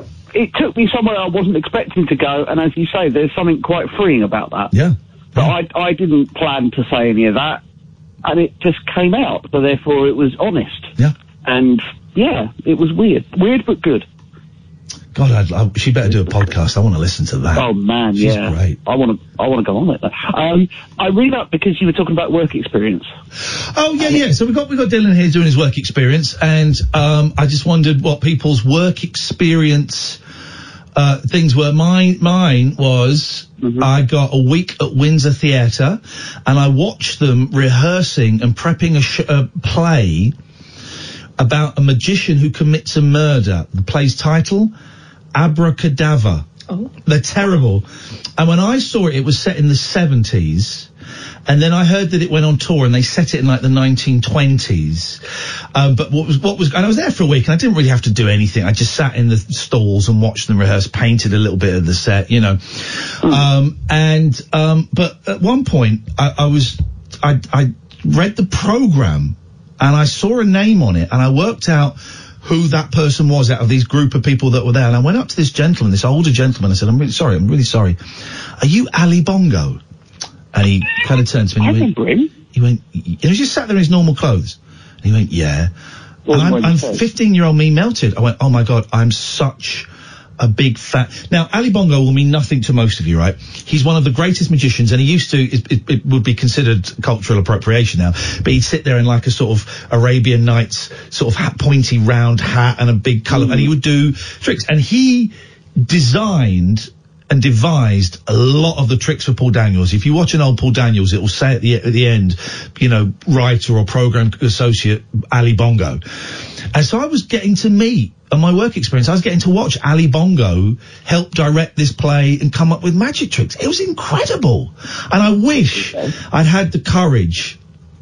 It took me somewhere I wasn't expecting to go, and as you say, there's something quite freeing about that. Yeah. But I, I didn't plan to say any of that, and it just came out, so therefore it was honest. Yeah. And, yeah, it was weird. Weird but good. God, I'd, I, she better do a podcast. I want to listen to that. Oh man, She's yeah, great. I want to, I want to go on it. Um, I read up because you were talking about work experience. Oh yeah, yeah. So we got we got Dylan here doing his work experience, and um, I just wondered what people's work experience uh, things were. Mine, mine was Mm-hmm. I got a week at Windsor Theatre, and I watched them rehearsing and prepping a, sh- a play about a magician who commits a murder. The play's title, Abracadabra. Oh. They're terrible. And when I saw it, it was set in the seventies. And then I heard that it went on tour and they set it in like the nineteen twenties. Um, but what was, what was, and I was there for a week and I didn't really have to do anything. I just sat in the stalls and watched them rehearse, painted a little bit of the set, you know. Mm. Um, and, um, but at one point I, I was, I, I read the program and I saw a name on it and I worked out who that person was out of these group of people that were there. And I went up to this gentleman, this older gentleman. I said, I'm really sorry. I'm really sorry. Are you Ali Bongo? And he kind of turned to me and he went, he went, he was just sat there in his normal clothes. And he went, yeah. And I'm, I'm fifteen year old me melted. I went, oh my God, I'm such a big fat. Now, Ali Bongo will mean nothing to most of you, right? He's one of the greatest magicians, and he used to, it, it, it would be considered cultural appropriation now, but he'd sit there in like a sort of Arabian Nights sort of hat, pointy round hat and a big colour, mm. and he would do tricks. And he designed and devised a lot of the tricks for Paul Daniels. If you watch an old Paul Daniels, it will say at the at the end, you know, writer or program associate Ali Bongo. And so I was getting to meet, on my work experience, I was getting to watch Ali Bongo help direct this play and come up with magic tricks. It was incredible. And I wish I'd had the courage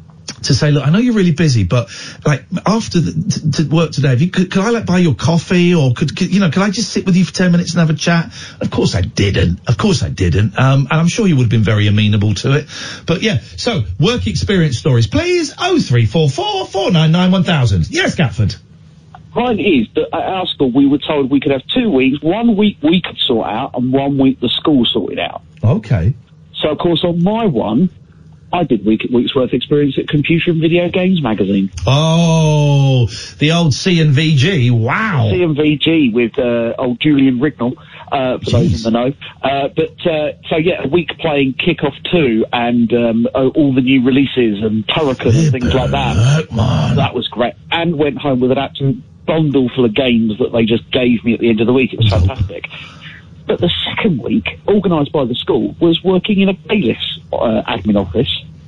to say, look, I know you're really busy, but like after the, t- to work today, if you could, could I like buy your coffee, or could, could you know, could I just sit with you for ten minutes and have a chat? Of course I didn't. Of course I didn't. Um, and I'm sure you would have been very amenable to it. But yeah, so work experience stories, please. Oh three four four four nine nine one thousand. Yes, Gatford. Mine is that at our school we were told we could have two weeks. One week we could sort out, and one week the school sorted out. Okay. So of course on my one, I did week, week's worth experience at Computer and Video Games magazine. Oh, the old C and V G. Wow. C and V G with uh, old Julian Rignall, uh, for Jeez. those in the know. Uh, but, uh, so yeah, a week playing Kick-Off two and um, uh, all the new releases and Turrican and things like that. Man. That was great. And went home with an absolute bundle full of games that they just gave me at the end of the week. It was fantastic. But the second week, organised by the school, was working in a bailiff's uh, admin office.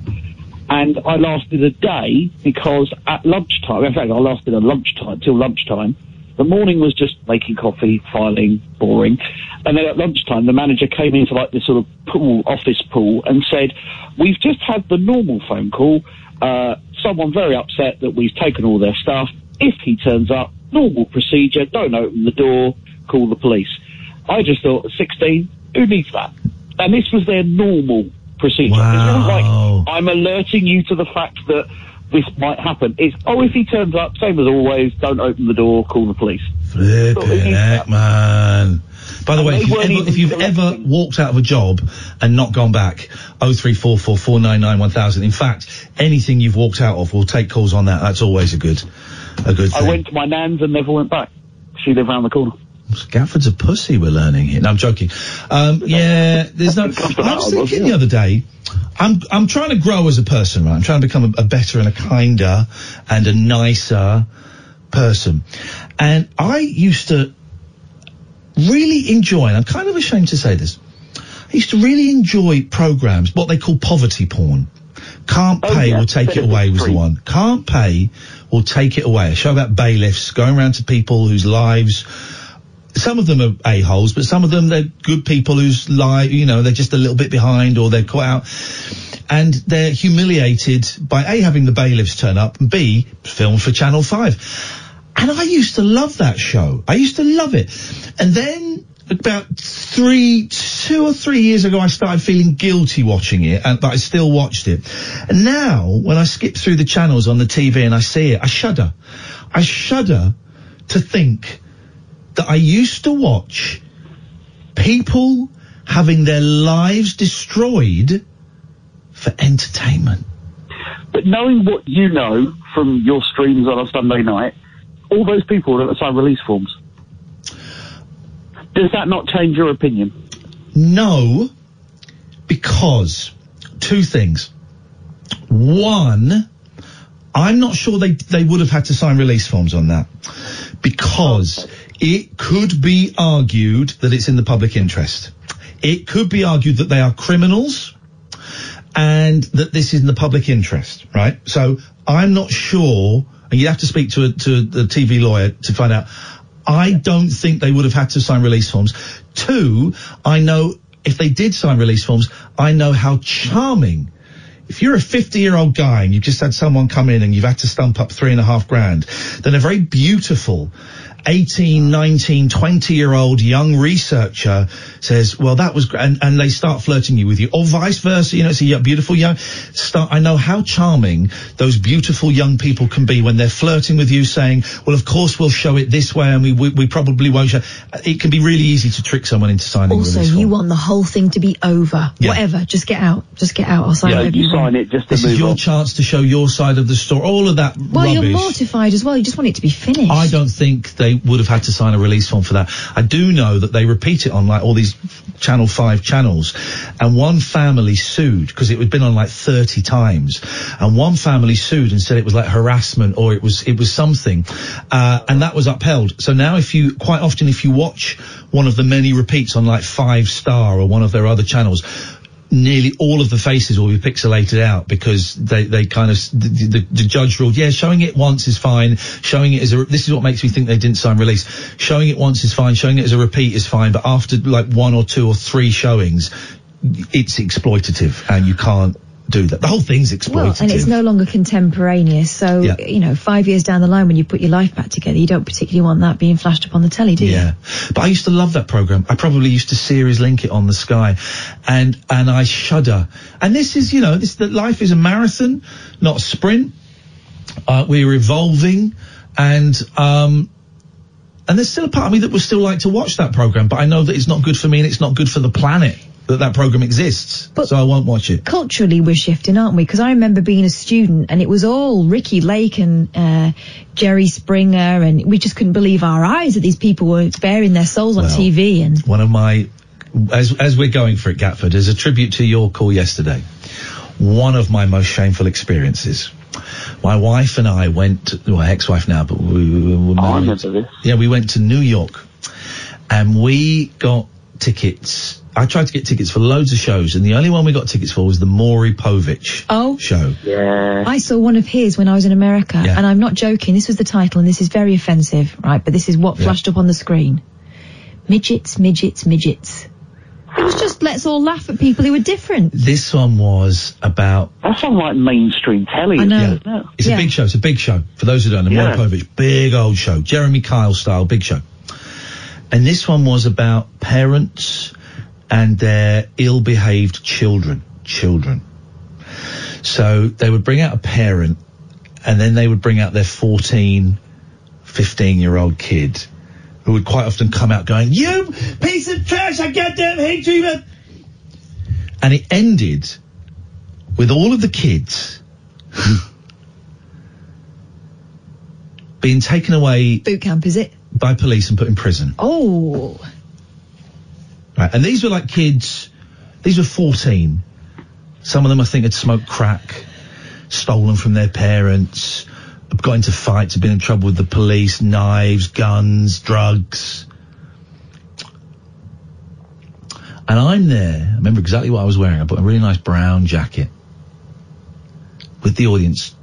And I lasted a day because at lunchtime, in fact, I lasted a lunchtime, till lunchtime, The morning was just making coffee, filing, boring. And then at lunchtime, the manager came into like this sort of pool, office pool, and said, we've just had the normal phone call. Uh, someone very upset that we've taken all their stuff. If he turns up, normal procedure, don't open the door, call the police. I just thought, at sixteen, who needs that? And this was their normal procedure. Wow. It's not like I'm alerting you to the fact that this might happen. It's, oh, if he turns up, same as always, don't open the door, call the police. Flipping heck, man. By the way, if you've, ever, if you've ever walked out of a job and not gone back, oh three four four, four nine nine, one thousand. In fact, anything you've walked out of, we'll take calls on that. That's always a good, a good thing. I went to my nan's and never went back. She lived round the corner. Gafford's a pussy, we're learning here. No, I'm joking. Um, yeah, there's no... I was thinking the other day, I'm I'm trying to grow as a person, right? I'm trying to become a, a better and a kinder and a nicer person. And I used to really enjoy, and I'm kind of ashamed to say this, I used to really enjoy programs, what they call poverty porn. Can't Pay, oh, yeah. Will Take It Away was the one. Can't Pay, Will Take It Away. A show about bailiffs going around to people whose lives... Some of them are a-holes, but some of them, they're good people whose life, you know, they're just a little bit behind or they're caught out. And they're humiliated by A, having the bailiffs turn up, and B, filmed for Channel five. And I used to love that show. I used to love it. And then about three, two or three years ago, I started feeling guilty watching it, and, but I still watched it. And now, when I skip through the channels on the T V and I see it, I shudder. I shudder to think that I used to watch people having their lives destroyed for entertainment. But knowing what you know from your streams on a Sunday night, all those people are at the sign release forms. Does that not change your opinion? No, because two things. One, I'm not sure they they would have had to sign release forms on that, because it could be argued that it's in the public interest. It could be argued that they are criminals and that this is in the public interest, right? So I'm not sure, and you have to speak to a, to a T V lawyer to find out. I don't think they would have had to sign release forms. Two, I know if they did sign release forms, I know how charming. If you're a fifty-year-old guy and you've just had someone come in and you've had to stump up three and a half grand, then a very beautiful eighteen, nineteen, twenty-year-old young researcher says, well, that was great, and, and they start flirting you with you, or vice versa. You know, it's a beautiful young start. I know how charming those beautiful young people can be when they're flirting with you, saying, well, of course we'll show it this way, and we we, we probably won't show. It can be really easy to trick someone into signing. Also, a release you form. want the whole thing to be over. Yeah. Whatever, just get out. Just get out. I'll sign Yeah, whatever you you sign want. it just to This is move your on. chance to show your side of the story. All of that Well, rubbish. you're mortified as well. You just want it to be finished. I don't think they would have had to sign a release form for that. I do know that they repeat it on like all these Channel five channels, and one family sued because it had been on like thirty times, and one family sued and said it was like harassment or it was it was something, uh, and that was upheld. So now if you, quite often if you watch one of the many repeats on like Five Star or one of their other channels, nearly all of the faces will be pixelated out because they, they kind of, the, the, the judge ruled, yeah, showing it once is fine, showing it as a, this is what makes me think they didn't sign release, showing it once is fine, showing it as a repeat is fine, but after like one or two or three showings, it's exploitative and you can't do that. The whole thing's exploitative. Well, and it's no longer contemporaneous, so, Yeah. you know, five years down the line when you put your life back together, you don't particularly want that being flashed up on the telly, do you? Yeah, but I used to love that program. I probably used to series link it on the Sky, and and I shudder. And this is, you know, this that life is a marathon, not a sprint. Uh, we're evolving, and um, and there's still a part of me that would still like to watch that program, but I know that it's not good for me and it's not good for the planet that that program exists, But so I won't watch it. Culturally, we're shifting, aren't we? Because I remember being a student and it was all Ricky Lake and uh, Jerry Springer, and we just couldn't believe our eyes that these people were bearing their souls on Well, T V. And One of my, as as we're going for it, Gatford, as a tribute to your call yesterday, one of my most shameful experiences. My wife and I went, to, well, ex-wife now, but we, we were married. I remember this. Yeah, we went to New York, and we got tickets I tried to get tickets for loads of shows, and the only one we got tickets for was the Maury Povich Oh. show. Yeah. I saw one of his when I was in America, Yeah. and I'm not joking. This was the title, and this is very offensive, right? But this is what Yeah. flashed up on the screen. Midgets, midgets, midgets. It was just let's all laugh at people who were different. This one was about... That's on like mainstream telly. I know. Isn't it? It's Yeah. a big show. It's a big show. For those who don't know, Yeah. Maury Povich, big old show. Jeremy Kyle style, big show. And this one was about parents and their ill-behaved children. Children. So they would bring out a parent, and then they would bring out their fourteen, fifteen-year-old kid, who would quite often come out going, "You piece of trash, I goddamn hate you!" man." And it ended with all of the kids being taken away Boot camp, is it? by police and put in prison. Oh. Right. And these were like kids, these were fourteen. Some of them I think had smoked crack, stolen from their parents, got into fights, had been in trouble with the police, knives, guns, drugs. And I'm there, I remember exactly what I was wearing. I put a really nice brown jacket with the audience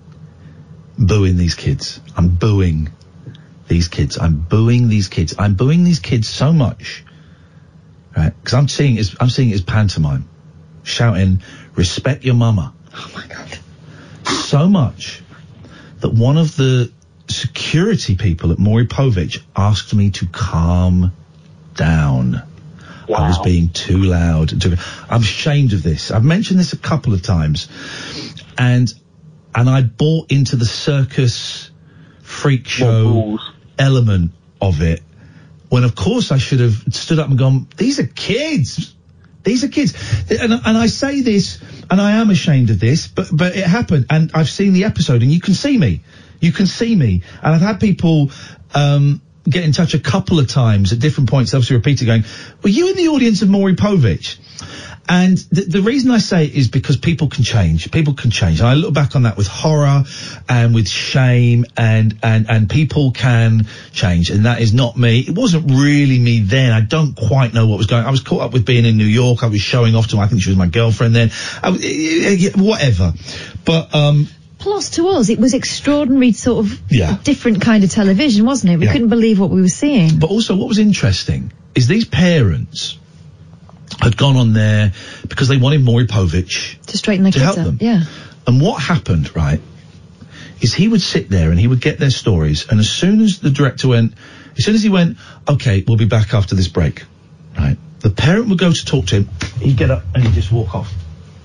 booing these kids. I'm booing these kids. I'm booing these kids. I'm booing these kids so much, right? Because I'm seeing it as, I'm seeing it as pantomime, shouting, "Respect your mama." Oh my God. So much that one of the security people at Maury Povich asked me to calm down. Wow. I was being too loud. and Too, I'm ashamed of this. I've mentioned this a couple of times, and and I bought into the circus freak show element of it, when of course I should have stood up and gone, "These are kids. These are kids." And, and I say this, and I am ashamed of this, but but it happened, and I've seen the episode, and you can see me. You can see me, and I've had people um get in touch a couple of times at different points, obviously repeated, going, "Were you in the audience of Maury Povich?" And th- the reason I say it is because people can change. People can change. And I look back on that with horror and with shame, and, and, and people can change. And that is not me. It wasn't really me then. I don't quite know what was going on. I was caught up with being in New York. I was showing off to, I think she was my girlfriend then. I, whatever. But, um, Plus, to us, it was extraordinary, sort of Yeah. different kind of television, wasn't it? We Yeah. couldn't believe what we were seeing. But also what was interesting is these parents had gone on there because they wanted Maury Povich To straighten their to kids help up. them. Yeah. And what happened, right, is he would sit there and he would get their stories, and as soon as the director went, as soon as he went, "Okay, we'll be back after this break," right, the parent would go to talk to him, he'd get up and he'd just walk off.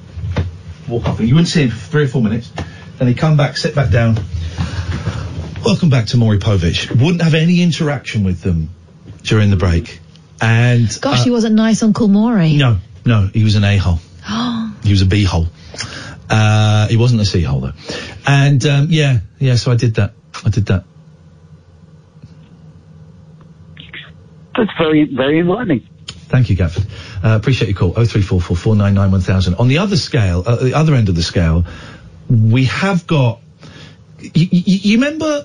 Walk off. And you wouldn't see him for three or four minutes. Then he'd come back, sit back down. "Welcome back to Maury Povich." Wouldn't have any interaction with them during the break. And Gosh, uh, he wasn't nice, Uncle Maury. No, no, he was an a-hole. Oh. He was a b-hole. Uh, he wasn't a c-hole though. And, um, yeah, yeah, so I did that. I did that. That's very, very enlightening. Thank you, Gafford. Uh, appreciate your call. oh three four four, four nine nine, one thousand. On the other scale, uh, the other end of the scale, we have got, you, you, you remember,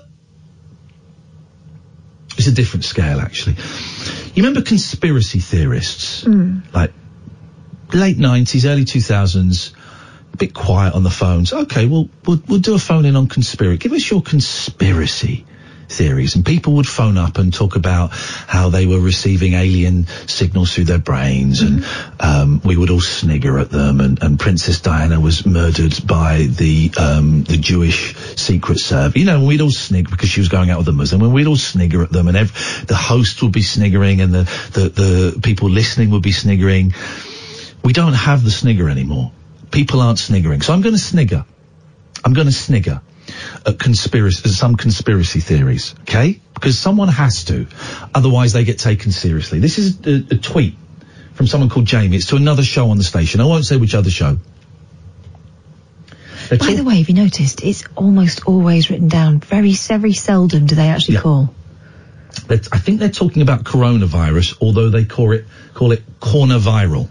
it's a different scale actually. You remember conspiracy theorists? Mm. Like, late nineties, early two thousands, a bit quiet on the phones. Okay, well, we'll, we'll do a phone in on conspiracy. Give us your conspiracy theories. And people would phone up and talk about how they were receiving alien signals through their brains, mm-hmm. and um, we would all snigger at them, and, and Princess Diana was murdered by the um, the Jewish Secret Service. You know, we'd all snigger because she was going out with a Muslim, and we'd all snigger at them, and ev- the host would be sniggering, and the, the, the people listening would be sniggering. We don't have the snigger anymore. People aren't sniggering. So I'm going to snigger. I'm going to snigger at conspiracy, some conspiracy theories, okay? Because someone has to. Otherwise they get taken seriously. This is a, a tweet from someone called Jamie. It's to another show on the station. I won't say which other show. They're By talk- the way, have you noticed, it's almost always written down. Very, very seldom do they actually Yeah. call. They're- I think they're talking about coronavirus, although they call it, call it cornaviral.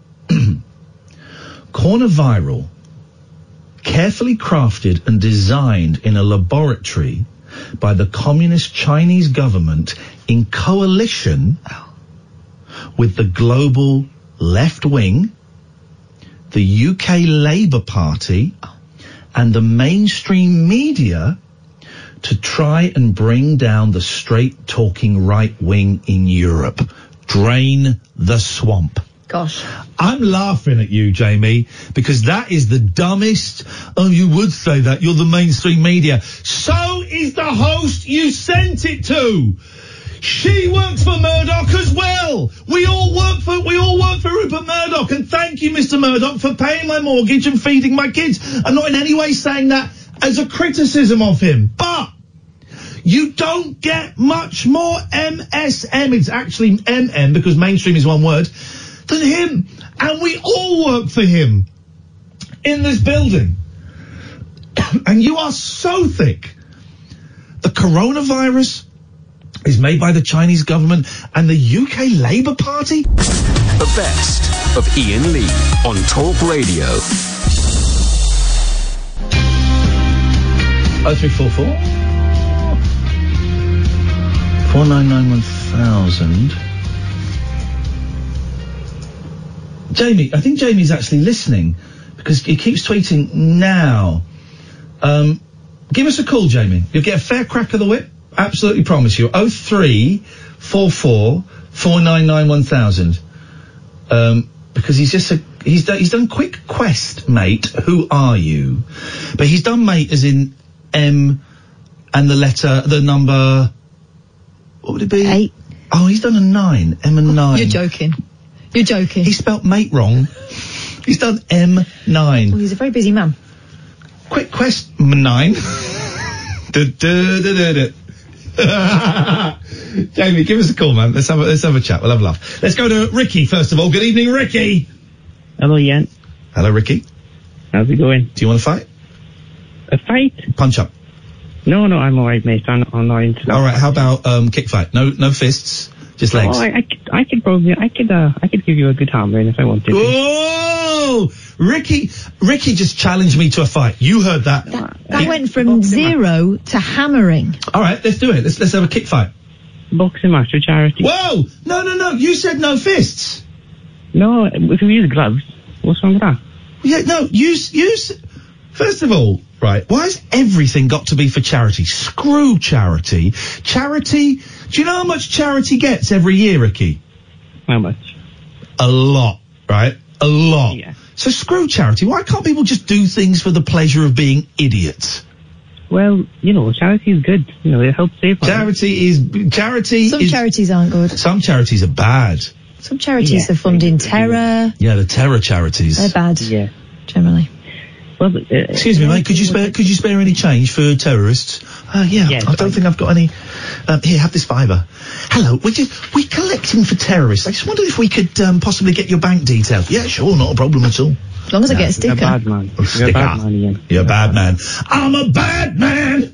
Cornaviral, carefully crafted and designed in a laboratory by the communist Chinese government in coalition with the global left wing, the U K Labour Party, and the mainstream media to try and bring down the straight-talking right wing in Europe. Drain the swamp. Gosh. I'm laughing at you, Jamie, because that is the dumbest. Oh, you would say that. You're the mainstream media. So is the host you sent it to. She works for Murdoch as well. We all work for, we all work for Rupert Murdoch. And thank you, Mister Murdoch, for paying my mortgage and feeding my kids. I'm not in any way saying that as a criticism of him. But you don't get much more M S M. It's actually M M because mainstream is one word. Than him, and we all work for him in this building. And you are so thick. The coronavirus is made by the Chinese government and the U K Labour Party. The best of Ian Lee on Talk Radio. Oh three four four four nine nine one thousand. Jamie, I think Jamie's actually listening because he keeps tweeting now. Um, give us a call, Jamie. You'll get a fair crack of the whip. Absolutely promise you. oh three four four four nine nine one thousand. Um, because he's just a, he's done, he's done quick quest, mate. Who are you? But he's done mate as in M and the letter, the number, what would it be? Eight. Oh, he's done a nine. M and nine. You're joking. You're joking. He spelt mate wrong. He's done M nine. Well, he's a very busy man. Quick quest nine. du, du, du, du, du. Jamie, give us a call, man. Let's have a, let's have a chat. We'll have a laugh. Let's go to Ricky first of all. Good evening, Ricky. Hello, Ian. Hello, Ricky. How's it going? Do you want to fight? A fight? Punch up. No, no, I'm alright, mate. I'm, I'm not into that. All right. How about um, kick fight? No, no fists. Just legs. Oh, I, I, could, I could probably, I could, uh, I could give you a good hammering if I wanted to. Oh, Ricky, Ricky just challenged me to a fight. You heard that? That, that went from zero to hammering. All right, let's do it. Let's let's have a kick fight. Boxing match for charity. Whoa! No, no, no. You said no fists. No, if we use gloves, what's wrong with that? Yeah, no. Use use. First of all, right? Why has everything got to be for charity? Screw charity. Charity. Do you know how much charity gets every year, Ricky? How much? A lot, right? A lot. Yeah. So screw charity. Why can't people just do things for the pleasure of being idiots? Well, you know, charity is good. You know, it helps save money. Charity is charity. Some is, charities aren't good. Some charities are bad. Some charities Yeah. are funding terror. Yeah, the terror charities. They're bad. Yeah. Generally. Well, uh, Excuse me, mate. Could you spare? Could you spare any change for terrorists? Uh, yeah. Yeah, I don't think I've got any. Um, here, have this fiver. Hello. We're just we're collecting for terrorists. I just wondered if we could um, possibly get your bank details. Yeah, sure, not a problem at all. As long as I get a You're sticker. a bad man. Oh, You're a bad man, Ian. You're a bad man. I'm a bad man.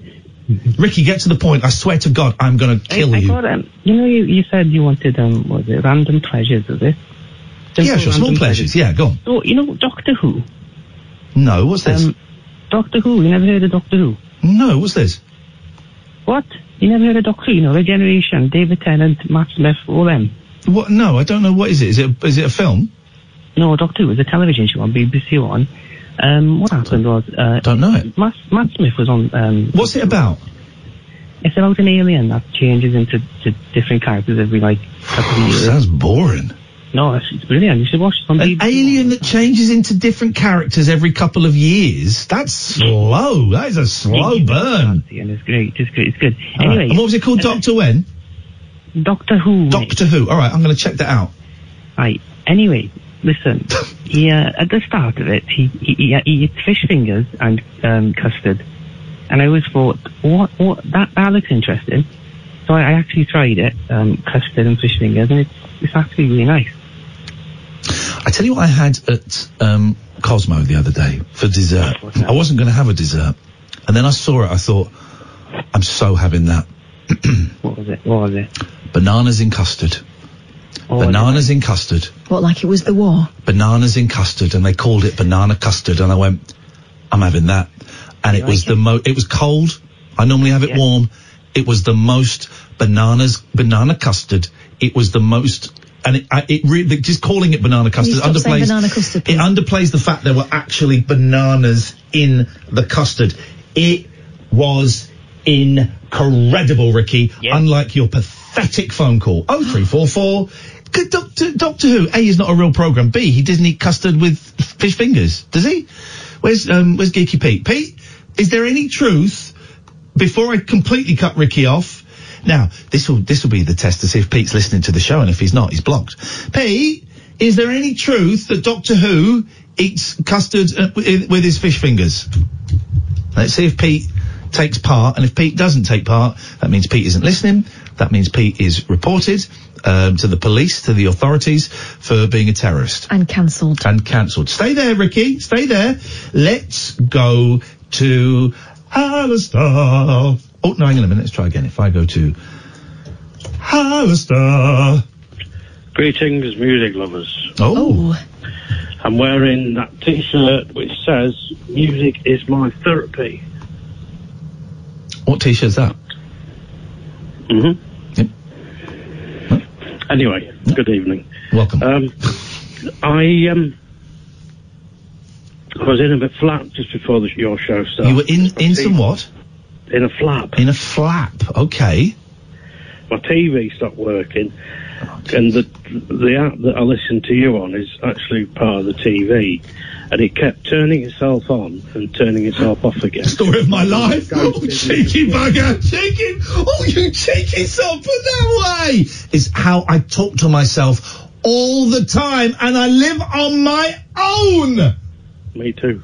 Ricky, get to the point. I swear to God, I'm going to kill I, I you. Got, um, you know, you, you said you wanted, um, what was it, random pleasures, is it? Simple Yeah, sure. Small random pleasures. Yeah, go on. So, you know, Doctor Who? No, what's this? Um, Doctor Who, you never heard of Doctor Who? No, what's this? What? You never heard of Doctor Who? You know, The Generation, David Tennant, Matt Smith, all them. What? No, I don't know. What is it? Is it is it a film? No, Doctor Who was a television show on B B C One. Um, what happened was... Uh, don't know it. Matt, Matt Smith was on... Um, What's it about? It's about an alien that changes into to different characters every, like, couple of years. Sounds boring. No, it's, it's brilliant. You should watch it on An B B C alien that changes into different characters every couple of years. That's slow. That is a slow burn. And it's great. It's great. It's good. All right. Anyway. And what was it called? Doctor when? Doctor Who. Doctor Who. All right. I'm going to check that out. Right. Anyway, listen. he uh, at the start of it, he he he, he ate fish fingers and um, custard, and I always thought, what what that that looks interesting. So I, I actually tried it, um, custard and fish fingers, and it's it's actually really nice. I tell you what I had at um, Cosmo the other day for dessert. I wasn't going to have a dessert, and then I saw it. I thought, I'm so having that. What was it? What was it? Bananas in custard. Oh, Bananas in custard. What, like it was the war? Bananas in custard, and they called it banana custard, and I went, I'm having that. And it was the mo. It was cold. I normally have it warm. It was the most bananas, banana custard. It was the most And it, I, it really, just calling it banana custard stop saying underplays, banana custard, it underplays the fact there were actually bananas in the custard. It was incredible, Ricky, unlike your pathetic phone call. oh three four four Good Doctor, Doctor Who. A is not a real programme. B, he doesn't eat custard with fish fingers, does he? Where's, um, where's Geeky Pete? Pete, is there any truth, before I completely cut Ricky off? Now, this will, this will be the test to see if Pete's listening to the show, and if he's not, he's blocked. Pete, is there any truth that Doctor Who eats custard uh, with, with his fish fingers? Let's see if Pete takes part, and if Pete doesn't take part, that means Pete isn't listening. That means Pete is reported um, to the police, to the authorities, for being a terrorist. And cancelled. And cancelled. Stay there, Ricky. Stay there. Let's go to Alistair. Oh, no, hang on a minute. Let's try again. If I go to Alistair. Greetings, music lovers. Oh. I'm wearing that T-shirt which says, music is my therapy. What T-shirt's that? Mm-hmm. Yep. Anyway, good evening. Welcome. Um, I, um, I was in a bit flap just before the, your show started. You were in, in some what? In a flap. In a flap, okay. My T V stopped working, oh, and the the app that I listen to you on is actually part of the T V, and it kept turning itself on and turning itself off again. Story of my life. Oh, cheeky bugger. Cheeky. Oh, you cheeky son, put that way. Is how I talk to myself all the time, and I live on my own. Me too.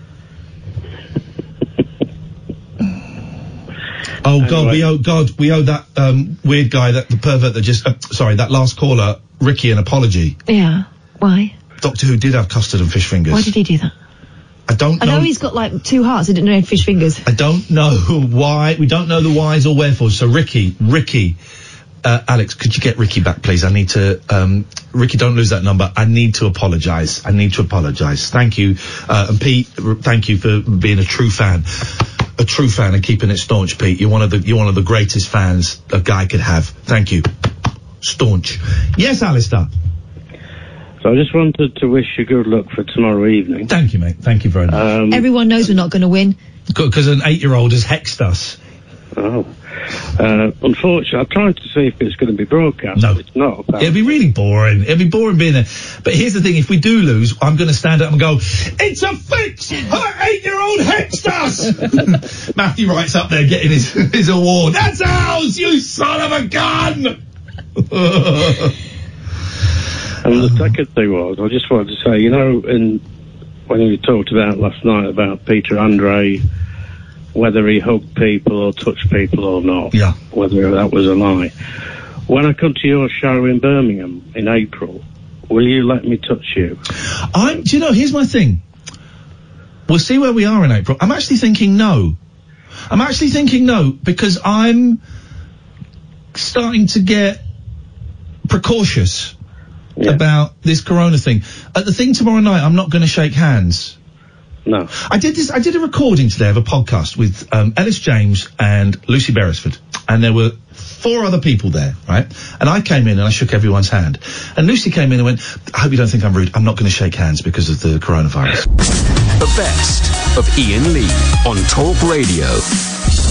Oh, anyway. God, we owe, God, we owe that, um, weird guy, that, the pervert that just, uh, sorry, that last caller, Ricky, an apology. Yeah. Why? Doctor Who did have custard and fish fingers. Why did he do that? I don't I know. know he's got like two hearts. I didn't know he had fish fingers. I don't know why. We don't know the whys or wherefores. So, Ricky, Ricky, uh, Alex, could you get Ricky back, please? I need to, um, Ricky, don't lose that number. I need to apologise. I need to apologise. Thank you. Uh, and Pete, r- thank you for being a true fan. A true fan and keeping it staunch, Pete. You're one of the, you're one of the greatest fans a guy could have. Thank you. Staunch. Yes, Alistair. So I just wanted to wish you good luck for tomorrow evening. Thank you, mate. Thank you very much. Um, Everyone knows we're not going to win. Because an eight-year-old has hexed us. Oh. Uh, unfortunately, I tried to see if it's going to be broadcast. No. It's not. Apparently. It'll be really boring. It'll be boring being there. But here's the thing, if we do lose, I'm going to stand up and go, it's a fix! Her eight-year-old hexed us! Matthew Wright's up there getting his, his award. That's ours, you son of a gun! And the second thing was, I just wanted to say, you know, in, when you talked about last night about Peter Andre, whether he hugged people or touched people or not, yeah, whether that was a lie. When I come to your show in Birmingham in April, will you let me touch you? I'm, do you know, here's my thing. We'll see where we are in April. I'm actually thinking no. I'm actually thinking no, because I'm starting to get precautious yeah. about this corona thing. At the thing tomorrow night, I'm not going to shake hands. No. I did this, I did a recording today of a podcast with, um, Ellis James and Lucy Beresford. And there were four other people there, right? And I came in and I shook everyone's hand. And Lucy came in and went, I hope you don't think I'm rude. I'm not going to shake hands because of the coronavirus. The best of Ian Lee on Talk Radio.